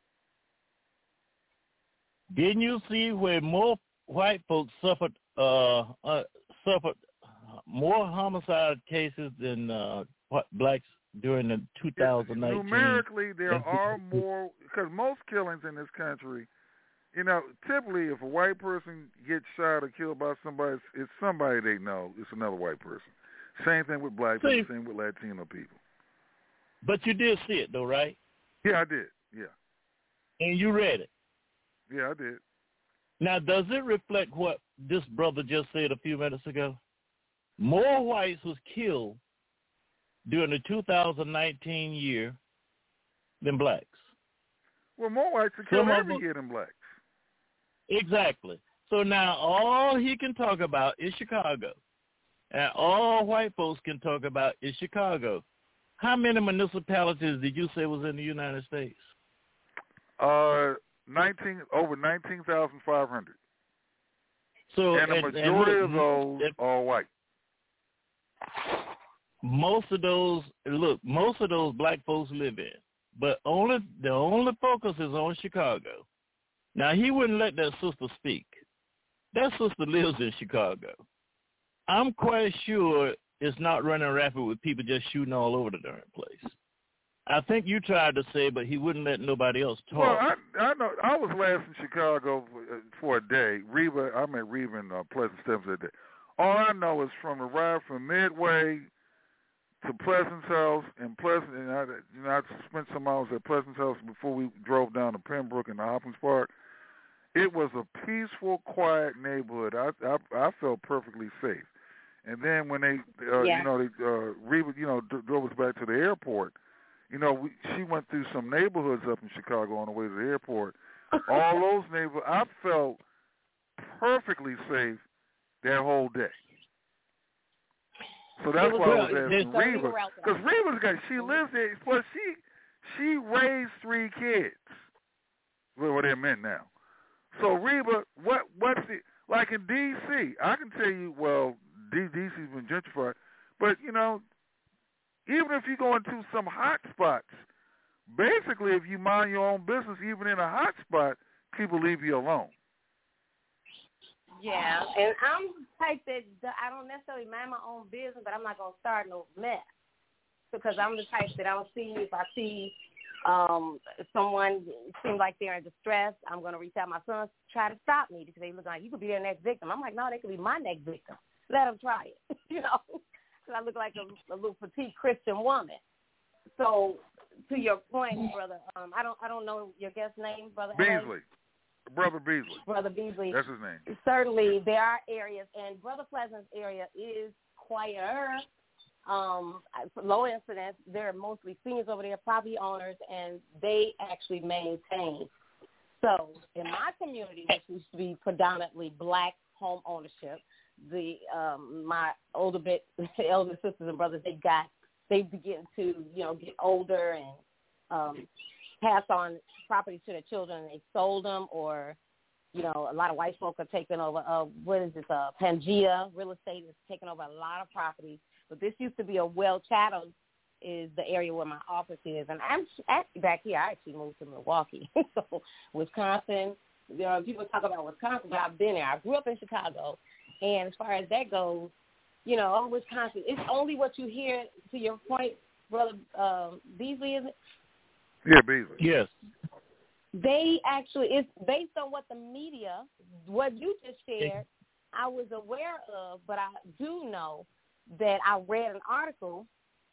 Didn't you see where more white folks suffered uh, uh, suffered more homicide cases than uh, what blacks during the two thousand nineteen? Numerically, there are more, because most killings in this country, you know, typically if a white person gets shot or killed by somebody, it's, it's somebody they know. It's another white person. Same thing with black people, same with Latino people. But you did see it, though, right? Yeah, I did, yeah. And you read it? Yeah, I did. Now, does it reflect what this brother just said a few minutes ago? More whites was killed during the two thousand nineteen year than blacks. Well, more whites are killed every year than blacks. Exactly. So now all he can talk about is Chicago. And all white folks can talk about is Chicago. How many municipalities did you say was in the United States? Uh, nineteen over nineteen thousand five hundred. So and the and, majority and look, of those and, are white. Most of those, look, most of those black folks live in, but only the only focus is on Chicago. Now he wouldn't let that sister speak. That sister lives in Chicago. I'm quite sure it's not running rapid with people just shooting all over the darn place. I think you tried to say, but he wouldn't let nobody else talk. Well, I, I know. I was last in Chicago for, for a day. Reba, I met Reba in uh, Pleasant Steps that day. All I know is from the ride from Midway to Pleasant's house, and Pleasant, and I, you know, I spent some hours at Pleasant's house before we drove down to Pembroke and the Hopkins Park. It was a peaceful, quiet neighborhood. I I, I felt perfectly safe. And then when they, uh, yeah. you know, they, uh, Reba, you know, d- drove us back to the airport. You know, we, she went through some neighborhoods up in Chicago on the way to the airport. All those neighborhoods, I felt perfectly safe that whole day. So that's why I was asking Reba, because Reba's got, she lives there. Plus, she she raised three kids. Well, what they're men now. So Reba, what what's the like in D C? I can tell you, well, D C's been gentrified, but you know. Even if you go into some hot spots, basically if you mind your own business, even in a hot spot, people leave you alone. Yeah, and I'm the type that I don't necessarily mind my own business, but I'm not going to start no mess because I'm the type that I'll see if I see um, someone seems like they're in distress, I'm going to reach out. My sons try to stop me because they look like, you could be their next victim. I'm like, no, they could be my next victim. Let them try it, you know. I look like a, a little petite Christian woman. So, to your point, brother, um, I don't, I don't know your guest's name, brother. Beasley, brother Beasley. Brother Beasley. That's his name. Certainly, there are areas, and Brother Pleasant's area is quieter, um, low incidence. There are mostly seniors over there, property owners, and they actually maintain. So, in my community, which used to be predominantly black home ownership. The um, my older bit elder sisters and brothers, they got they begin to you know get older and um, pass on property to their children. They sold them, or you know a lot of white folk are taking over. Uh, what is this? Uh, Pangea real estate is taking over a lot of property. But this used to be a well Chatham is the area where my office is, and I'm actually back here. I actually moved to Milwaukee, so Wisconsin. You know, people talk about Wisconsin, but I've been there. I grew up in Chicago. And as far as that goes, you know, oh, Wisconsin, it's only what you hear, to your point, Brother um, Beasley, is it? Yeah, Beasley. Yes. They actually, it's based on what the media, what you just shared, I was aware of, but I do know that I read an article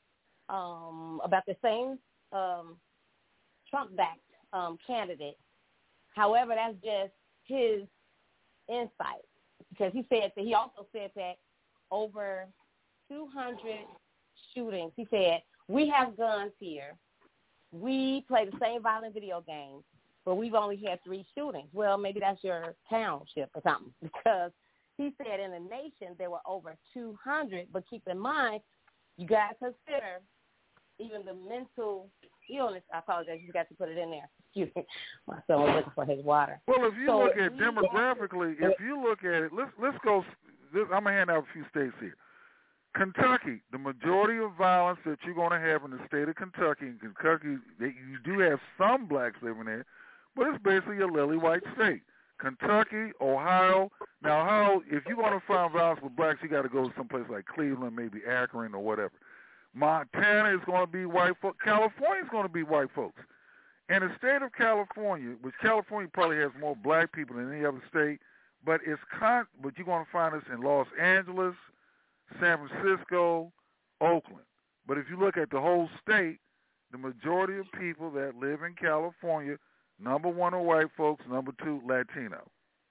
um, about the same um, Trump-backed um, candidate. However, that's just his insight. Because he said that he also said that over two hundred shootings. He said, we have guns here. We play the same violent video games, but we've only had three shootings. Well, maybe that's your township or something. Because he said in the nation there were over two hundred. But keep in mind, you got to consider even the mental illness. I apologize. You got to put it in there. Excuse me. My son was looking for his water. Well, if you so look at demographically, if you look at it, let's let's go. This, I'm gonna hand out a few states here. Kentucky, the majority of violence that you're going to have in the state of Kentucky, in Kentucky, you do have some blacks living there, but it's basically a lily white state. Kentucky, Ohio. Now, Ohio, if you're going to find violence with blacks, you got to go to someplace like Cleveland, maybe Akron or whatever. Montana is going to be white folks. California is going to be white folks. And the state of California, which California probably has more black people than any other state, but it's con- but you're going to find us in Los Angeles, San Francisco, Oakland. But if you look at the whole state, the majority of people that live in California, number one are white folks, number two, Latino.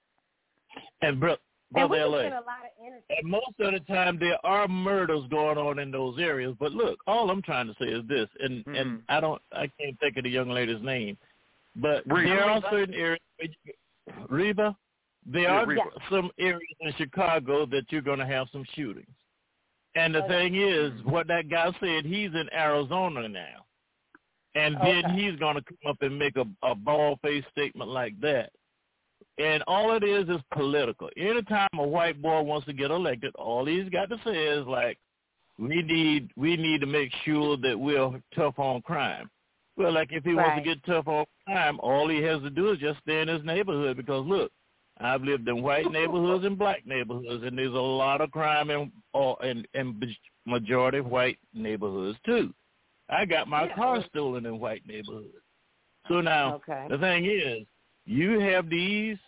And bro, and brother L A, a lot of and most of the time there are murders going on in those areas. But look, all I'm trying to say is this, and, mm-hmm. and I don't, I can't think of the young lady's name, but Reba. There are certain areas, Reba, there yeah, are Reba. some areas in Chicago that you're going to have some shootings. And the thing is, what that guy said, he's in Arizona now. And then okay. he's going to come up and make a, a bald-faced statement like that. And all it is is political. Anytime a white boy wants to get elected, all he's got to say is like, we need we need to make sure that we're tough on crime. Well, like if he right. wants to get tough on crime, all he has to do is just stay in his neighborhood because, look, I've lived in white neighborhoods and black neighborhoods, and there's a lot of crime in or in, in majority white neighborhoods too. I got my yeah. car stolen in white neighborhoods. So now okay. the thing is, you have these,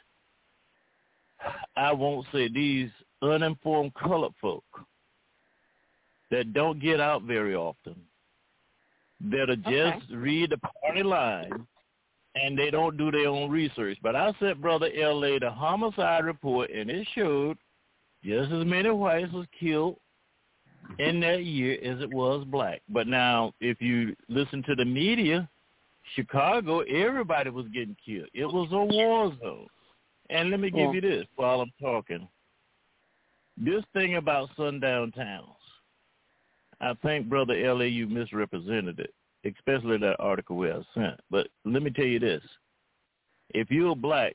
I won't say these uninformed colored folk that don't get out very often, that'll just okay. read the party line, and they don't do their own research. But I sent Brother L A the homicide report, and it showed just as many whites was killed in that year as it was black. But now, if you listen to the media, Chicago, everybody was getting killed. It was a war zone. And let me give yeah. you this while I'm talking. This thing about sundown towns, I think, Brother L A, you misrepresented it, especially that article where I sent. But let me tell you this. If you're black,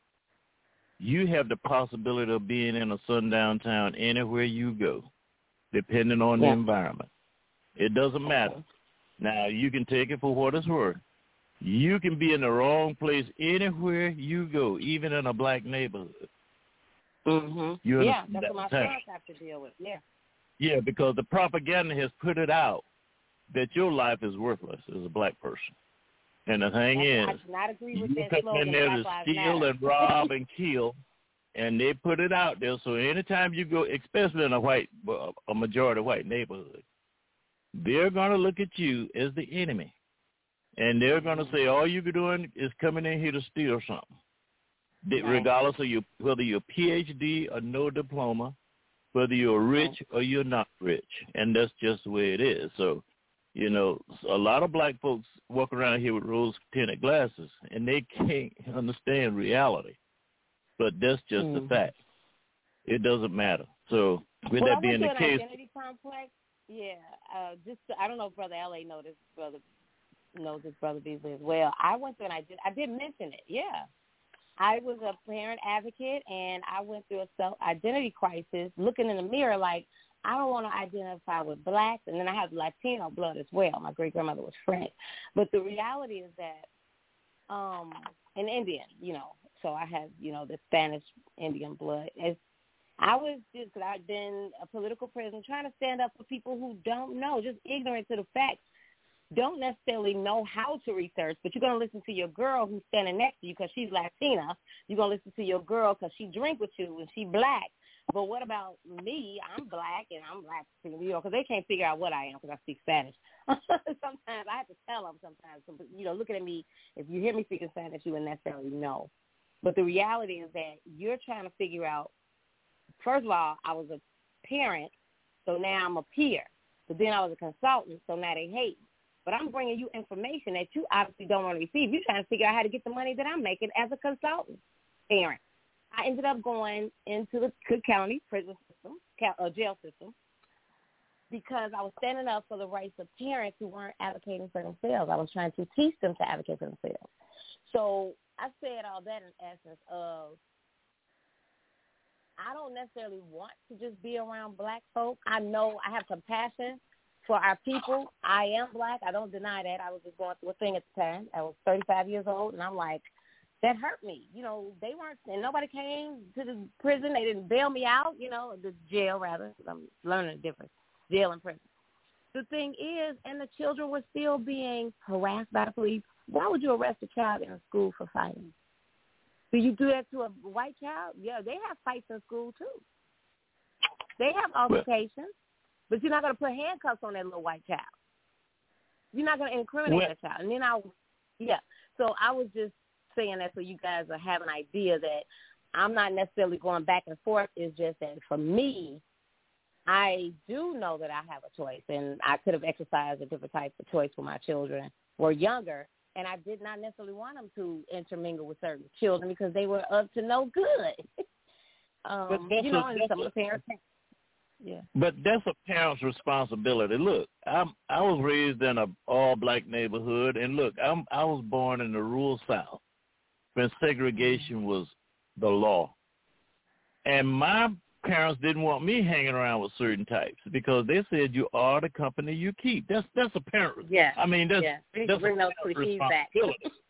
you have the possibility of being in a sundown town anywhere you go, depending on yeah. the environment. It doesn't matter. Now, you can take it for what it's worth. You can be in the wrong place anywhere you go, even in a black neighborhood. Mm-hmm. Yeah, that's what my parents have to deal with, yeah. Yeah, because the propaganda has put it out that your life is worthless as a black person. And the thing that's, is, I cannot agree with you that come slogan, in there to Black steal Lives and rob and kill, and they put it out there. So anytime you go, especially in a white, a majority white neighborhood, they're going to look at you as the enemy. And they're going to say, all you're doing is coming in here to steal something. Right. Regardless of your, whether you're P H D or no diploma, whether you're rich or you're not rich. And that's just the way it is. So, you know, a lot of black folks walk around here with rose-tinted glasses, and they can't understand reality. But that's just mm. the fact. It doesn't matter. So with well, that being the case. Identity complex, yeah, uh, just I don't know if Brother L A knows this, Brother knows this, Brother Beasley as well. I went through and I did, I did mention it, yeah. I was a parent advocate, and I went through a self-identity crisis, looking in the mirror like, I don't want to identify with blacks, and then I have Latino blood as well. My great-grandmother was French. But the reality is that, um, an Indian, you know, so I have, you know, the Spanish Indian blood. It's, I was just, because I've been a political prisoner, trying to stand up for people who don't know, just ignorant to the facts. Don't necessarily know how to research, but you're going to listen to your girl who's standing next to you because she's Latina. You're going to listen to your girl because she drink with you and she black. But what about me? I'm black and I'm black, you know, because they can't figure out what I am because I speak Spanish. Sometimes I have to tell them sometimes, you know, looking at me, if you hear me speaking Spanish, you wouldn't necessarily know. But the reality is that you're trying to figure out, first of all, I was a parent, so now I'm a peer. But then I was a consultant, so now they hate me. But I'm bringing you information that you obviously don't want to receive. You're trying to figure out how to get the money that I'm making as a consultant parent. I ended up going into the Cook County prison system, uh, jail system, because I was standing up for the rights of parents who weren't advocating for themselves. I was trying to teach them to advocate for themselves. So I said all that in essence of, I don't necessarily want to just be around black folk. I know I have compassion for our people. I am black. I don't deny that. I was just going through a thing at the time. I was thirty-five years old, and I'm like, that hurt me. You know, they weren't, and nobody came to the prison. They didn't bail me out, you know, the jail, rather. I'm learning the difference, jail and prison. The thing is, and the children were still being harassed by the police. Why would you arrest a child in school for fighting? Do you do that to a white child? Yeah, they have fights in school, too. They have altercations. But you're not going to put handcuffs on that little white child. You're not going to incriminate what? that child. And then I, yeah. So I was just saying that so you guys will have an idea that I'm not necessarily going back and forth. It's just that for me, I do know that I have a choice, and I could have exercised a different type of choice when my children were younger, and I did not necessarily want them to intermingle with certain children because they were up to no good. um, you know, and some of the parents. Yeah. But that's a parent's responsibility. Look, I'm I was raised in a all black neighborhood, and look, I'm I was born in the rural South when segregation was the law. And my parents didn't want me hanging around with certain types because they said you are the company you keep. That's that's a parent. Yeah. I mean that's yeah. that's bring a those cliches back.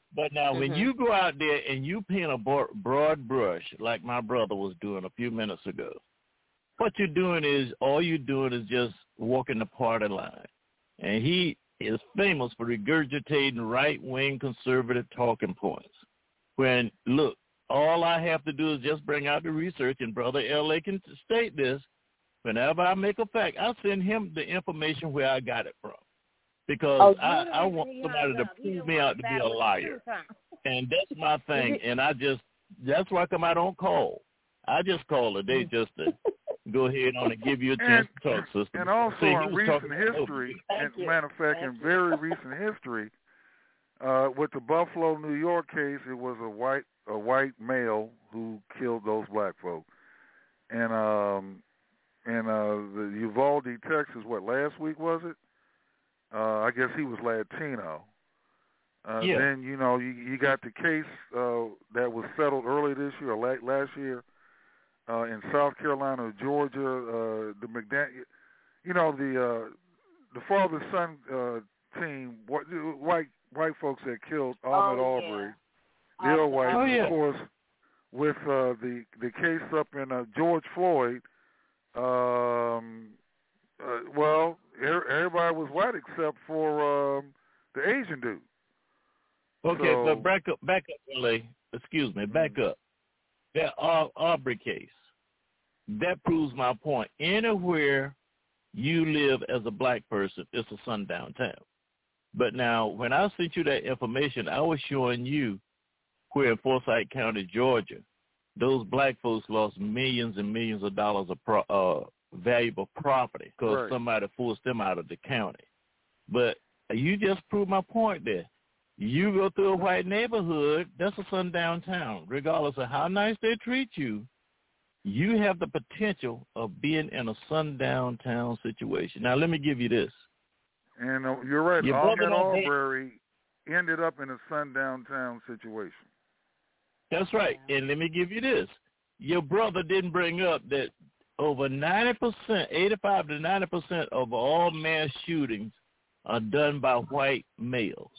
But now, when Mhm. you go out there and you paint a bo- broad brush, like my brother was doing a few minutes ago, what you're doing is, all you're doing is just walking the party line. And he is famous for regurgitating right-wing conservative talking points. When, look, all I have to do is just bring out the research, and Brother L A can state this. Whenever I make a fact, I send him the information where I got it from. Because Oh, I, you I don't want even somebody to hung up. He prove didn't me want out to to be a battle with you, liar. huh? And that's my thing. And I just, that's why I come out on call. I just call today just to go ahead on and give you a chance And- to talk, sister. And also See, he in was recent talking about history, Thank and you. matter of fact, Thank in you. very recent history, uh, with the Buffalo, New York case, it was a white a white male who killed those black folk. And um, and uh, the Uvalde, Texas, what, last week was it? Uh, I guess he was Latino. Uh, Yeah. Then, you know, you, you got the case uh, that was settled early this year or late, last year uh, in South Carolina, Georgia, uh, the McDaniel, you know, the uh, the father-son uh, team, what, white white folks that killed Ahmaud Oh, yeah. Arbery, the old white, Oh, yeah. of course, with uh, the the case up in uh, George Floyd. Um, uh, well, er- everybody was white except for um, the Asian dude. Okay, So- but back up, back up, L A. Excuse me, back up. That Ar- Arbery case, that proves my point. Anywhere you live as a black person, it's a sundown town. But now, when I sent you that information, I was showing you where in Forsyth County, Georgia, those black folks lost millions and millions of dollars of pro- uh, valuable property because Right. somebody forced them out of the county. But you just proved my point there. You go through a white neighborhood, that's a sundown town. Regardless of how nice they treat you, you have the potential of being in a sundown town situation. Now, let me give you this. And uh, you're right, Your brother Ahmaud don't hate- Arbery ended up in a sundown town situation. That's right. And let me give you this. Your brother didn't bring up that over ninety percent, eighty-five to ninety percent of all mass shootings are done by white males.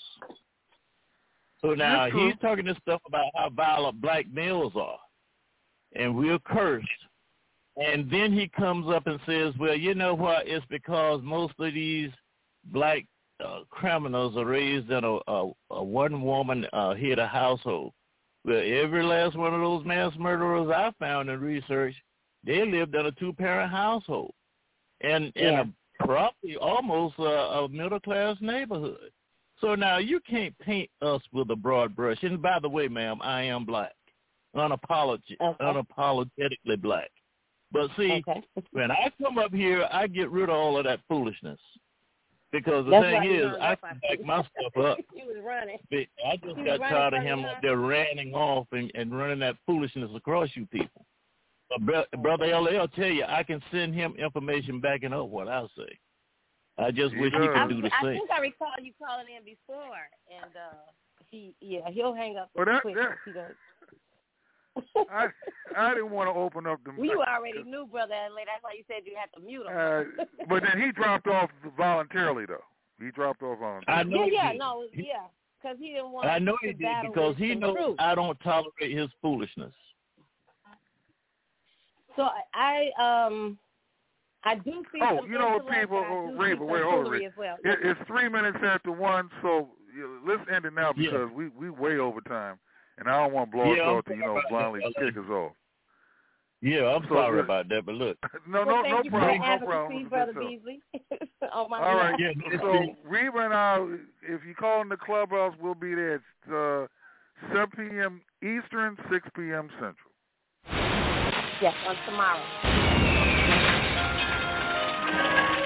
So now That's true. he's talking this stuff about how violent black males are. And we're cursed. And then he comes up and says, well, you know what? It's because most of these black uh, criminals are raised in a, a, a one-woman uh, head of household. Well, every last one of those mass murderers I found in research, they lived in a two-parent household and in Yeah. a probably almost a, a middle-class neighborhood. So now you can't paint us with a broad brush. And by the way, ma'am, I am black, unapolog- Okay. unapologetically black. But see, Okay. when I come up here, I get rid of all of that foolishness. Because the That's thing why you is, hung I up, can I back my stuff up. He was running. But I just He was got running tired of from him you, up huh? there ranting off and, and running that foolishness across you people. But bro- Brother L A, I'll tell you, I can send him information backing up what I say. I just He wish he does. could do the I same. think I recall you calling in before, and uh, he, yeah, he'll hang up Well, that- quick. that- He does. I I didn't want to open up the. Well, you already knew, Brother Adelaide. That's why you said you had to mute him. Uh, but then he dropped off voluntarily, though. He dropped off voluntarily. I know yeah, yeah, he no, yeah, because he didn't want. I know to he did battle because with he some knows truth. I don't tolerate his foolishness. So I, I um, I do see. Oh, some you know what, intellect, people? but I Oh, do Reba, see some wait, hold on, foolery Reba. as well. It, it's three minutes after one, so you know, let's end it now because we we way over time, and I don't want Blog Yeah, Talk I'm to you know sorry about blindly that, kick us off. Yeah, I'm So, sorry uh, about that, but look. No, well, no, thank no you problem, for no the problem. advocacy, Brother Beasley. On my All right. behalf. Yeah, So Reba and I, if you call in the clubhouse, we'll be there at uh, seven p.m. Eastern, six p.m. Central. Yes, on tomorrow.